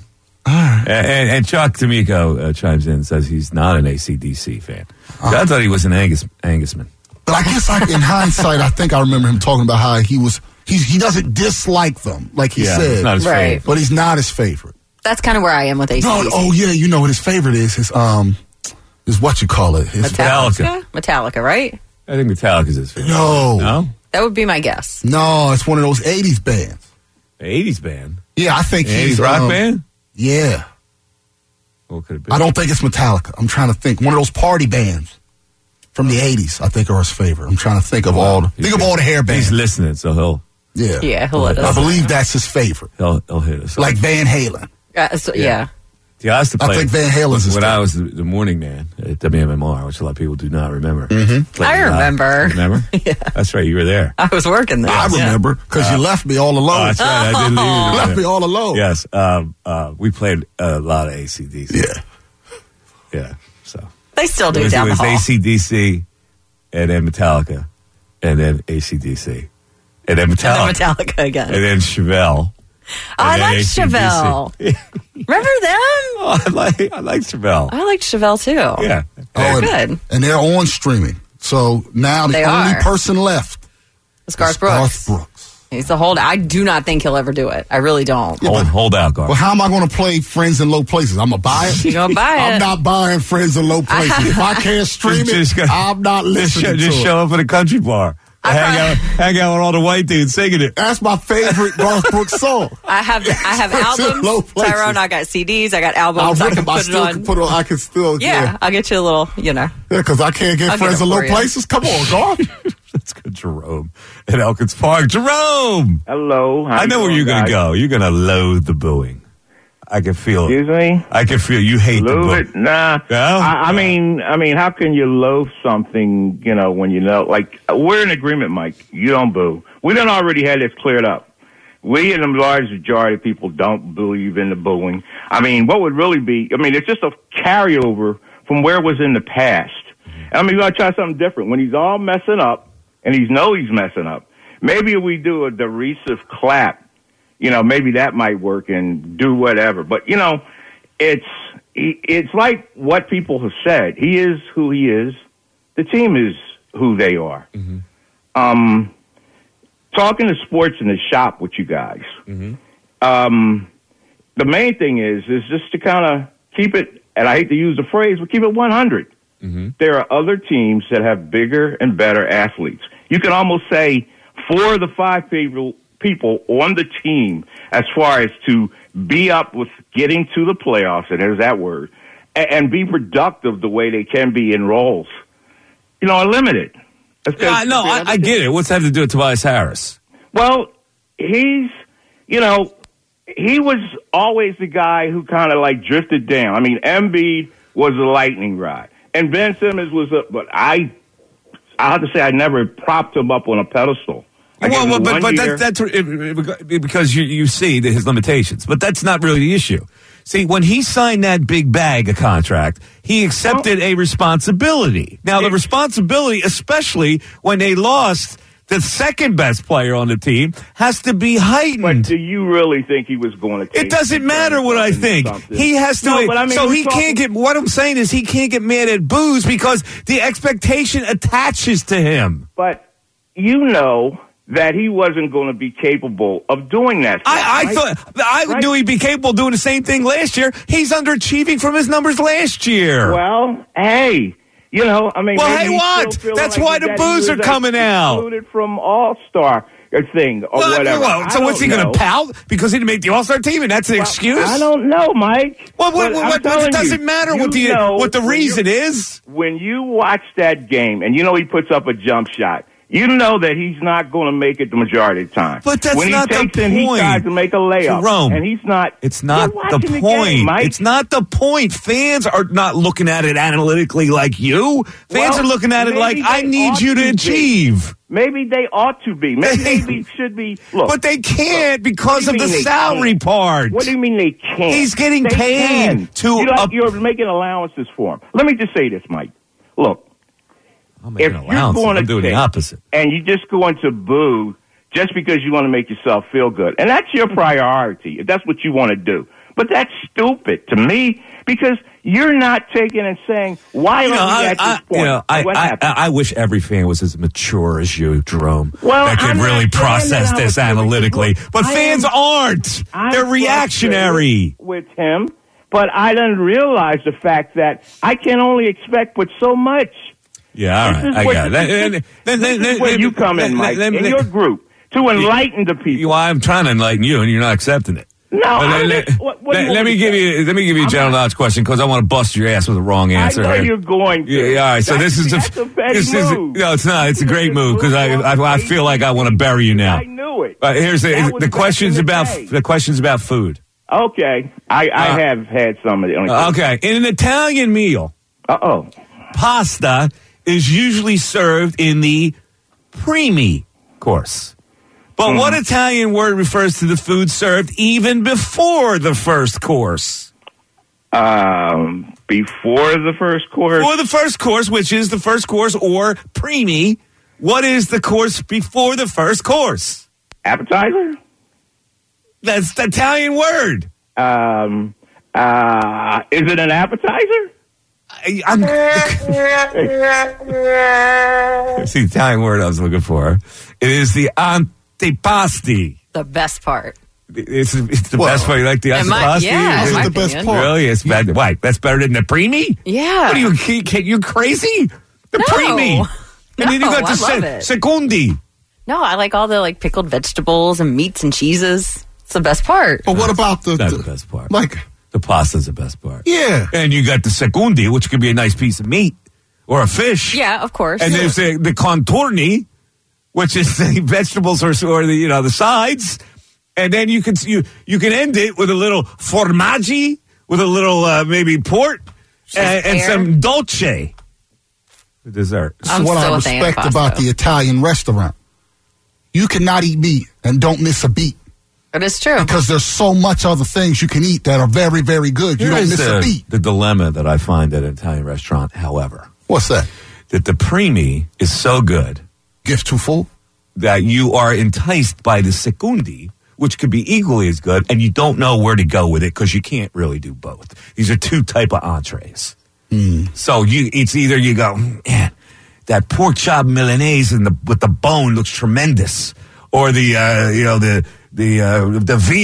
And Chuck D'Amico chimes in and says he's not an AC/DC fan. I thought he was an Angusman. But I guess in hindsight, I think I remember him talking about how he doesn't dislike them, like he said. He's not his favorite. But he's not his favorite. That's kind of where I am with AC. Oh yeah, you know what his favorite is? His what you call it? His Metallica, right? I think Metallica's his favorite. No? That would be my guess. No, it's one of those 80s bands. 80s band? Yeah, I think he's 80s rock band? Yeah. What could it be? I don't think it's Metallica. I'm trying to think. One of those party bands from the 80s, I think, are his favorite. I'm trying to think of all the hair bands. He's listening, so he'll he'll let us. I believe that's his favorite. He'll hit us. Like Van Halen. Yeah. Yeah, I used to play. I think Van Halen's his when favorite. I was the morning man at WMMR, which a lot of people do not remember. Mm-hmm. I remember. Remember? Yeah. That's right. You were there. I was working there. I remember because you left me all alone. Oh, that's right. I did leave you. You left me all alone. Yes. We played a lot of AC/DC. Yeah. Yeah. So they still do down the hall. It was AC/DC, and then Metallica, and then AC/DC, and then Metallica, and then Metallica again, and then Chevelle. I like Chevelle. Remember them? Oh, I like Chevelle. I like Chevelle too. Yeah. They're good. And they're on streaming. So now the only person left is Garth Brooks. He's the holdout. I do not think he'll ever do it. I really don't. Yeah, hold out, Garth. Well, how am I going to play Friends in Low Places? I'm going to buy it? You're going to buy it. I'm not buying Friends in Low Places. If I can't stream it, I'm not listening to it. Just show up at a country bar. Hang out with all the white dudes singing it. That's my favorite Garth Brooks song. I have albums. Tyrone, I got CDs. I got albums. I can put it on. I can still. Yeah, I'll get you a little. Yeah, because I can't get Friends in Low Places. Come on, Garth. Let's go, Jerome at Elkins Park. Jerome. Hello. I know where you're going to go. You're going to loathe the booing. I can feel it. Excuse me? I can feel you hate the book. It? Nah. No? I mean, how can you loathe something, when you know, like, we're in agreement, Mike. You don't boo. We done already had this cleared up. We, in the large majority of people, don't believe in the booing. I mean, what would really be, it's just a carryover from where it was in the past. We got to try something different. When he's all messing up, and he's messing up, maybe if we do a derisive clap, maybe that might work and do whatever. But, it's like what people have said. He is who he is. The team is who they are. Mm-hmm. Talking to sports in the shop with you guys, the main thing is just to kind of keep it, and I hate to use the phrase, but keep it 100. Mm-hmm. There are other teams that have bigger and better athletes. You can almost say 4 of the 5 people on the team, as far as to be up with getting to the playoffs, and there's that word, and be productive the way they can be in roles, are limited. Yeah, no, I get it. What's that have to do with Tobias Harris? Well, he was always the guy who kind of like drifted down. I mean, Embiid was a lightning rod, and Ben Simmons was but I have to say I never propped him up on a pedestal. Well, but that's because you see his limitations. But that's not really the issue. See, when he signed that big bag of contract, he accepted a responsibility. Now, the responsibility, especially when they lost the second best player on the team, has to be heightened. But do you really think he was going to take it? Doesn't matter what I think. He has to. No, but I mean, so he can't get. What I'm saying is he can't get mad at Booz because the expectation attaches to him. But that he wasn't going to be capable of doing that. I thought knew he'd be capable of doing the same thing last year. He's underachieving from his numbers last year. Well, hey, I mean, well, hey, what? That's like why the boos are coming out. Excluded from All-Star thing or whatever. Well, so what's he going to pout because he didn't make the All-Star team, and that's an excuse? I don't know, Mike. Well, what it doesn't matter what the reason is. When you watch that game, and he puts up a jump shot. You know that he's not going to make it the majority of the time. But that's when not the point. He tries to make a layup, Jerome, and he's not. It's not the point. Game, it's not the point. Fans are not looking at it analytically like you. Fans are looking at it like, I need you to achieve. Maybe they ought to be. Maybe they should be. Look, but they can't because of the salary part. What do you mean they can't? He's getting paid You're making allowances for him. Let me just say this, Mike. Look. If you're going to do the opposite, and you just go into boo just because you want to make yourself feel good, and that's your priority, if that's what you want to do. But that's stupid to me because you're not taking and saying, why are we at this point? I wish every fan was as mature as you, Jerome, well, that could really process this analytically. But fans aren't. They're reactionary. With him, but I didn't realize the fact that I can only expect but so much. Yeah, all right. I got it. This is where you come in, Mike, in your group, to enlighten the people. Well, I'm trying to enlighten you, and you're not accepting it. No, let me give you a general knowledge question because I want to bust your ass with the wrong answer. I know you're going to. Yeah, all right. So that's a move. No, it's not. It's a great move because I feel like I want to bury you now. I knew it. Here's the questions about food. Okay, I have had some of it. Okay, in an Italian meal, pasta is usually served in the primi course. But what Italian word refers to the food served even before the first course? Before the first course? Before the first course, which is the first course, or primi. What is the course before the first course? Appetizer? That's the Italian word. Is it an appetizer? It's the Italian word I was looking for. It is the antipasti. The best part. It's the best part. You like the antipasti? Yeah, it's the best part. Really? It's bad. Why? That's better than the primi? Yeah. What are you crazy? The primi. And then you got the secondi. No, I like all the pickled vegetables and meats and cheeses. It's the best part. But what about the best part? Like the pasta's the best part. Yeah. And you got the secondi, which could be a nice piece of meat or a fish. Yeah, of course. And there's the contorni, which is the vegetables or the sides. And then you can end it with a little formaggi, with a little maybe port and some dolce for dessert. This is what I respect about the Italian restaurant. You cannot eat meat and don't miss a beat. It is true. Because there's so much other things you can eat that are very, very good. You don't miss a beat. The dilemma that I find at an Italian restaurant, however. What's that? That the primi is so good. Gift too full? That you are enticed by the secondi, which could be equally as good, and you don't know where to go with it because you can't really do both. These are two type of entrees. So it's either you go, man, that pork chop Milanese with the bone looks tremendous, or the veal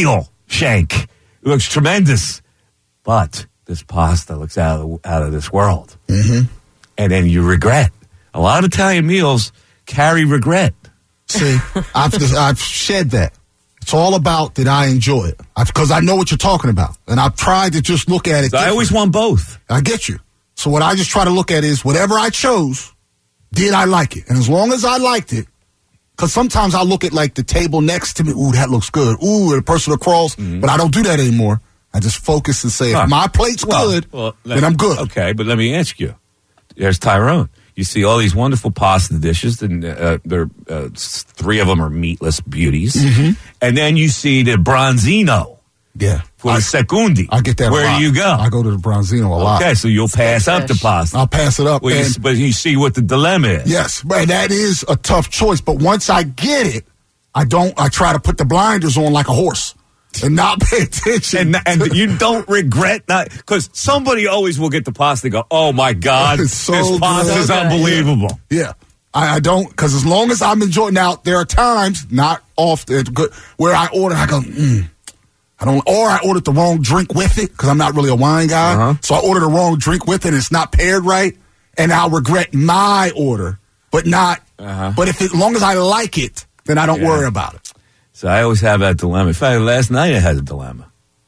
shank. It looks tremendous. But this pasta looks out of this world. Mm-hmm. And then you regret. A lot of Italian meals carry regret. See, I've shed that. It's all about that I enjoy it. Because I know what you're talking about. And I've tried to just look at it. So I always want both. I get you. So what I just try to look at is whatever I chose, did I like it? And as long as I liked it, because sometimes I look at like the table next to me, ooh, that looks good. Ooh, the person across. But I don't do that anymore. I just focus and say, if my plate's good, then I'm good. Okay, but let me ask you. There's Tyrone. You see all these wonderful pasta dishes, and three of them are meatless beauties. Mm-hmm. And then you see the Bronzino. Yeah. For the Secundi. I get that Where a lot. do you go? I go to the Bronzino a lot. Okay, so you'll pass up the pasta. I'll pass it up. Well, but you see what the dilemma is. Yes, but that is a tough choice. But once I get it, I try to put the blinders on like a horse. And not pay attention. And you don't regret that, because somebody always will get the pasta and go, oh my God, this pasta is unbelievable. Yeah. I don't, because as long as I'm enjoying, now there are times, not often, where I order, I go, or I ordered the wrong drink with it, because I'm not really a wine guy. Uh-huh. So I ordered the wrong drink with it and it's not paired right, and I'll regret my order, but not, but if as long as I like it, then I don't worry about it. So I always have that dilemma. In fact, last night I had a dilemma.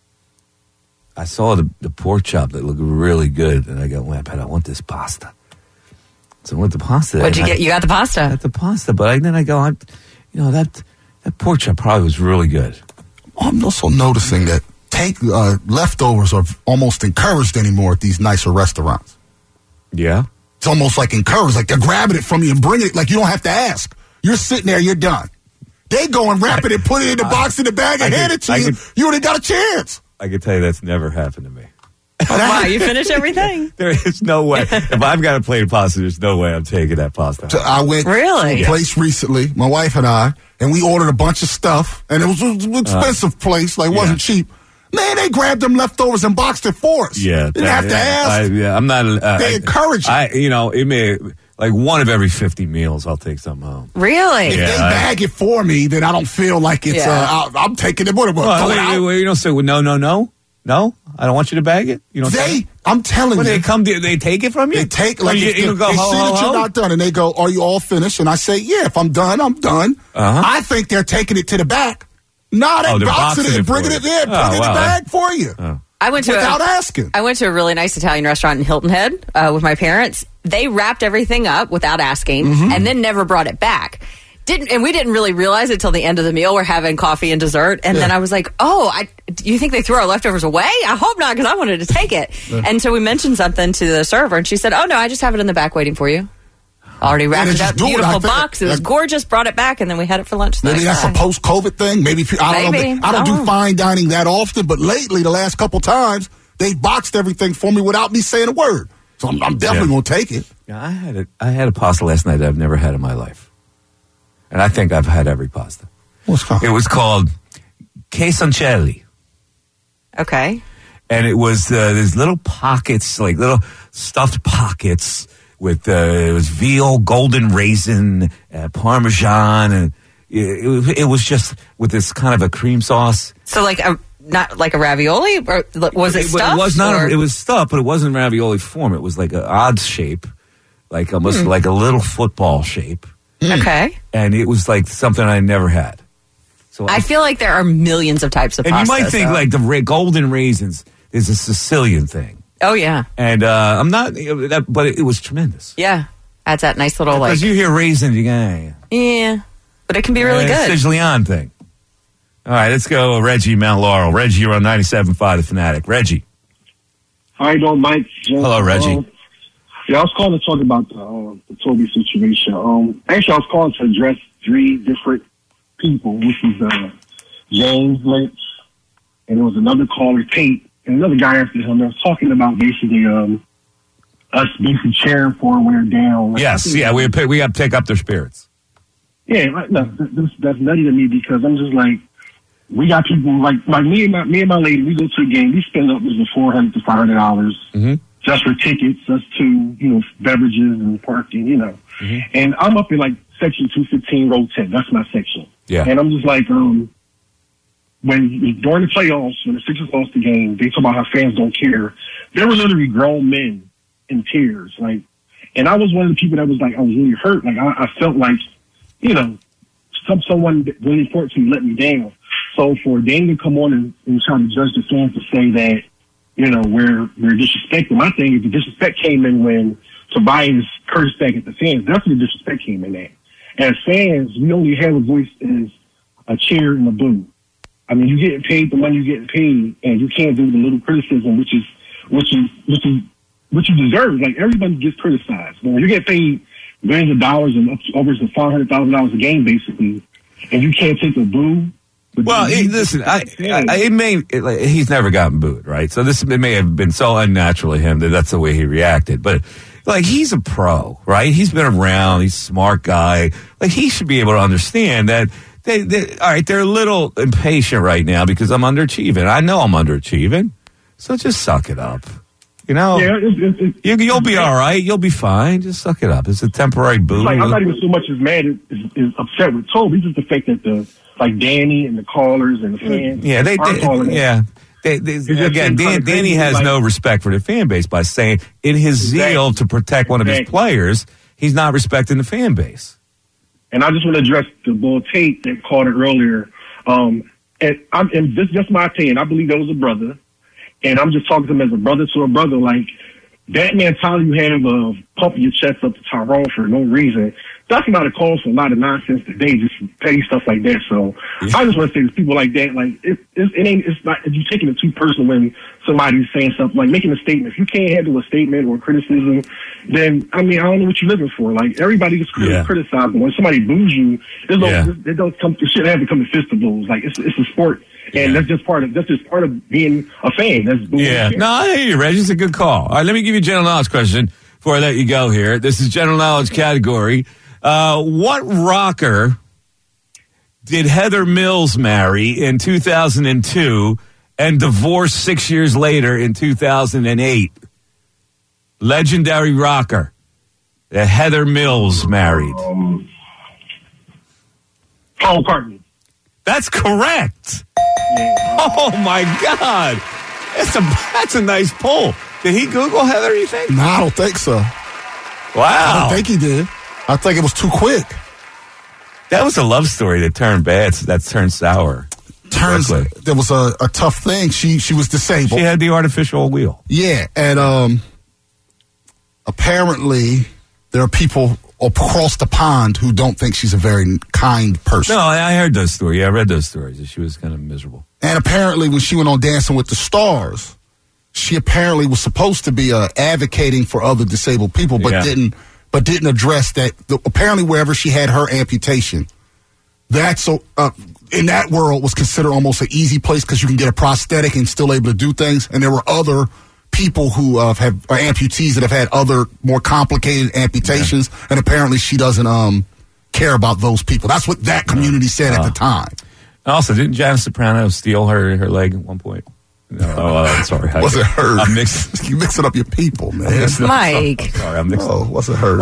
I saw the pork chop that looked really good, and I go, well, I want this pasta. So I went the pasta. What'd you get? You got the pasta. I got the pasta, but then I go, that pork chop probably was really good. I'm also noticing that leftovers are almost encouraged anymore at these nicer restaurants. Yeah? It's almost like encouraged, like they're grabbing it from you and bringing it, like you don't have to ask. You're sitting there, you're done. They go and wrap it and put it in the box in the bag and hand it to you. You already got a chance. I can tell you that's never happened to me. Wow, you finish everything? There is no way. If I've got a plate of pasta, there's no way I'm taking that pasta. So I went to a place recently, my wife and I, and we ordered a bunch of stuff, and it was an expensive place, like it wasn't cheap. Man, they grabbed them leftovers and boxed it for us. Yeah. Didn't have to ask. I'm not. They encourage it. It may, like one of every 50 meals, I'll take something home. Really? If they bag it for me, then I don't feel like it's. I'm taking it. What? You don't say, well, no. I don't want you to bag it. You know. I'm telling you, they take it from you. They take they see that you're not done, and they go, "Are you all finished?" And I say, "Yeah, if I'm done, I'm done." I think they're taking it to the back. No, they're boxing it and bringing it there, putting it in the bag for you. I went without asking. I went to a really nice Italian restaurant in Hilton Head with my parents. They wrapped everything up without asking, and then never brought it back. And we didn't really realize it till the end of the meal. We're having coffee and dessert, and then I was like, do you think they threw our leftovers away? I hope not, because I wanted to take it. And so we mentioned something to the server, and she said, oh, no, I just have it in the back waiting for you. Already wrapped it up, beautiful box. It was gorgeous, brought it back, and then we had it for lunch. Maybe that's a post-COVID thing. Maybe I don't know. I don't do fine dining that often, but lately, the last couple times, they boxed everything for me without me saying a word. So I'm definitely going to take it. Yeah, I had a pasta last night that I've never had in my life. And I think I've had every pasta. What's called? It was called quesoncelli. Okay. And it was these little pockets, like little stuffed pockets with it was veal, golden raisin, Parmesan, and it was just with this kind of a cream sauce. So not like a ravioli, or was it stuffed? It was not. It was stuffed, but it wasn't ravioli form. It was like an odd shape, like almost like a little football shape. Okay. And it was like something I never had. So I feel like there are millions of types of pasta. And you might think like the golden raisins is a Sicilian thing. Oh, yeah. And I'm not, but it was tremendous. Yeah. Adds that nice little Because you hear raisins, you go, yeah. But it can be really good. Sicilian thing. All right, let's go Reggie, Mount Laurel. Reggie, you're on 97.5 The Fanatic. Reggie. How you doing, Mike? Hello, Reggie. I was calling to talk about the Toby situation. Actually, I was calling to address three different people, which was James Lynch, and there was another caller, Tate, and another guy after him. They were talking about basically us basically cheering for when they're down. Yes, we got to pick up their spirits. Yeah, that's nutty to me because I'm just like, we got people like me and my lady. We go to a game, we spend up to $400 to $500 just for tickets, just to beverages and parking, And I'm up in like section 215, row 10. That's my section. Yeah, and I'm just like, during the playoffs, when the Sixers lost the game, they talk about how fans don't care. There were literally grown men in tears, like, and I was one of the people that was like, I was really hurt. Like, I felt like, you know, someone really important to me let me down. So for Dame to come on and try to judge the fans to say that, you know, we're disrespecting. My thing is the disrespect came in when Tobias cursed back at the fans. That's where the disrespect came in at. As fans, we only have a voice as a cheer and a boo. I mean, you get paid the money you get paid, and you can't do the little criticism, which you deserve. Like, everybody gets criticized. But when you get paid millions of dollars and upwards of $500,000 a game, basically, and you can't take a boo. Well, listen, he's never gotten booed, right? So it may have been so unnatural to him that that's the way he reacted. But, like, he's a pro, right? He's been around. He's a smart guy. Like, he should be able to understand that all right, they're a little impatient right now because I'm underachieving. I know I'm underachieving. So just suck it up. You know, you'll be all right. You'll be fine. Just suck it up. It's a temporary boo. Like, I'm not even so much as mad as upset with Toby. It's just the fact that Danny and the callers and the fans. Yeah, Danny has no respect for the fan base by saying in his zeal to protect one of his players, he's not respecting the fan base. And I just want to address the Bull Tate that called it earlier. And this is just my opinion. I believe that was a brother. And I'm just talking to him as a brother to a brother. Like, that mentality you have of pumping your chest up to Tyrone for no reason, that's not a cause for a lot of nonsense today, just petty stuff like that. So I just want to say to people like that, like, it's not, if you're taking it too personal when somebody's saying something, like making a statement. If you can't handle a statement or criticism, then, I mean, I don't know what you're living for. Like, everybody gets criticized. When somebody boos you, it shouldn't have to come to fist of blows. Like, it's a sport. And that's just part of being a fan. No, I hear you, Reggie. It's a good call. All right, let me give you a general knowledge question before I let you go here. This is general knowledge category. What rocker did Heather Mills marry in 2002 and divorce 6 years later in 2008? Legendary rocker that Heather Mills married. Paul McCartney. That's correct. Yeah. Oh my God, that's a nice pull. Did he Google Heather, you think? No, I don't think so. Wow. I don't think he did. I think it was too quick. That was a love story that turned bad, that turned sour. There was a tough thing. She was disabled. She had the artificial wheel. Yeah, and apparently there are people across the pond who don't think she's a very kind person. No, I heard those stories. Yeah, I read those stories. She was kind of miserable. And apparently when she went on Dancing with the Stars, she apparently was supposed to be advocating for other disabled people, but didn't address that. Apparently wherever she had her amputation, that's in that world was considered almost an easy place because you can get a prosthetic and still able to do things. And there were other people who are amputees that have had other more complicated amputations, and apparently she doesn't care about those people. That's what that community said at the time. Also, didn't Janet Soprano steal her leg at one point? No, I'm sorry. Was it her? You mixing up your people, man. Mike. I'm sorry, I'm mixing up. Was it her?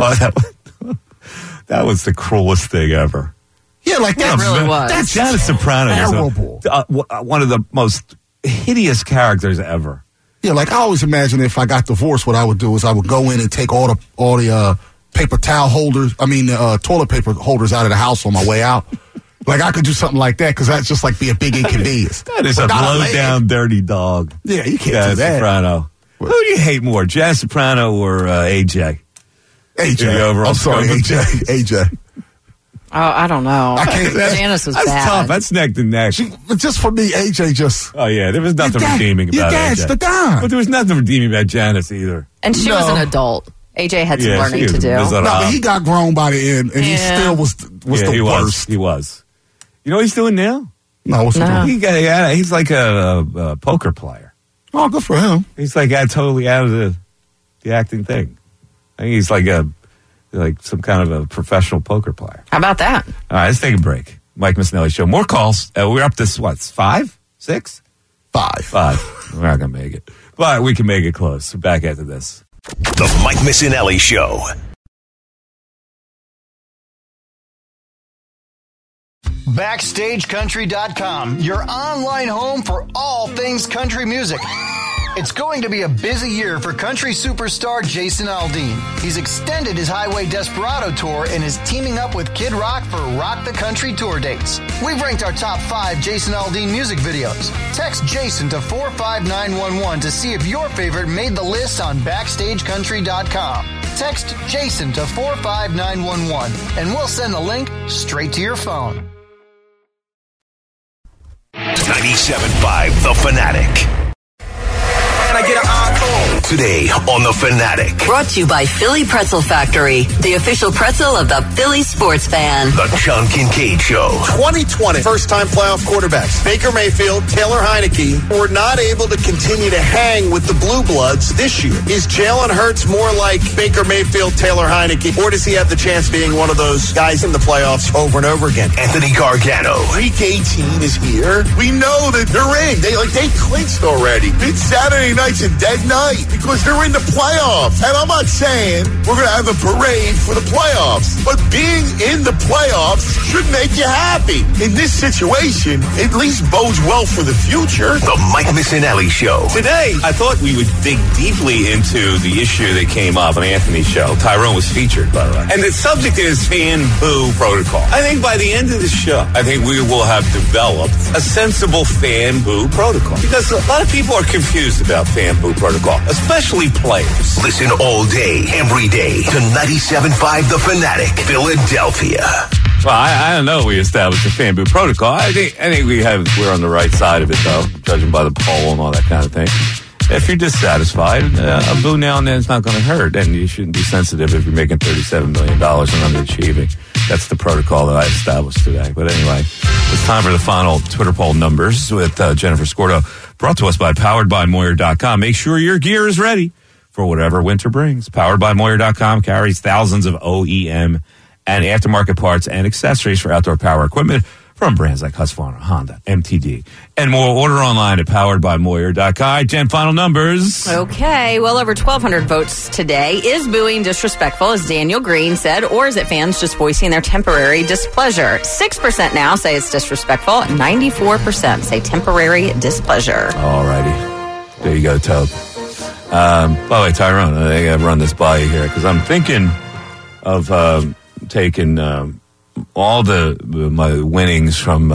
That was the cruelest thing ever. Yeah, like that really was. That's Janet Soprano. Terrible. One of the most hideous characters ever. Yeah, like I always imagine if I got divorced, what I would do is I would go in and take all the paper towel holders, toilet paper holders out of the house on my way out. Like I could do something like that because that's just like be a big inconvenience. That is a low down dirty dog. Yeah, you can't Janet do that. Soprano. Who do you hate more, Janet Soprano or AJ? AJ. I'm sorry, AJ. Oh, I don't know. I can't. Janice was that's bad. tough. That's neck to neck. But just for me, AJ just. Oh yeah, there was nothing redeeming about AJ. The dime. But there was nothing redeeming about Janice either. And she was an adult. AJ had some learning to do. No, but he got grown by the end, and he still was the worst. He was. You know what he's doing now? No, what's he doing? He's like a poker player. Oh, good for him. He's like totally out of the acting thing. I think he's like some kind of a professional poker player. How about that? All right, let's take a break. Mike Missinelli Show. More calls. We're up to what? 5? 6? 5. We're not going to make it. But we can make it close. We're back after this. The Mike Missinelli Show. BackstageCountry.com, your online home for all things country music. It's going to be a busy year for country superstar Jason Aldean. He's extended his Highway Desperado tour and is teaming up with Kid Rock for Rock the Country tour dates. We've ranked our top 5 Jason Aldean music videos. Text Jason to 45911 to see if your favorite made the list on BackstageCountry.com. Text Jason to 45911 and we'll send the link straight to your phone. 97.5 The Fanatic. I get an encore. Today on The Fanatic. Brought to you by Philly Pretzel Factory, the official pretzel of the Philly sports fan. The John Kincaid Show. 2020 first-time playoff quarterbacks. Baker Mayfield, Taylor Heineke were not able to continue to hang with the Blue Bloods this year. Is Jalen Hurts more like Baker Mayfield, Taylor Heineke, or does he have the chance of being one of those guys in the playoffs over and over again? Anthony Gargano. Week 18 is here. We know that they're in. They clinched already. It's Saturday night's a dead night because they're in the playoffs. And I'm not saying we're going to have a parade for the playoffs, but being in the playoffs should make you happy. In this situation, at least bodes well for the future. The Mike Missinelli Show. Today, I thought we would dig deeply into the issue that came up on Anthony's show. Tyrone was featured, by the way. And the subject is fan boo protocol. I think by the end of the show, I think we will have developed a sensible fan boo protocol. Because a lot of people are confused about fan boo protocol, especially players. Listen all day, every day to 97.5 The Fanatic, Philadelphia. Well, I don't know. We established a fan boo protocol. I think we're on the right side of it, though, judging by the poll and all that kind of thing. If you're dissatisfied, a boo now and then is not going to hurt, and you shouldn't be sensitive if you're making $37 million and underachieving. That's the protocol that I established today. But anyway, it's time for the final Twitter poll numbers with Jennifer Scordo, brought to us by PoweredByMoyer.com. Make sure your gear is ready for whatever winter brings. PoweredByMoyer.com carries thousands of OEM and aftermarket parts and accessories for outdoor power equipment from brands like Husqvarna, Honda, MTD, and more. Order online at PoweredByMoyer.com. Jen, final numbers. Okay, well over 1,200 votes today. Is booing disrespectful, as Daniel Green said, or is it fans just voicing their temporary displeasure? 6% now say it's disrespectful. 94% say temporary displeasure. All righty. There you go, Toad. By the way, Tyrone, I got to run this by you here because I'm thinking of taking all my winnings from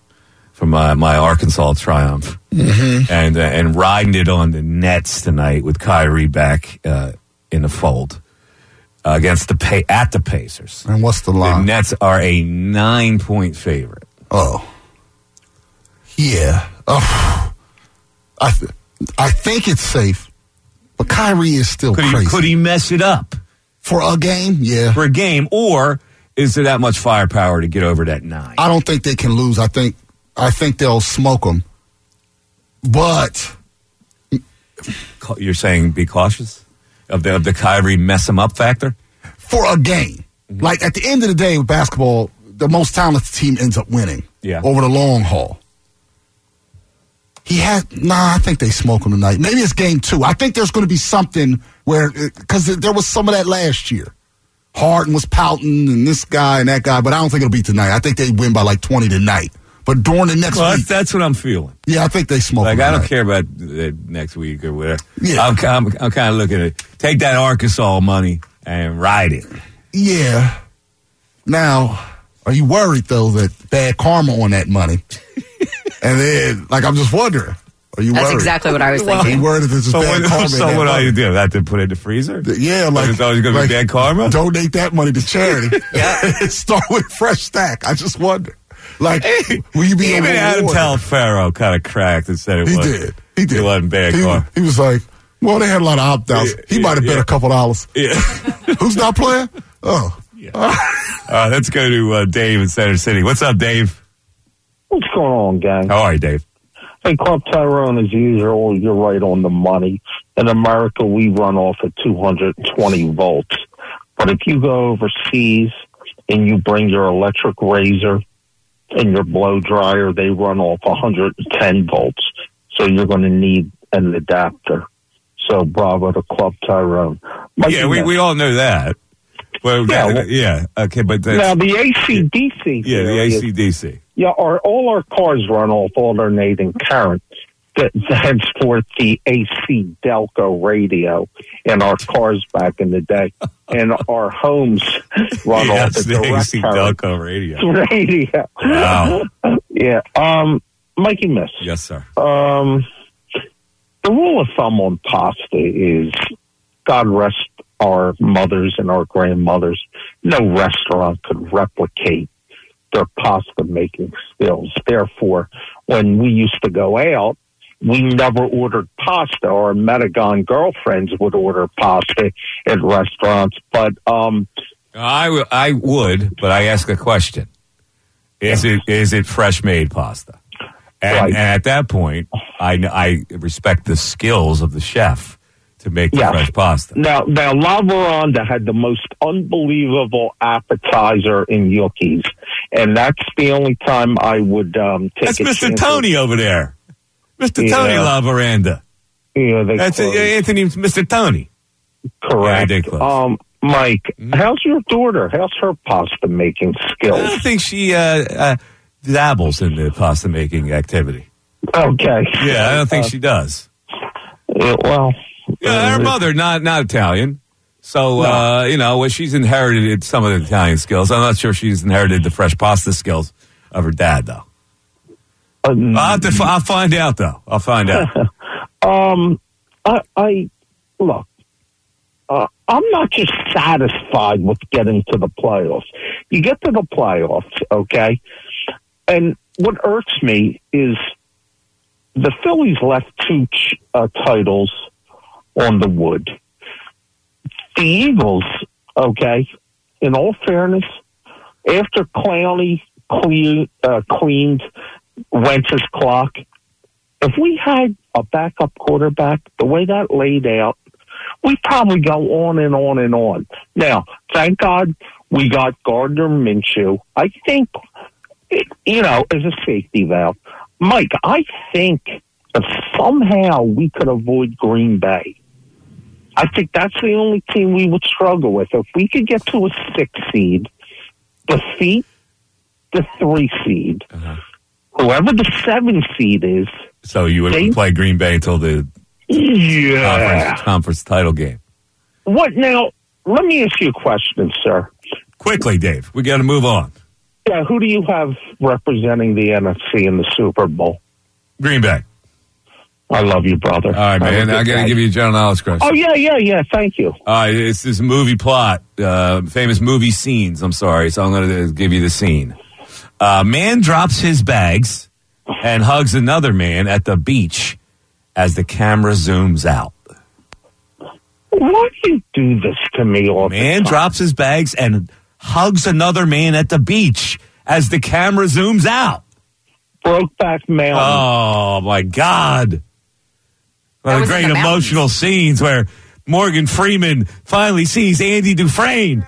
my Arkansas triumph and riding it on the Nets tonight with Kyrie back in the fold against the Pacers. And what's the line? The Nets are a 9-point favorite. Oh, yeah. Oh, I think it's safe, but Kyrie is still crazy. Could he mess it up for a game? Yeah, for a game, or is there that much firepower to get over that 9? I don't think they can lose. I think they'll smoke them. But you're saying be cautious of the Kyrie mess them up factor for a game. Mm-hmm. Like at the end of the day with basketball, the most talented team ends up winning. Yeah. Over the long haul. I think they smoke him tonight. Maybe it's game 2. I think there's going to be something where, because there was some of that last year. Harden was pouting and this guy and that guy, but I don't think it'll be tonight. I think they win by like 20 tonight. But during the next week. That's what I'm feeling. Yeah, I think they smoke him I tonight. don't care about next week or whatever. Yeah. I'm kind of looking at take that Arkansas money and ride it. Yeah. Now, are you worried, though, that bad karma on that money? And then, I'm just wondering. Are you worried? That's exactly what I was thinking. Are you worried that there's bad karma? So what do you do? Have to put it in the freezer? Yeah, it's always going to be bad karma? Donate that money to charity. Yeah. Start with a fresh stack. I just wonder. Will you be even Adam Telfair kind of cracked and said He did. It wasn't bad karma. He was like, well, they had a lot of opt-outs. He might have bet a couple dollars. Yeah. Who's not playing? Oh. Yeah. Let's go to Dave in Center City. What's up, Dave? What's going on, gang? How are you, Dave? Hey, Club Tyrone, as usual, you're right on the money. In America, we run off at 220 volts. But if you go overseas and you bring your electric razor and your blow dryer, they run off 110 volts. So you're going to need an adapter. So bravo to Club Tyrone. We all know that. Well, okay, but now the AC/DC. Yeah, the AC/DC. all our cars run off alternating current. That's for the AC Delco radio in our cars back in the day. And our homes run off the direct AC current Delco radio. Wow. Yeah. Mikey Miss. Yes, sir. The rule of thumb on pasta is, God rest our mothers and our grandmothers, no restaurant could replicate their pasta making skills. Therefore, when we used to go out, we never ordered pasta. Our Metagon girlfriends would order pasta at restaurants. But I would, but I ask a question: Is it fresh made pasta? And at that point, I respect the skills of the chef to make the fresh pasta. Now, La Veranda had the most unbelievable appetizer in Yuckies, and that's the only time I would take. That's Mr. Tony over there, Mr. Tony La Veranda. Yeah, that's Anthony, Mr. Tony. Correct. Yeah, Mike, how's your daughter? How's her pasta making skills? I think she dabbles in the pasta making activity. Okay. Yeah, I don't think she does. Well. Yeah, her mother, not Italian. So, she's inherited some of the Italian skills. I'm not sure she's inherited the fresh pasta skills of her dad, though. I'll find out, though. I'll find out. Look, I'm not just satisfied with getting to the playoffs. You get to the playoffs, okay? And what irks me is the Phillies left two titles on the wood. The Eagles, okay, in all fairness, after Clowney cleaned Wentz's clock, if we had a backup quarterback, the way that laid out, we'd probably go on and on and on. Now, thank God we got Gardner Minshew. I think, as a safety valve. Mike, I think if somehow we could avoid Green Bay, I think that's the only team we would struggle with. If we could get to a 6 seed, defeat the 3 seed, whoever the 7 seed is. So you wouldn't play Green Bay until the conference title game. What now? Let me ask you a question, sir. Quickly, Dave. We got to move on. Yeah, who do you have representing the NFC in the Super Bowl? Green Bay. I love you, brother. All right, man. I got to give you a general knowledge question. Oh, yeah. Thank you. All right, it's this movie plot, famous movie scenes. I'm sorry, so I'm going to give you the scene. Man drops his bags and hugs another man at the beach as the camera zooms out. Why do you do this to me all the time? Man drops his bags and hugs another man at the beach as the camera zooms out. Brokeback Mountain. Oh, my God. One of the great emotional scenes where Morgan Freeman finally sees Andy Dufresne.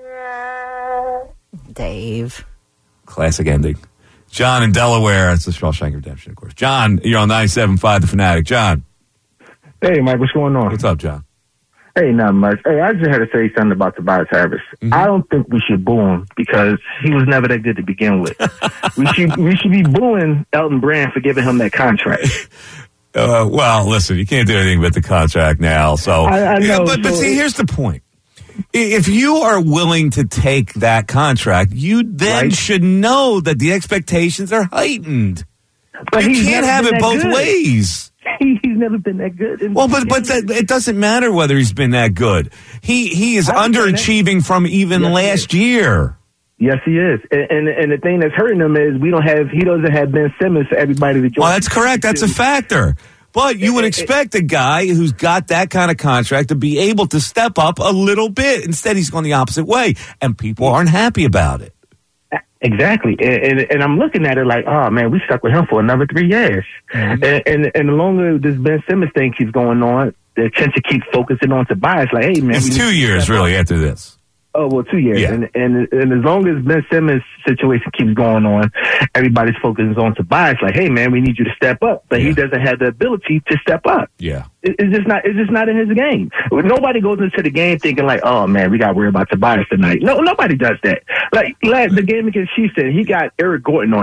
Dave. Classic ending. John in Delaware. It's the Shawshank Redemption, of course. John, you're on 97.5 The Fanatic. John. Hey, Mike, what's going on? What's up, John? Hey, not much. Hey, I just had to say something about Tobias Harris. I don't think we should boo him because he was never that good to begin with. we should be booing Elton Brand for giving him that contract. Well, listen, you can't do anything but the contract now. So, I know. But see, here's the point. If you are willing to take that contract, you then should know that the expectations are heightened. But you can't have it both ways. He's never been that good. It doesn't matter whether he's been that good. He is underachieving from even last year. Yes, he is. And the thing that's hurting him is he doesn't have Ben Simmons for everybody to join. Well, that's correct. That's a factor. But you would expect a guy who's got that kind of contract to be able to step up a little bit. Instead, he's going the opposite way, and people aren't happy about it. Exactly. And I'm looking at it like, oh, man, we stuck with him for another 3 years. And the longer this Ben Simmons thing keeps going on, they tend to keep focusing on Tobias. Like, hey, man. It's 2 years, really, after this. Oh, well, 2 years. Yeah. And as long as Ben Simmons' situation keeps going on, everybody's focusing on Tobias. Like, hey, man, we need you to step up. But he doesn't have the ability to step up. Yeah. It's just not in his game. Nobody goes into the game thinking like, oh, man, we got to worry about Tobias tonight. No, nobody does that. Like the game against Chiefs, he got Eric Gordon on him.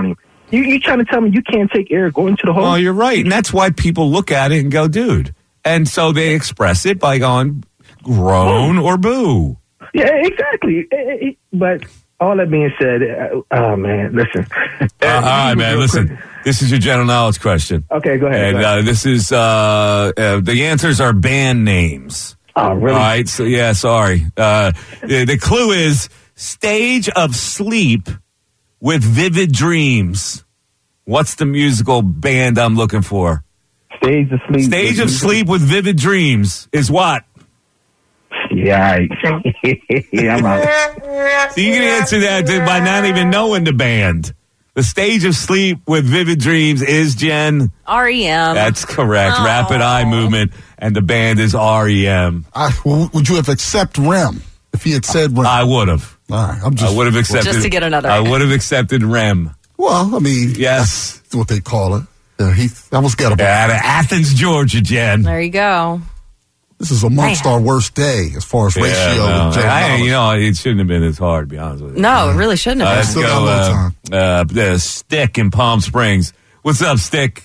You trying to tell me you can't take Eric Gordon to the hole? Oh, you're right. And that's why people look at it and go, dude. And so they express it by going groan or boo. Yeah, exactly. But all that being said, oh, man, listen. All right, man, listen. This is your general knowledge question. Okay, go ahead. And this is, the answers are band names. Oh, really? All right, so yeah, sorry. The clue is Stage of Sleep with Vivid Dreams. What's the musical band I'm looking for? Stage of Sleep. Stage of Sleep with Vivid Dreams is what? Yeah, I'm out. So you can answer that by not even knowing the band. The Stage of Sleep with Vivid Dreams is, Jen? REM. That's correct. Rapid Eye Movement, and the band is REM. Would you have accepted REM if he had said REM? I would have. All right, I would have accepted. Just to get another. I would have accepted REM. Well, I mean, yes, that's what they call it. That was gettable. Out of Athens, Georgia, Jen. There you go. This is amongst our worst day as far as ratio. It shouldn't have been as hard, to be honest with you. No, it really shouldn't have been. Let's go. Stick in Palm Springs. What's up, Stick?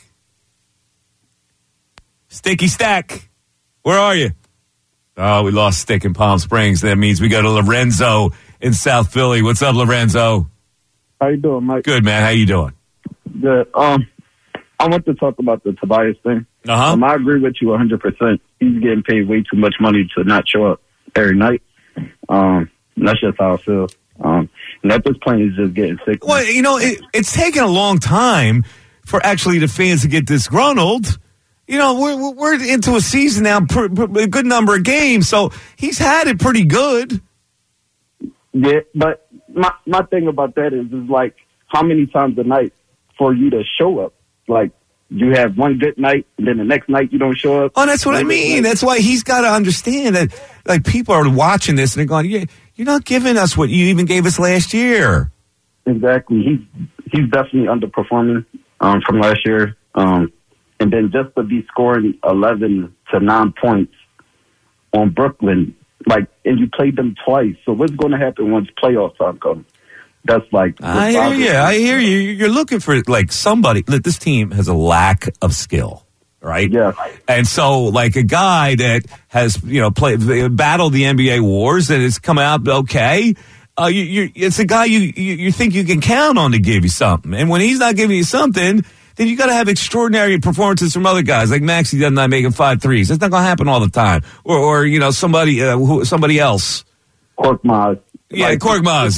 Sticky Stack. Where are you? Oh, we lost Stick in Palm Springs. That means we go to Lorenzo in South Philly. What's up, Lorenzo? How you doing, Mike? Good, man. How you doing? Good. I want to talk about the Tobias thing. I agree with you 100%. He's getting paid way too much money to not show up every night. That's just how I feel. And at this point, he's just getting sick. Well, it's taken a long time for actually the fans to get disgruntled. We're into a season now, a good number of games, so he's had it pretty good. Yeah, but my thing about that is like, how many times a night for you to show up? Like, you have one good night, and then the next night you don't show up. Oh, that's what I mean. That's why he's got to understand that, like, people are watching this and they're going, "Yeah, you're not giving us what you even gave us last year." Exactly. He's definitely underperforming from last year. And then just to be scoring 11 to 9 points on Brooklyn, and you played them twice. So what's going to happen once playoff time comes? That's like, I hear you. You're looking for somebody. Look, this team has a lack of skill, right? Yeah. And so, a guy that has battled the NBA wars and has come out okay. It's a guy you think you can count on to give you something. And when he's not giving you something, then you got to have extraordinary performances from other guys, like Maxey does not making 5 threes. That's not going to happen all the time. Or somebody else. Korkmaz. Yeah, Korkmaz,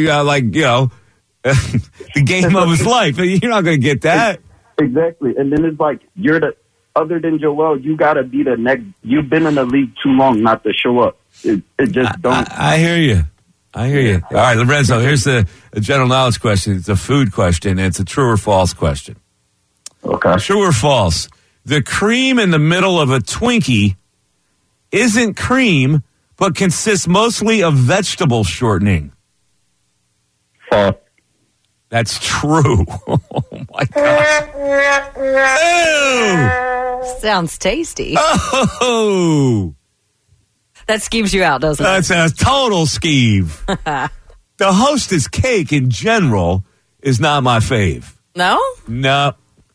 the game of his life. You're not going to get that. Exactly. And then it's like, other than Joel, you got to be the next. You've been in the league too long not to show up. It just don't. I hear you. All right, Lorenzo, here's a general knowledge question. It's a food question. And it's a true or false question. Okay. True or false? The cream in the middle of a Twinkie isn't cream, but consists mostly of vegetable shortening. False. That's true. Oh, my God. Ew. Sounds tasty. Oh. That skeeves you out, doesn't it? That's a total skeeve. The Hostess cake in general is not my fave. No? No.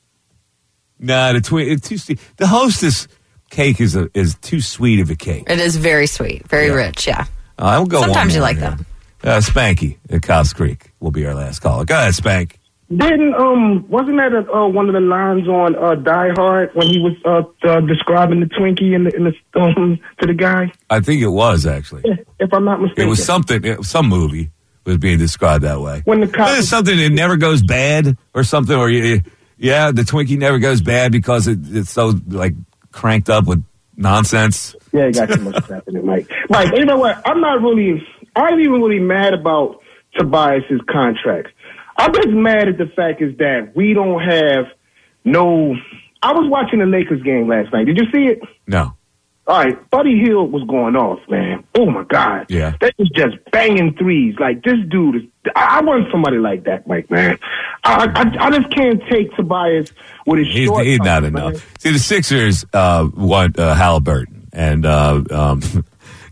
It's too sweet. The Hostess cake is too sweet of a cake. It is very sweet, very rich, yeah. I will go. Sometimes you like that. Spanky at Cobbs Creek will be our last caller. Go ahead, Spank. Wasn't that one of the lines on Die Hard when he was describing the Twinkie in the to the guy? I think it was actually, if I'm not mistaken. It was some movie was being described that way. When the cop something that never goes bad or something, or the Twinkie never goes bad because it's so cranked up with nonsense. Yeah, you got too much crap in it, Mike. Mike, you know what? I ain't even really mad about Tobias's contract. I'm just mad at the fact is that we don't have I was watching the Lakers game last night. Did you see it? No. All right. Buddy Hield was going off, man. Oh, my God. Yeah. That was just banging threes. This dude is... I want somebody like that, Mike, man. I just can't take Tobias with his short... He's not enough. See, the Sixers want Halliburton. And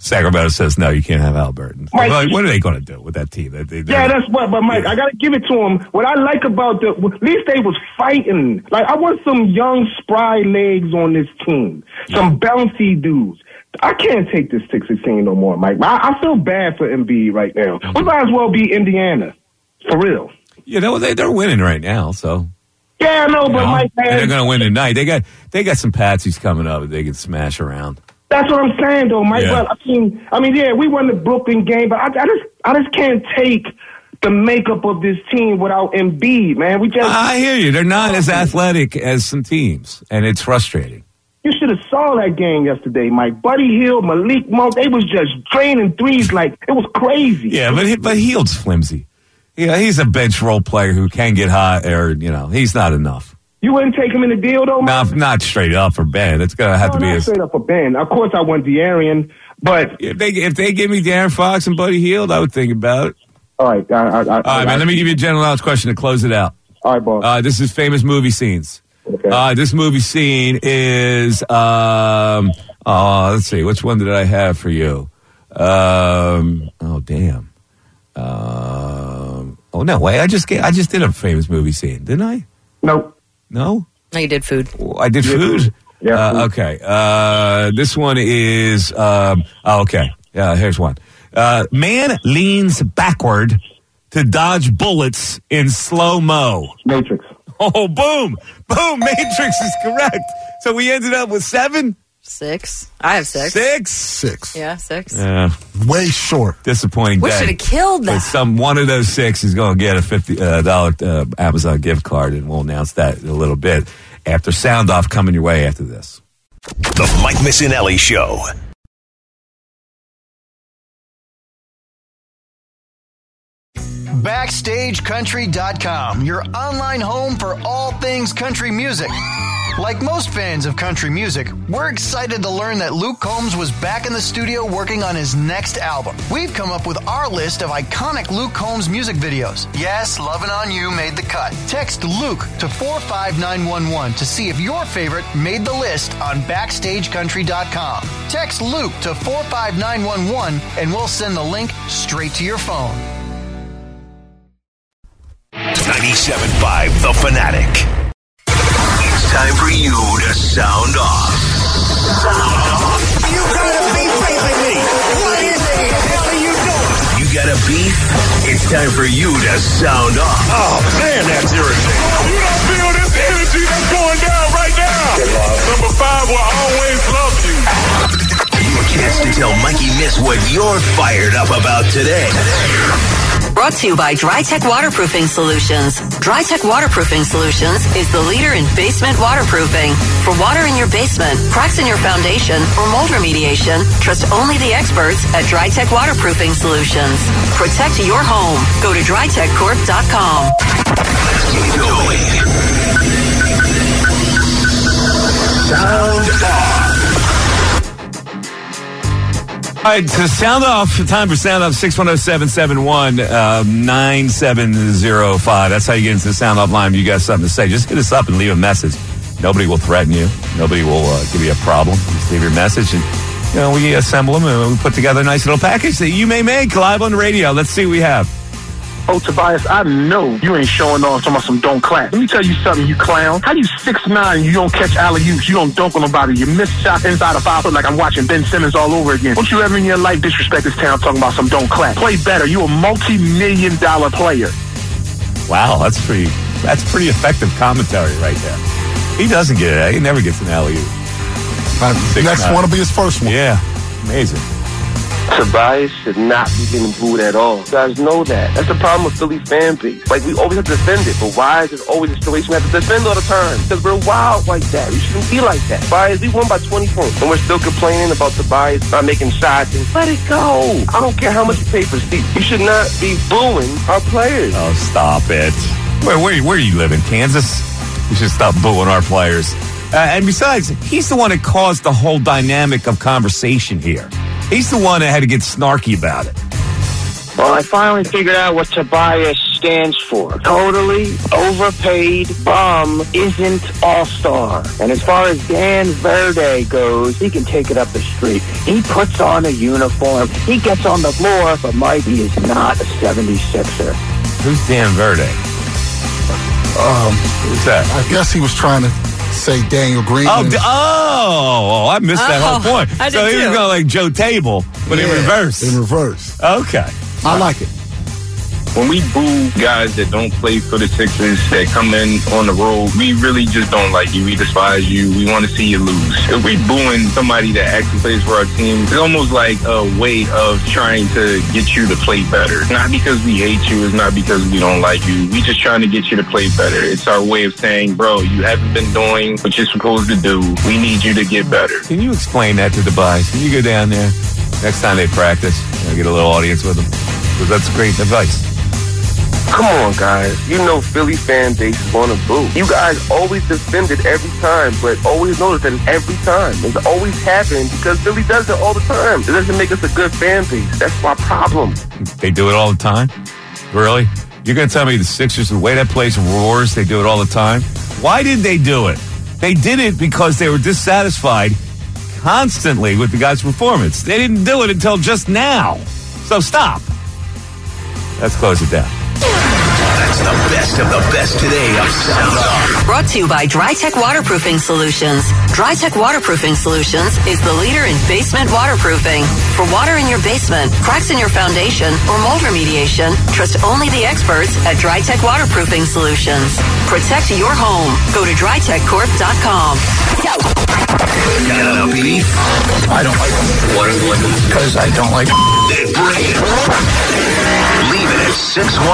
Sacramento says, no, you can't have Halliburton. Mike, Well, what are they going to do with that team? Yeah, that's what. But Mike, I got to give it to them. What I like about at least they was fighting. Like, I want some young, spry legs on this team. Some bouncy dudes. I can't take this 6-16 no more, Mike. I feel bad for Embiid right now. We might as well be Indiana. For real. You know, they're winning right now, so. Yeah, I know, but Mike, man. And they're going to win tonight. They got some patsies coming up that they can smash around. That's what I'm saying, though, Mike. Yeah. But I mean, yeah, we won the Brooklyn game, but I just can't take the makeup of this team without Embiid, man. I hear you. They're not as athletic as some teams, and it's frustrating. You should have saw that game yesterday, Mike. Buddy Hield, Malik Monk, they was just draining threes like it was crazy. Yeah, but Hield's flimsy. Yeah, he's a bench role player who can get hot, or he's not enough. You wouldn't take him in the deal, though, Mike? No, not straight up for Ben. It's gonna have to be straight up for Ben. Of course, I want De'Aaron, but if they give me De'Aaron Fox and Buddy Hield, I would think about it. All right, all right, man. Let me give you a general knowledge question to close it out. All right, boss. This is famous movie scenes. Okay. This movie scene is let's see, which one did I have for you? Oh damn. Oh no, wait! I just did a famous movie scene, didn't I? Nope. No? No, you did food. I did food? Yeah. Food. Okay. This one is, okay. Yeah, here's one. Man leans backward to dodge bullets in slow-mo. Matrix. Oh, boom. Boom. Matrix is correct. So we ended up with 7? 6. I have 6. 6. Yeah, 6. Yeah. Way short. Disappointing We day. should have killed that. But one of those 6 is going to get a $50 Amazon gift card, and we'll announce that in a little bit after Sound Off coming your way after this. The Mike Missinelli Show. BackstageCountry.com, your online home for all things country music. Like most fans of country music, we're excited to learn that Luke Combs was back in the studio working on his next album. We've come up with our list of iconic Luke Combs music videos. Yes, Lovin' On You made the cut. Text Luke to 45911 to see if your favorite made the list on BackstageCountry.com. Text Luke to 45911 and we'll send the link straight to your phone. 97.5 The Fanatic. It's time for you to sound off. You gotta be facing me. What in the hell are you doing? You got a beef? It's time for you to sound off. Oh, man, that's irritating. You don't feel this energy that's going down right now. Number 5 will always love you. Your chance to tell Mikey Miss what you're fired up about today. Brought to you by DryTech Waterproofing Solutions. DryTech Waterproofing Solutions is the leader in basement waterproofing. For water in your basement, cracks in your foundation, or mold remediation, trust only the experts at DryTech Waterproofing Solutions. Protect your home. Go to DryTechCorp.com. Let's keep going. Sound off. All right, to Sound Off, time for Sound Off, 610-771-9705. That's how you get into the Sound Off line. You got something to say, just hit us up and leave a message. Nobody will threaten you. Nobody will give you a problem. Just leave your message, and we assemble them, and we put together a nice little package that you may make live on the radio. Let's see what we have. Oh, Tobias, I know you ain't showing off talking about some don't clap. Let me tell you something, you clown. How you 6'9", you don't catch alley-oops, you don't dunk on nobody, you miss shots inside of 5 foot like I'm watching Ben Simmons all over again. Don't you ever in your life disrespect this town talking about some don't clap. Play better. You a multi-million-dollar player. Wow, that's pretty effective commentary right there. He doesn't get it. He never gets an alley-oop. Next one will be his first one. Yeah, amazing. Tobias should not be getting booed at all. You guys know that. That's the problem with Philly fan base. Like, we always have to defend it, but why is it always a situation we have to defend all the time? Because we're wild like that. We shouldn't be like that. Tobias, we won by 20 points, and we're still complaining about Tobias not making shots. And let it go. I don't care how much you pay for Steve. You should not be booing our players. Oh, stop it. Where do you live, in Kansas? You should stop booing our players. And besides, he's the one that caused the whole dynamic of conversation here. He's the one that had to get snarky about it. Well, I finally figured out what Tobias stands for. Totally overpaid bum isn't all-star. And as far as Dan Verde goes, he can take it up the street. He puts on a uniform. He gets on the floor, but Mike, he is not a 76er. Who's Dan Verde? Who's that? I guess he was trying to say Daniel Green. Oh, I missed that whole point. I did So he was too. going like Joe Table, but in reverse. In reverse. Okay. I like it. When we boo guys that don't play for the Sixers, that come in on the road, we really just don't like you. We despise you. We want to see you lose. If we booing somebody that actually plays for our team, it's almost like a way of trying to get you to play better. It's not because we hate you. It's not because we don't like you. We just trying to get you to play better. It's our way of saying, bro, you haven't been doing what you're supposed to do. We need you to get better. Can you explain that to the boys? Can you go down there next time they practice? Get a little audience with them. Because that's great advice. Come on, guys. You know Philly fan base is going to boo. You guys always defend it every time, but always notice that it's every time. It's always happening because Philly does it all the time. It doesn't make us a good fan base. That's my problem. They do it all the time? Really? You're going to tell me the Sixers, the way that place roars, they do it all the time? Why did they do it? They did it because they were dissatisfied constantly with the guy's performance. They didn't do it until just now. So stop. Let's close it down. That's the best of the best today of Sound Off. Brought to you by DryTech Waterproofing Solutions. DryTech Waterproofing Solutions is the leader in basement waterproofing. For water in your basement, cracks in your foundation, or mold remediation, trust only the experts at DryTech Waterproofing Solutions. Protect your home. Go to DryTechCorp.com. Got enough beef? I don't like them. What is it? Because I don't like them. Then bring it. Leave it at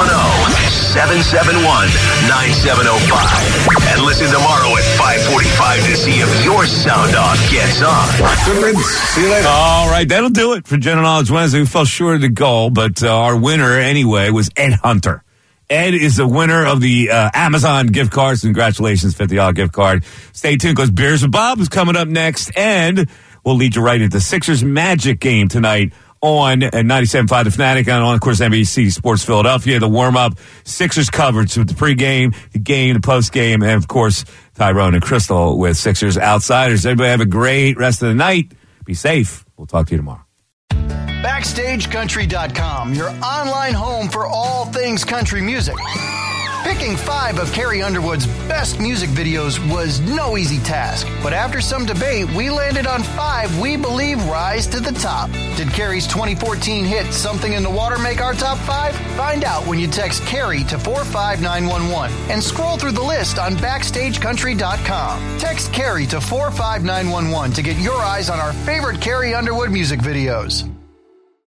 610-771-9705. And listen tomorrow at 5:45 to see if your Sound Off gets on. See you later. All right, that'll do it for General Knowledge Wednesday. We fell short of the goal, but our winner anyway was Ed Hunter. Ed is the winner of the Amazon gift cards. Congratulations, $50 gift card. Stay tuned because Beers with Bob is coming up next, and we'll lead you right into the Sixers Magic game tonight on 97.5 The Fanatic, and on, of course, NBC Sports Philadelphia. The warm-up, Sixers coverage with the pregame, the game, the postgame, and, of course, Tyrone and Crystal with Sixers Outsiders. Everybody have a great rest of the night. Be safe. We'll talk to you tomorrow. BackstageCountry.com, your online home for all things country music. Picking 5 of Carrie Underwood's best music videos was no easy task, but after some debate, we landed on 5 we believe rise to the top. Did Carrie's 2014 hit Something in the Water make our top 5? Find out when you text Carrie to 45911 and scroll through the list on BackstageCountry.com. Text Carrie to 45911 to get your eyes on our favorite Carrie Underwood music videos.